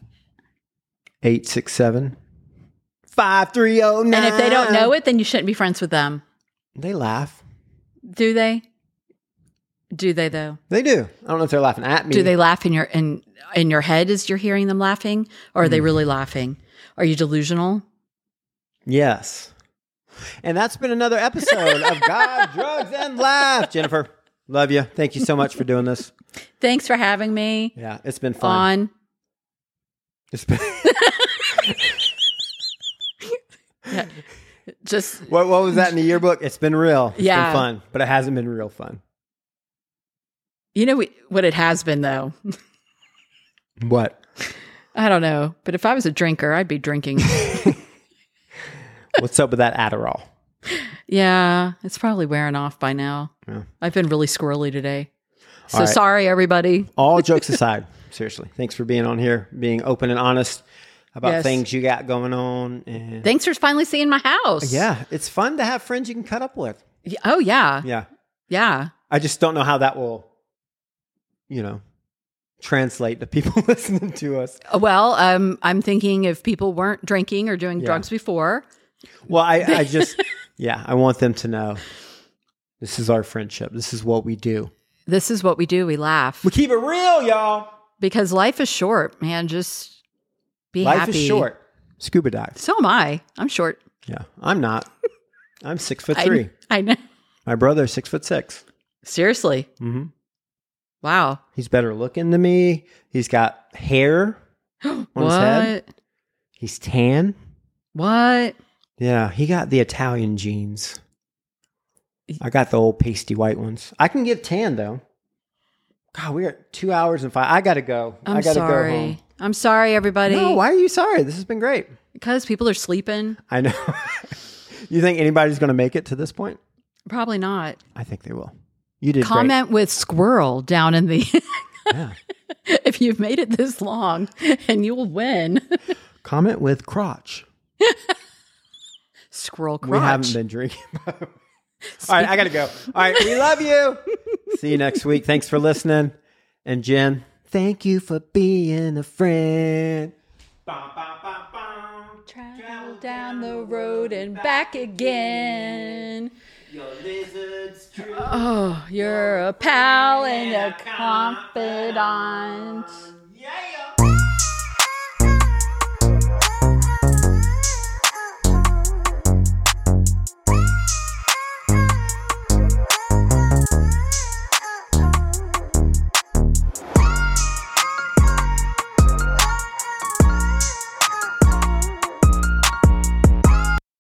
8675309. And if they don't know it, then you shouldn't be friends with them. They laugh. Do they? Do they though? They do. I don't know if they're laughing at me. Do they laugh in your head as you're hearing them laughing? Or are they really laughing? Are you delusional? Yes. And that's been another episode of God, Drugs, and Laugh. Jennifer, love you. Thank you so much for doing this. Thanks for having me. Yeah, it's been fun. It's been Yeah. Just what was that in the yearbook? It's been real. It's Yeah. been fun, but it hasn't been real fun. you know what it has been though. What? I don't know, but if I was a drinker, I'd be drinking. What's up with that Adderall? Yeah, it's probably wearing off by now. Yeah. I've been really squirrely today. So All right. sorry, everybody. All jokes aside, seriously, thanks for being on here, being open and honest about Yes. things you got going on. And Thanks for finally seeing my house. yeah, it's fun to have friends you can cut up with. Oh, yeah. Yeah. Yeah. I just don't know how that will, translate to people listening to us. Well, I'm thinking if people weren't drinking or doing drugs before. Well, I just, I want them to know this is our friendship. This is what we do. This is what we do. We laugh. We keep it real, y'all. Because life is short, man. Just be Life happy. is short. Scuba dive. So am I. I'm short. Yeah, I'm not. I'm 6'3". I know. My brother's 6'6". Seriously. Mm-hmm. Wow. He's better looking than me. He's got hair on his head. He's tan. What? Yeah, he got the Italian genes. I got the old pasty white ones. I can get tan though. God, we're at 2 hours and 5. I gotta go. I gotta sorry. go home. I'm sorry, everybody. No, why are you sorry? This has been great. Because people are sleeping. I know. You think anybody's going to make it to this point? Probably not. I think they will. You did Comment with squirrel down in the... great. Yeah. if you've made it this long, and you will win. Comment with crotch. Squirrel crotch. We haven't been drinking. All right, I got to go. All right, we love you. See you next week. Thanks for listening. And Jen, thank you for being a friend. Travel down the road and back again. Your lizard's true. Oh, you're a pal and a confidant.